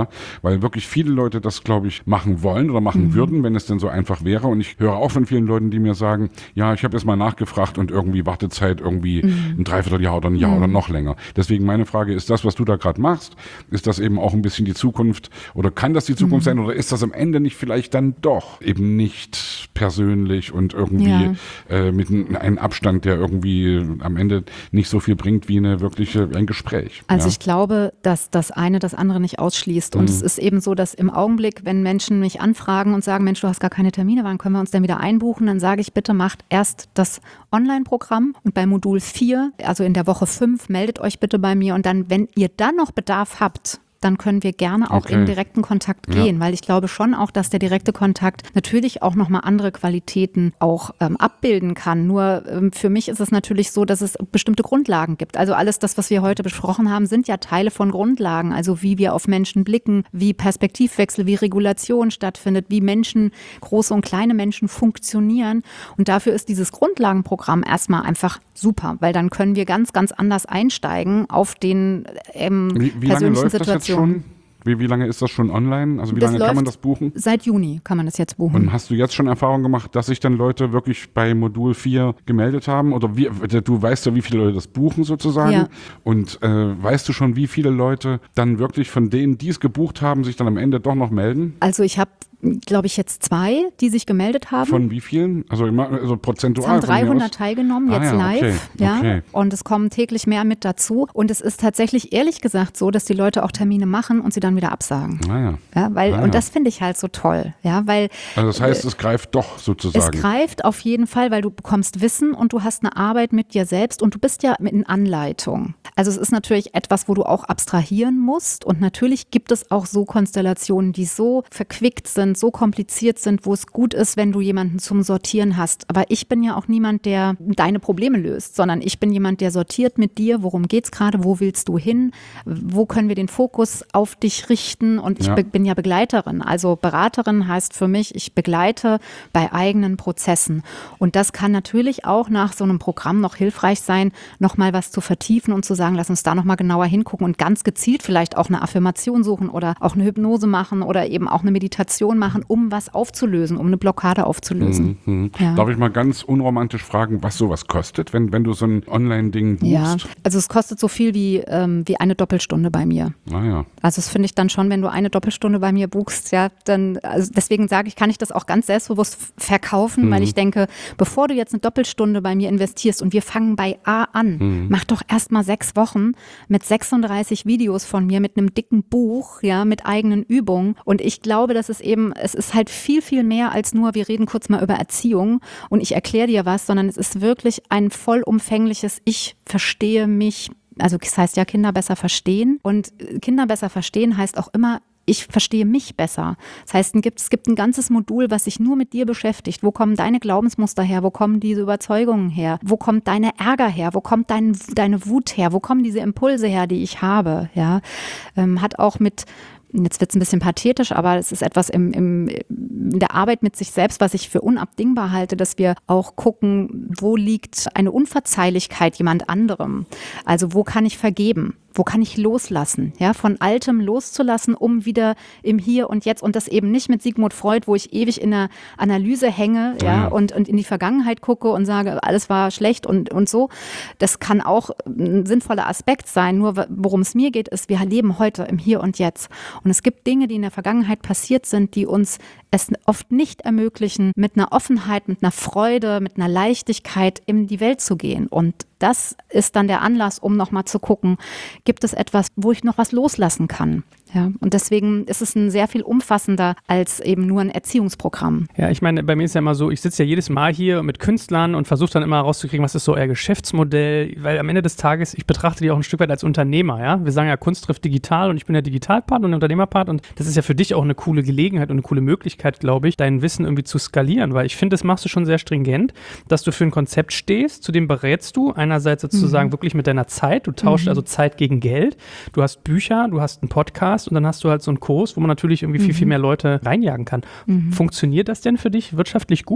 ja, weil wirklich viele Leute das, glaube ich, machen wollen oder machen mhm. würden, wenn es denn so einfach wäre. Und ich höre auch von vielen Leuten, die mir sagen, ja, ich habe jetzt mal nachgefragt und irgendwie Wartezeit irgendwie mhm. ein Dreivierteljahr oder ein Jahr mhm. oder noch länger. Deswegen meine Frage, ist das, was du da gerade machst, ist das eben auch ein bisschen die Zukunft oder kann das die Zukunft mhm. sein oder ist das am Ende nicht vielleicht dann doch eben nicht persönlich und irgendwie ja. äh, mit einem Abstand, der irgendwie am Ende nicht so viel bringt wie eine wirkliche, ein Gespräch. Also ja? ich glaube, dass das eine das andere nicht ausschließt. Und mhm. es ist eben so, dass im Augenblick, wenn Menschen mich anfragen und sagen, Mensch, du hast gar keine Termine, wann können wir uns denn wieder einbuchen, dann sage ich, bitte macht erst das Online-Programm und bei Modul vier, also in der Woche fünf, meldet euch bitte bei mir und dann, wenn ihr dann noch Bedarf habt, dann können wir gerne auch okay. in direkten Kontakt gehen, ja. weil ich glaube schon auch, dass der direkte Kontakt natürlich auch nochmal andere Qualitäten auch ähm, abbilden kann. Nur ähm, für mich ist es natürlich so, dass es bestimmte Grundlagen gibt. Also alles das, was wir heute besprochen haben, sind ja Teile von Grundlagen. Also wie wir auf Menschen blicken, wie Perspektivwechsel, wie Regulation stattfindet, wie Menschen, große und kleine Menschen funktionieren. Und dafür ist dieses Grundlagenprogramm erstmal einfach super, weil dann können wir ganz, ganz anders einsteigen auf den ähm, wie, wie persönlichen Situationen. Schon? Wie, wie lange ist das schon online? Also wie das lange kann man das buchen? Seit Juni kann man das jetzt buchen. Und hast du jetzt schon Erfahrung gemacht, dass sich dann Leute wirklich bei Modul vier gemeldet haben? Oder wie, du weißt ja, wie viele Leute das buchen sozusagen. Ja. Und äh, weißt du schon, wie viele Leute dann wirklich von denen, die es gebucht haben, sich dann am Ende doch noch melden? Also ich habe, glaube ich, jetzt zwei, die sich gemeldet haben. Von wie vielen? Also, also prozentual? Es haben dreihundert teilgenommen, jetzt ah, ja, live. Okay, ja. Okay. Und es kommen täglich mehr mit dazu. Und es ist tatsächlich ehrlich gesagt so, dass die Leute auch Termine machen und sie dann wieder absagen. Ah, ja. Ja, weil, ah, und ja. das finde ich halt so toll. Ja, weil, also das heißt, es greift doch sozusagen. Es greift auf jeden Fall, weil du bekommst Wissen und du hast eine Arbeit mit dir selbst und du bist ja mit in Anleitung. Also es ist natürlich etwas, wo du auch abstrahieren musst. Und natürlich gibt es auch so Konstellationen, die so verquickt sind, so kompliziert sind, wo es gut ist, wenn du jemanden zum Sortieren hast. Aber ich bin ja auch niemand, der deine Probleme löst, sondern ich bin jemand, der sortiert mit dir, worum geht's gerade, wo willst du hin, wo können wir den Fokus auf dich richten und ich ja. be- bin ja Begleiterin. Also Beraterin heißt für mich, ich begleite bei eigenen Prozessen. Und das kann natürlich auch nach so einem Programm noch hilfreich sein, nochmal was zu vertiefen und zu sagen, lass uns da nochmal genauer hingucken und ganz gezielt vielleicht auch eine Affirmation suchen oder auch eine Hypnose machen oder eben auch eine Meditation machen, um was aufzulösen, um eine Blockade aufzulösen. Mhm. Ja. Darf ich mal ganz unromantisch fragen, was sowas kostet, wenn, wenn du so ein Online-Ding buchst? Ja, also es kostet so viel wie, ähm, wie eine Doppelstunde bei mir. Ah, ja. Also das finde ich dann schon, wenn du eine Doppelstunde bei mir buchst, ja, dann, also deswegen sage ich, kann ich das auch ganz selbstbewusst verkaufen, mhm. weil ich denke, bevor du jetzt eine Doppelstunde bei mir investierst und wir fangen bei A an, mhm. mach doch erst mal sechs Wochen mit sechsunddreißig Videos von mir, mit einem dicken Buch, ja, mit eigenen Übungen und ich glaube, dass es eben, es ist halt viel, viel mehr als nur, wir reden kurz mal über Erziehung und ich erkläre dir was, sondern es ist wirklich ein vollumfängliches, ich verstehe mich, also das heißt ja Kinder besser verstehen und Kinder besser verstehen heißt auch immer, ich verstehe mich besser. Das heißt, es gibt ein ganzes Modul, was sich nur mit dir beschäftigt. Wo kommen deine Glaubensmuster her? Wo kommen diese Überzeugungen her? Wo kommt deine Ärger her? Wo kommt dein, deine Wut her? Wo kommen diese Impulse her, die ich habe? Ja, ähm, hat auch mit Jetzt wird es ein bisschen pathetisch, aber es ist etwas im, im, in der Arbeit mit sich selbst, was ich für unabdingbar halte, dass wir auch gucken, wo liegt eine Unverzeihlichkeit jemand anderem? Also wo kann ich vergeben? Wo kann ich loslassen? Ja, von Altem loszulassen, um wieder im Hier und Jetzt und das eben nicht mit Sigmund Freud, wo ich ewig in der Analyse hänge, ja, ja. Und, und in die Vergangenheit gucke und sage, alles war schlecht und, und so. Das kann auch ein sinnvoller Aspekt sein. Nur worum es mir geht, ist, wir leben heute im Hier und Jetzt. Und es gibt Dinge, die in der Vergangenheit passiert sind, die uns es oft nicht ermöglichen, mit einer Offenheit, mit einer Freude, mit einer Leichtigkeit in die Welt zu gehen. Und das ist dann der Anlass, um nochmal zu gucken, gibt es etwas, wo ich noch was loslassen kann? Ja, und deswegen ist es ein sehr viel umfassender als eben nur ein Erziehungsprogramm. Ja, ich meine, bei mir ist ja immer so, ich sitze ja jedes Mal hier mit Künstlern und versuche dann immer rauszukriegen, was ist so euer Geschäftsmodell, weil am Ende des Tages, ich betrachte die auch ein Stück weit als Unternehmer, ja. Wir sagen ja, Kunst trifft digital und ich bin der Digitalpart und der Unternehmerpart und das ist ja für dich auch eine coole Gelegenheit und eine coole Möglichkeit, glaube ich, dein Wissen irgendwie zu skalieren, weil ich finde, das machst du schon sehr stringent, dass du für ein Konzept stehst, zu dem berätst du einerseits sozusagen mhm. wirklich mit deiner Zeit, du tauschst mhm. also Zeit gegen Geld, du hast Bücher, du hast einen Podcast und dann hast du halt so einen Kurs, wo man natürlich irgendwie mhm. viel, viel mehr Leute reinjagen kann. Mhm. Funktioniert das denn für dich wirtschaftlich gut?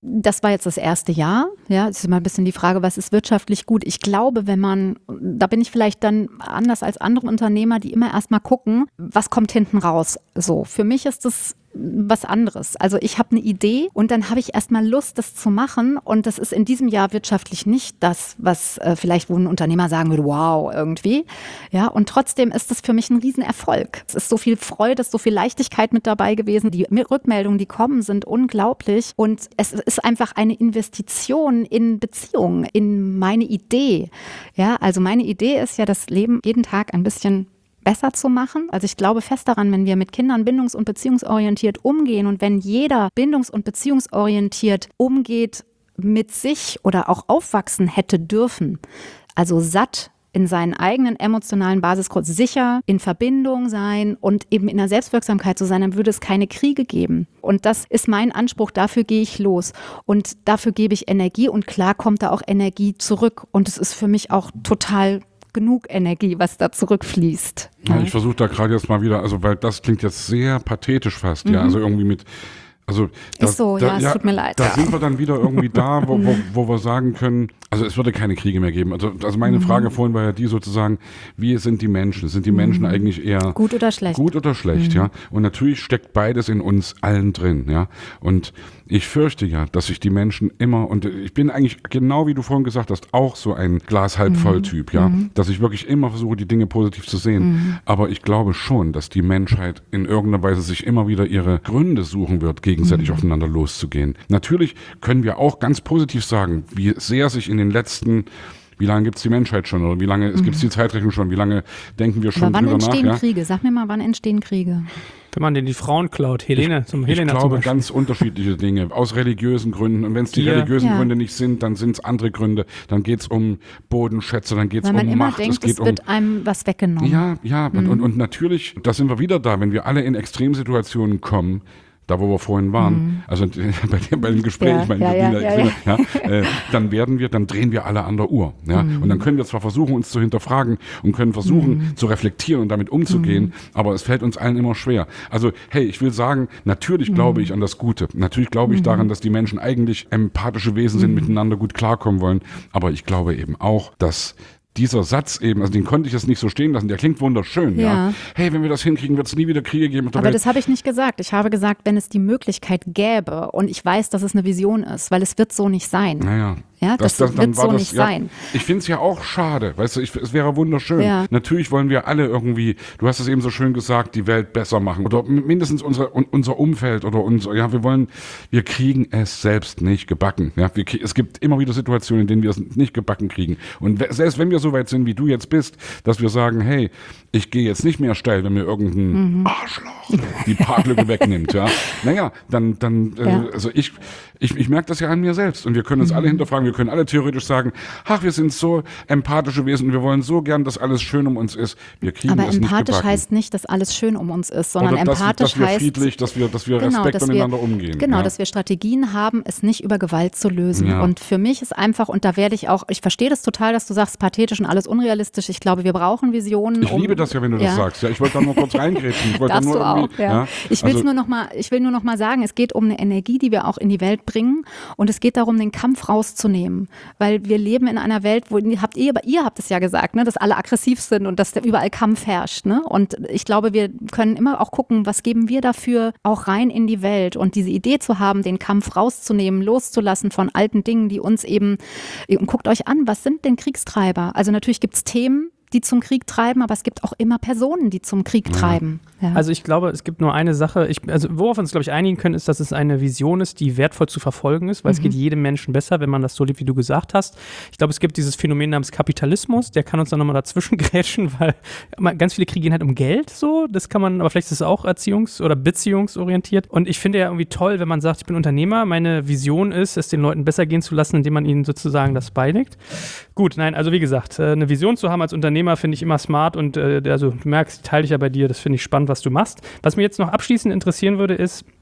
Das war jetzt das erste Jahr. Ja, es ist immer ein bisschen die Frage, was ist wirtschaftlich gut? Ich glaube, wenn man, da bin ich vielleicht dann anders als andere Unternehmer, die immer erstmal gucken, was kommt hinten raus. So, für mich ist das was anderes. Also ich habe eine Idee und dann habe ich erstmal Lust, das zu machen und das ist in diesem Jahr wirtschaftlich nicht das, was äh, vielleicht wo ein Unternehmer sagen würde, wow, irgendwie. Ja, und trotzdem ist das für mich ein Riesenerfolg. Es ist so viel Freude, es ist so viel Leichtigkeit mit dabei gewesen. Die Rückmeldungen, die kommen, sind unglaublich und es ist einfach eine Investition in Beziehungen, in meine Idee. Ja, also meine Idee ist ja, das Leben jeden Tag ein bisschen besser zu machen. Also ich glaube fest daran, wenn wir mit Kindern bindungs- und beziehungsorientiert umgehen und wenn jeder bindungs- und beziehungsorientiert umgeht mit sich oder auch aufwachsen hätte dürfen, also satt in seinen eigenen emotionalen Basisgrund, sicher in Verbindung sein und eben in der Selbstwirksamkeit zu sein, dann würde es keine Kriege geben. Und das ist mein Anspruch, dafür gehe ich los und dafür gebe ich Energie und klar kommt da auch Energie zurück und es ist für mich auch total genug Energie, was da zurückfließt. Ja, ich versuche da gerade jetzt mal wieder, also weil das klingt jetzt sehr pathetisch fast, mhm. ja, also irgendwie mit, also das, ist so, da, ja, es ja, tut mir leid. Da ja. sind wir dann wieder irgendwie da, wo, wo, wo wir sagen können, also es würde keine Kriege mehr geben. Also, also meine mhm. Frage vorhin war ja die sozusagen, wie sind die Menschen? Sind die Menschen mhm. eigentlich eher gut oder schlecht? Gut oder schlecht, mhm. ja. Und natürlich steckt beides in uns allen drin, ja. Und ich fürchte ja, dass sich die Menschen immer, und ich bin eigentlich genau wie du vorhin gesagt hast, auch so ein Glas halb voll Typ, ja, mhm. dass ich wirklich immer versuche, die Dinge positiv zu sehen. Mhm. Aber ich glaube schon, dass die Menschheit in irgendeiner Weise sich immer wieder ihre Gründe suchen wird, gegenseitig mhm. aufeinander loszugehen. Natürlich können wir auch ganz positiv sagen, wie sehr sich in den letzten Wie lange gibt es die Menschheit schon? Oder wie lange mhm. gibt es die Zeitrechnung schon? Wie lange denken wir schon Aber wann drüber nach? entstehen Ja? Kriege? Sag mir mal, wann entstehen Kriege? Wenn man denn die Frauen klaut, Helene, ich, zum Helena Ich glaube, zum ganz unterschiedliche Dinge, aus religiösen Gründen. Und wenn es die Hier. religiösen Ja. Gründe nicht sind, dann sind es andere Gründe. Dann geht es um Bodenschätze, dann geht es Weil um man immer Macht. denkt, es geht es um wird einem was weggenommen. Ja, ja. Mhm. Und, und, und natürlich, da sind wir wieder da, wenn wir alle in Extremsituationen kommen, da wo wir vorhin waren, mhm. also bei dem, bei dem Gespräch, Ja, ich meine, ja, ja, ja, ja, ja, äh, dann werden wir, dann drehen wir alle an der Uhr. Ja? Mhm. Und dann können wir zwar versuchen, uns zu hinterfragen und können versuchen, mhm. zu reflektieren und damit umzugehen, mhm. aber es fällt uns allen immer schwer. Also, hey, ich will sagen, natürlich mhm. glaube ich an das Gute. Natürlich glaube ich mhm. daran, dass die Menschen eigentlich empathische Wesen sind, mhm. miteinander gut klarkommen wollen. Aber ich glaube eben auch, dass dieser Satz eben, also den konnte ich jetzt nicht so stehen lassen, der klingt wunderschön, ja. Ja. Hey, wenn wir das hinkriegen, wird es nie wieder Kriege geben auf der Aber Welt. das habe ich nicht gesagt. Ich habe gesagt, wenn es die Möglichkeit gäbe und ich weiß, dass es eine Vision ist, weil es wird so nicht sein. Naja. Ja, das, das, das wird so das, nicht ja, sein. Ich finde es ja auch schade, weißt du, ich, es wäre wunderschön. Ja. Natürlich wollen wir alle irgendwie, du hast es eben so schön gesagt, die Welt besser machen oder mindestens unsere, unser Umfeld oder unser, ja, wir wollen, wir kriegen es selbst nicht gebacken. Ja, wir, es gibt immer wieder Situationen, in denen wir es nicht gebacken kriegen. Und selbst wenn wir so weit sind, wie du jetzt bist, dass wir sagen, hey, ich gehe jetzt nicht mehr steil, wenn mir irgendein mhm. Arschloch die Parklücke wegnimmt, ja. Naja, dann, dann, ja. Äh, also ich, ich, ich merke das ja an mir selbst und wir können uns mhm. alle hinterfragen, wir können alle theoretisch sagen, ach, wir sind so empathische Wesen und wir wollen so gern, dass alles schön um uns ist. Wir kriegen Aber es nicht empathisch gebacken. heißt nicht, dass alles schön um uns ist, sondern Oder dass, empathisch dass wir heißt friedlich, dass wir, dass wir genau, Respekt dass miteinander wir, umgehen. Genau, ja. dass wir Strategien haben, es nicht über Gewalt zu lösen. Ja. Und für mich ist einfach, und da werde ich auch, ich verstehe das total, dass du sagst, pathetisch und alles unrealistisch. Ich glaube, wir brauchen Visionen. Ich um, liebe das ja, wenn du ja. das sagst. Ja, ich wollte da nur kurz reingrätschen. Ich wollte Darfst nur du auch, ja. ja. Ich, will's also, nur noch mal, ich will nur noch mal sagen, es geht um eine Energie, die wir auch in die Welt bringen und es geht darum, den Kampf rauszunehmen, weil wir leben in einer Welt, wo habt ihr, ihr habt es ja gesagt, ne, dass alle aggressiv sind und dass überall Kampf herrscht. Ne? Und ich glaube, wir können immer auch gucken, was geben wir dafür auch rein in die Welt und diese Idee zu haben, den Kampf rauszunehmen, loszulassen von alten Dingen, die uns eben, und guckt euch an, was sind denn Kriegstreiber? Also natürlich gibt es Themen, die zum Krieg treiben, aber es gibt auch immer Personen, die zum Krieg ja. treiben. Ja. Also ich glaube, es gibt nur eine Sache, ich, also worauf wir uns, glaube ich, einigen können, ist, dass es eine Vision ist, die wertvoll zu verfolgen ist, weil mhm. es geht jedem Menschen besser, wenn man das so lebt, wie du gesagt hast. Ich glaube, es gibt dieses Phänomen namens Kapitalismus, der kann uns dann nochmal dazwischen grätschen, weil ganz viele Kriege gehen halt um Geld, so, das kann man, aber vielleicht ist es auch erziehungs- oder beziehungsorientiert. Und ich finde ja irgendwie toll, wenn man sagt, ich bin Unternehmer, meine Vision ist, es den Leuten besser gehen zu lassen, indem man ihnen sozusagen das beilegt. Gut, nein, also wie gesagt, eine Vision zu haben als Unternehmer finde ich immer smart und äh, also du merkst, teile ich ja bei dir, das finde ich spannend, was du machst. Was mir jetzt noch abschließend interessieren würde, ist,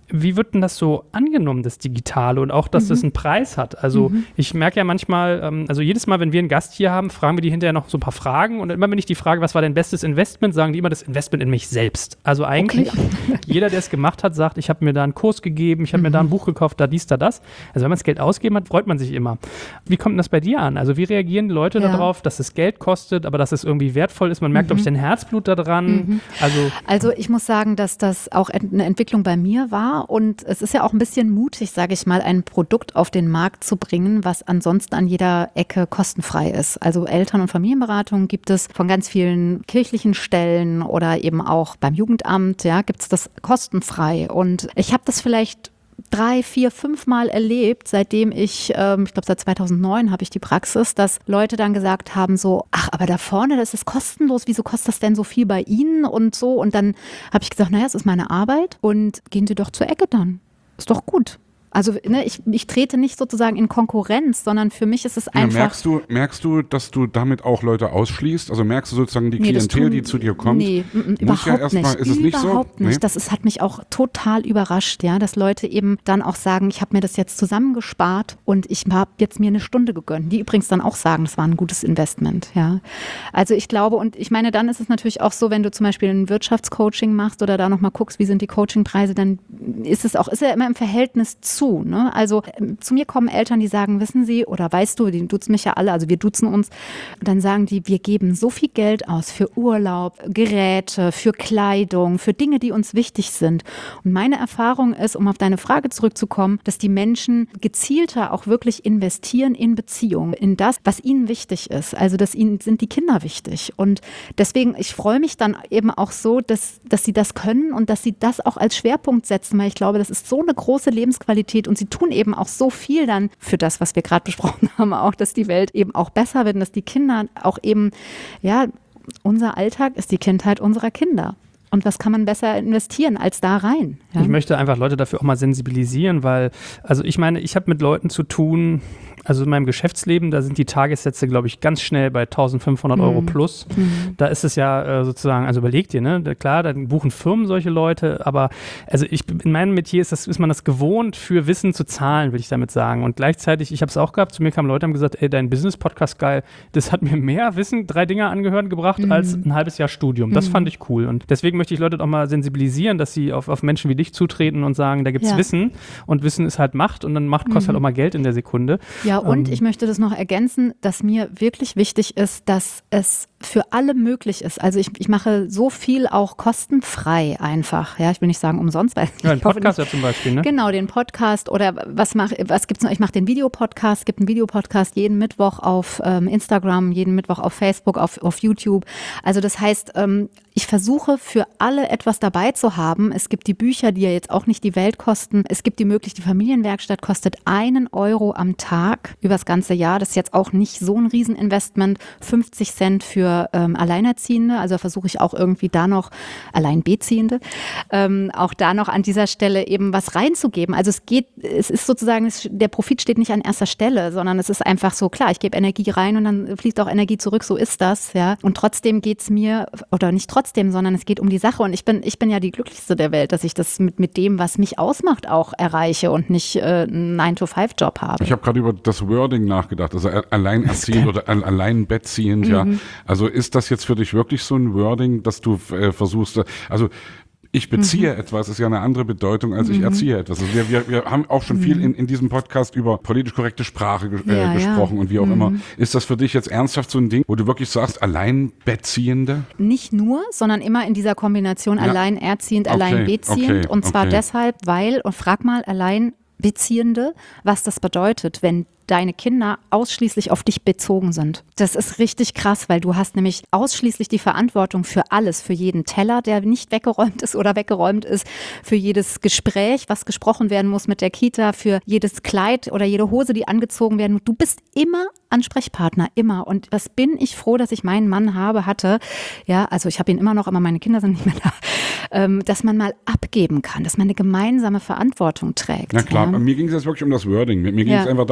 wie wird denn das so angenommen, das Digitale und auch, dass mhm. das einen Preis hat? Also mhm. ich merke ja manchmal, ähm, also jedes Mal, wenn wir einen Gast hier haben, fragen wir die hinterher noch so ein paar Fragen und immer wenn ich die frage, was war dein bestes Investment, sagen die immer das Investment in mich selbst. Also eigentlich, okay. jeder, der es gemacht hat, sagt, ich habe mir da einen Kurs gegeben, ich habe mhm. mir da ein Buch gekauft, da dies, da das. Also wenn man das Geld ausgeben hat, freut man sich immer. Wie kommt denn das bei dir an? Also wie reagieren die Leute ja. darauf, dass es Geld kostet, aber dass es irgendwie wertvoll ist? Man merkt, mhm. glaube ich, dein Herzblut da dran. Mhm. Also, also ich muss sagen, dass das auch eine Entwicklung bei mir war und es ist ja auch ein bisschen mutig, sage ich mal, ein Produkt auf den Markt zu bringen, was ansonsten an jeder Ecke kostenfrei ist. Also Eltern- und Familienberatung gibt es von ganz vielen kirchlichen Stellen oder eben auch beim Jugendamt, ja, gibt es das kostenfrei. Und ich habe das vielleicht drei, vier, fünf Mal erlebt, seitdem ich, ähm, ich glaube seit zweitausendneun habe ich die Praxis, dass Leute dann gesagt haben so, ach, aber da vorne, das ist kostenlos, wieso kostet das denn so viel bei Ihnen und so? Und dann habe ich gesagt, naja, es ist meine Arbeit und gehen Sie doch zur Ecke dann. Ist doch gut. Also ne, ich, ich trete nicht sozusagen in Konkurrenz, sondern für mich ist es einfach... Ja, merkst du, merkst du, dass du damit auch Leute ausschließt? Also merkst du sozusagen die nee, Klientel, tun, die zu dir kommt? Nee, m- überhaupt ja erst nicht. Mal, ist es nicht überhaupt so? nicht. Nee? Das ist, hat mich auch total überrascht, ja, dass Leute eben dann auch sagen, ich habe mir das jetzt zusammengespart und ich habe jetzt mir eine Stunde gegönnt. Die übrigens dann auch sagen, das war ein gutes Investment. Ja. Also ich glaube, und ich meine, dann ist es natürlich auch so, wenn du zum Beispiel ein Wirtschaftscoaching machst oder da nochmal guckst, wie sind die Coachingpreise, dann ist es auch, ist ja immer im Verhältnis zu. Zu, ne? Also zu mir kommen Eltern, die sagen, wissen Sie, oder weißt du, die duzen mich ja alle, also wir duzen uns, dann sagen die, wir geben so viel Geld aus für Urlaub, Geräte, für Kleidung, für Dinge, die uns wichtig sind. Und meine Erfahrung ist, um auf deine Frage zurückzukommen, dass die Menschen gezielter auch wirklich investieren in Beziehungen, in das, was ihnen wichtig ist. Also dass ihnen sind die Kinder wichtig. Und deswegen, ich freue mich dann eben auch so, dass, dass sie das können und dass sie das auch als Schwerpunkt setzen, weil ich glaube, das ist so eine große Lebensqualität und sie tun eben auch so viel dann für das, was wir gerade besprochen haben, auch, dass die Welt eben auch besser wird und dass die Kinder auch eben, ja, unser Alltag ist die Kindheit unserer Kinder. Und was kann man besser investieren als da rein? Ja? Ich möchte einfach Leute dafür auch mal sensibilisieren, weil, also ich meine, ich habe mit Leuten zu tun, also in meinem Geschäftsleben, da sind die Tagessätze, glaube ich, ganz schnell bei eintausendfünfhundert mhm. Euro plus. Mhm. Da ist es ja äh, sozusagen, also überleg dir, ne, klar, dann buchen Firmen solche Leute, aber also ich, in meinem Metier ist, das, ist man das gewohnt, für Wissen zu zahlen, will ich damit sagen. Und gleichzeitig, ich habe es auch gehabt, zu mir kamen Leute und haben gesagt, ey, dein Business-Podcast, geil, das hat mir mehr Wissen, drei Dinge angehören gebracht, mhm. als ein halbes Jahr Studium. Das mhm. fand ich cool. Und deswegen möchte ich Leute auch mal sensibilisieren, dass sie auf, auf Menschen wie dich zutreten und sagen, da gibt es ja. Wissen und Wissen ist halt Macht und dann Macht kostet mhm. halt auch mal Geld in der Sekunde. Ja, und ähm, ich möchte das noch ergänzen, dass mir wirklich wichtig ist, dass es für alle möglich ist. Also ich, ich mache so viel auch kostenfrei einfach. Ja, ich will nicht sagen umsonst. Weil ja, ein Podcast ja zum Beispiel, ne? Genau, den Podcast oder was mache was gibt's noch? Ich mache den Videopodcast. Es gibt einen Videopodcast jeden Mittwoch auf ähm, Instagram, jeden Mittwoch auf Facebook, auf, auf YouTube. Also das heißt, ähm, ich versuche für alle etwas dabei zu haben. Es gibt die Bücher, die ja jetzt auch nicht die Welt kosten. Es gibt die Möglichkeit, die Familienwerkstatt kostet einen Euro am Tag über das ganze Jahr. Das ist jetzt auch nicht so ein Rieseninvestment. fünfzig Cent für ähm, Alleinerziehende. Also versuche ich auch irgendwie da noch, Alleinbeziehende, ähm, auch da noch an dieser Stelle eben was reinzugeben. Also es geht, es ist sozusagen, es, der Profit steht nicht an erster Stelle, sondern es ist einfach so, klar, ich gebe Energie rein und dann fließt auch Energie zurück. So ist das, ja. Und trotzdem geht es mir, oder nicht trotzdem, Trotzdem, sondern es geht um die Sache und ich bin, ich bin ja die Glücklichste der Welt, dass ich das mit, mit dem, was mich ausmacht, auch erreiche und nicht äh, einen nine to five Job habe. Ich habe gerade über das Wording nachgedacht, also alleinerziehend oder allein bettziehend, mhm. ja. Also ist das jetzt für dich wirklich so ein Wording, dass du äh, versuchst, also ich beziehe mhm. etwas, ist ja eine andere Bedeutung, als mhm. ich erziehe etwas. Also wir, wir, wir haben auch schon mhm. viel in, in diesem Podcast über politisch korrekte Sprache ge- äh, ja, gesprochen ja. und wie auch mhm. immer. Ist das für dich jetzt ernsthaft so ein Ding, wo du wirklich sagst, Alleinbeziehende? Nicht nur, sondern immer in dieser Kombination ja. alleinerziehend, okay. alleinbeziehend. Okay. Und zwar okay. deshalb, weil, und frag mal Alleinbeziehende, was das bedeutet, wenn deine Kinder ausschließlich auf dich bezogen sind. Das ist richtig krass, weil du hast nämlich ausschließlich die Verantwortung für alles, für jeden Teller, der nicht weggeräumt ist oder weggeräumt ist, für jedes Gespräch, was gesprochen werden muss mit der Kita, für jedes Kleid oder jede Hose, die angezogen werden muss. Du bist immer Ansprechpartner, immer. Und was bin ich froh, dass ich meinen Mann habe, hatte. Ja, also ich habe ihn immer noch, aber meine Kinder sind nicht mehr da. Ähm, dass man mal abgeben kann, dass man eine gemeinsame Verantwortung trägt. Na klar, ja. mir ging es jetzt wirklich um das Wording. Mir ging es ja. einfach darum, wie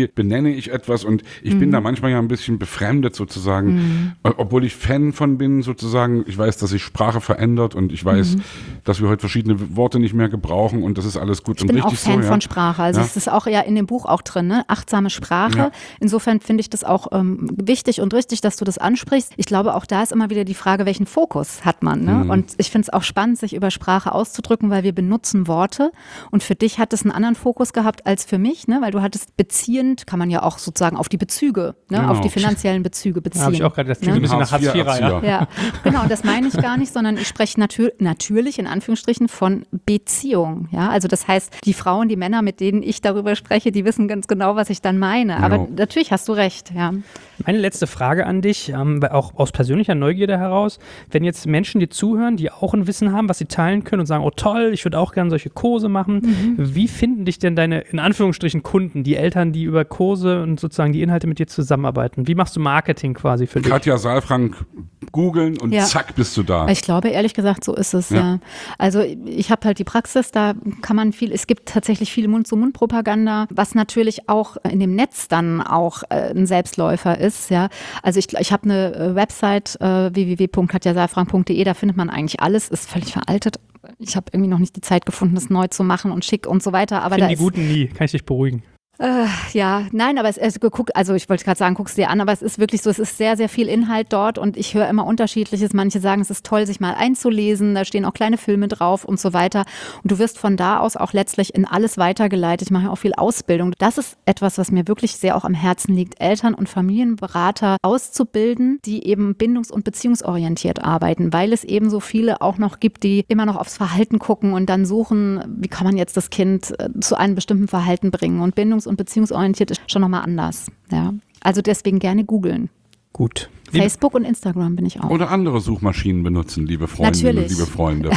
benenne ich etwas und ich mhm. bin da manchmal ja ein bisschen befremdet sozusagen, mhm. obwohl ich Fan von bin sozusagen. Ich weiß, dass sich Sprache verändert und ich weiß, mhm. dass wir heute verschiedene Worte nicht mehr gebrauchen und das ist alles gut ich und bin richtig auch Fan so. von Ja. Sprache, also ja. es ist auch ja in dem Buch auch drin, ne? Achtsame Sprache. Ja. Insofern finde ich das auch ähm, wichtig und richtig, dass du das ansprichst. Ich glaube, auch da ist immer wieder die Frage, welchen Fokus hat man, ne? Mhm. Und ich finde es auch spannend, sich über Sprache auszudrücken, weil wir benutzen Worte und für dich hat es einen anderen Fokus gehabt als für mich, ne? Weil du hattest beziehend, kann man ja auch sozusagen auf die Bezüge, ne? Genau. Auf die finanziellen Bezüge beziehen. Da habe ich auch gerade, das klingt ne? ein bisschen nach Hartz-Vierer. Ja. ja, genau, das meine ich gar nicht, sondern ich spreche natür- natürlich in Anführungsstrichen von Beziehung. Ja? Also das heißt, die Frauen, die Männer, mit denen ich darüber spreche, die wissen ganz genau, was ich dann meine. Aber ja. natürlich hast du recht. Ja. Meine letzte Frage an dich, ähm, auch aus persönlicher Neugierde heraus, wenn jetzt Menschen, die zuhören, die auch ein Wissen haben, was sie teilen können und sagen, oh toll, ich würde auch gerne solche Kurse machen. Mhm. Wie finden dich denn deine, in Anführungsstrichen, Kunden, die Eltern, die über Kurse und sozusagen die Inhalte mit dir zusammenarbeiten? Wie machst du Marketing quasi für dich? Katja Saalfrank googeln und ja. zack, bist du da. Ich glaube, ehrlich gesagt, so ist es, ja. ja. Also ich habe halt die Praxis, da kann man viel, es gibt tatsächlich viel Mund-zu-Mund-Propaganda, was natürlich auch in dem Netz dann auch äh, ein Selbstläufer ist, ja. Also ich, ich habe eine Website, äh, w w w punkt katja saalfrank punkt d e, da findet man eigentlich alles, ist völlig veraltet. Ich habe irgendwie noch nicht die Zeit gefunden, das neu zu machen und schick und so weiter. Aber Find da die ist, Guten nie, kann ich dich beruhigen. Äh, ja, nein, aber es ist geguckt, also ich wollte gerade sagen, guck's dir an, aber es ist wirklich so, es ist sehr, sehr viel Inhalt dort und ich höre immer Unterschiedliches. Manche sagen, es ist toll, sich mal einzulesen, da stehen auch kleine Filme drauf und so weiter. Und du wirst von da aus auch letztlich in alles weitergeleitet. Ich mache ja auch viel Ausbildung. Das ist etwas, was mir wirklich sehr auch am Herzen liegt, Eltern- und Familienberater auszubilden, die eben bindungs- und beziehungsorientiert arbeiten, weil es eben so viele auch noch gibt, die immer noch aufs Verhalten gucken und dann suchen, wie kann man jetzt das Kind zu einem bestimmten Verhalten bringen. Und bindungs- und beziehungsorientiert ist schon nochmal anders. Ja. Also deswegen gerne googeln. Gut. Facebook und Instagram bin ich auch. Oder andere Suchmaschinen benutzen, liebe Freundinnen und liebe Freunde.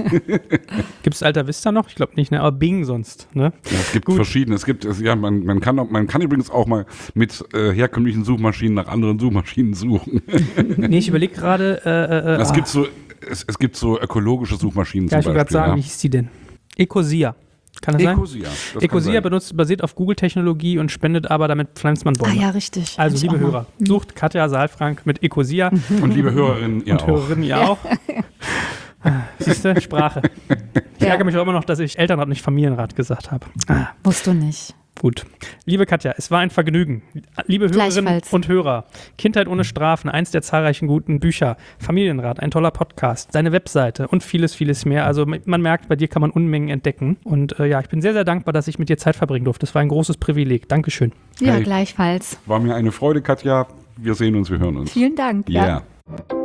Gibt es Alta Vista noch? Ich glaube nicht, ne? Aber Bing sonst. Ne? Ja, es gibt Gut. verschiedene. Es gibt, ja, man, man, kann, man kann übrigens auch mal mit äh, herkömmlichen Suchmaschinen nach anderen Suchmaschinen suchen. Nee, ich überlege gerade. Äh, äh, es, oh. gibt so, es, es gibt so ökologische Suchmaschinen ja, zum ich wollte Beispiel. gerade sagen, ja. wie hieß die denn? Ecosia. Kann das Ecosia, sein? Das Ecosia benutzt, basiert auf Google-Technologie und spendet aber, damit pflanzt man Bäume. Ah ja, richtig. Also liebe Hörer, sucht Katja Saalfrank mit Ecosia. Und liebe Hörerinnen, ihr und auch. Hörerinnen, ihr auch. Siehst du, Sprache. Ich ja. ärgere mich auch immer noch, dass ich Elternrat, nicht Familienrat gesagt habe. Ah. Musst du nicht. Gut. Liebe Katja, es war ein Vergnügen. Liebe Hörerinnen und Hörer, Kindheit ohne Strafen, eins der zahlreichen guten Bücher, Familienrat, ein toller Podcast, deine Webseite und vieles, vieles mehr. Also man merkt, bei dir kann man Unmengen entdecken. Und äh, ja, ich bin sehr, sehr dankbar, dass ich mit dir Zeit verbringen durfte. Das war ein großes Privileg. Dankeschön. Ja, hey, gleichfalls. War mir eine Freude, Katja. Wir sehen uns, wir hören uns. Vielen Dank. Yeah. Ja.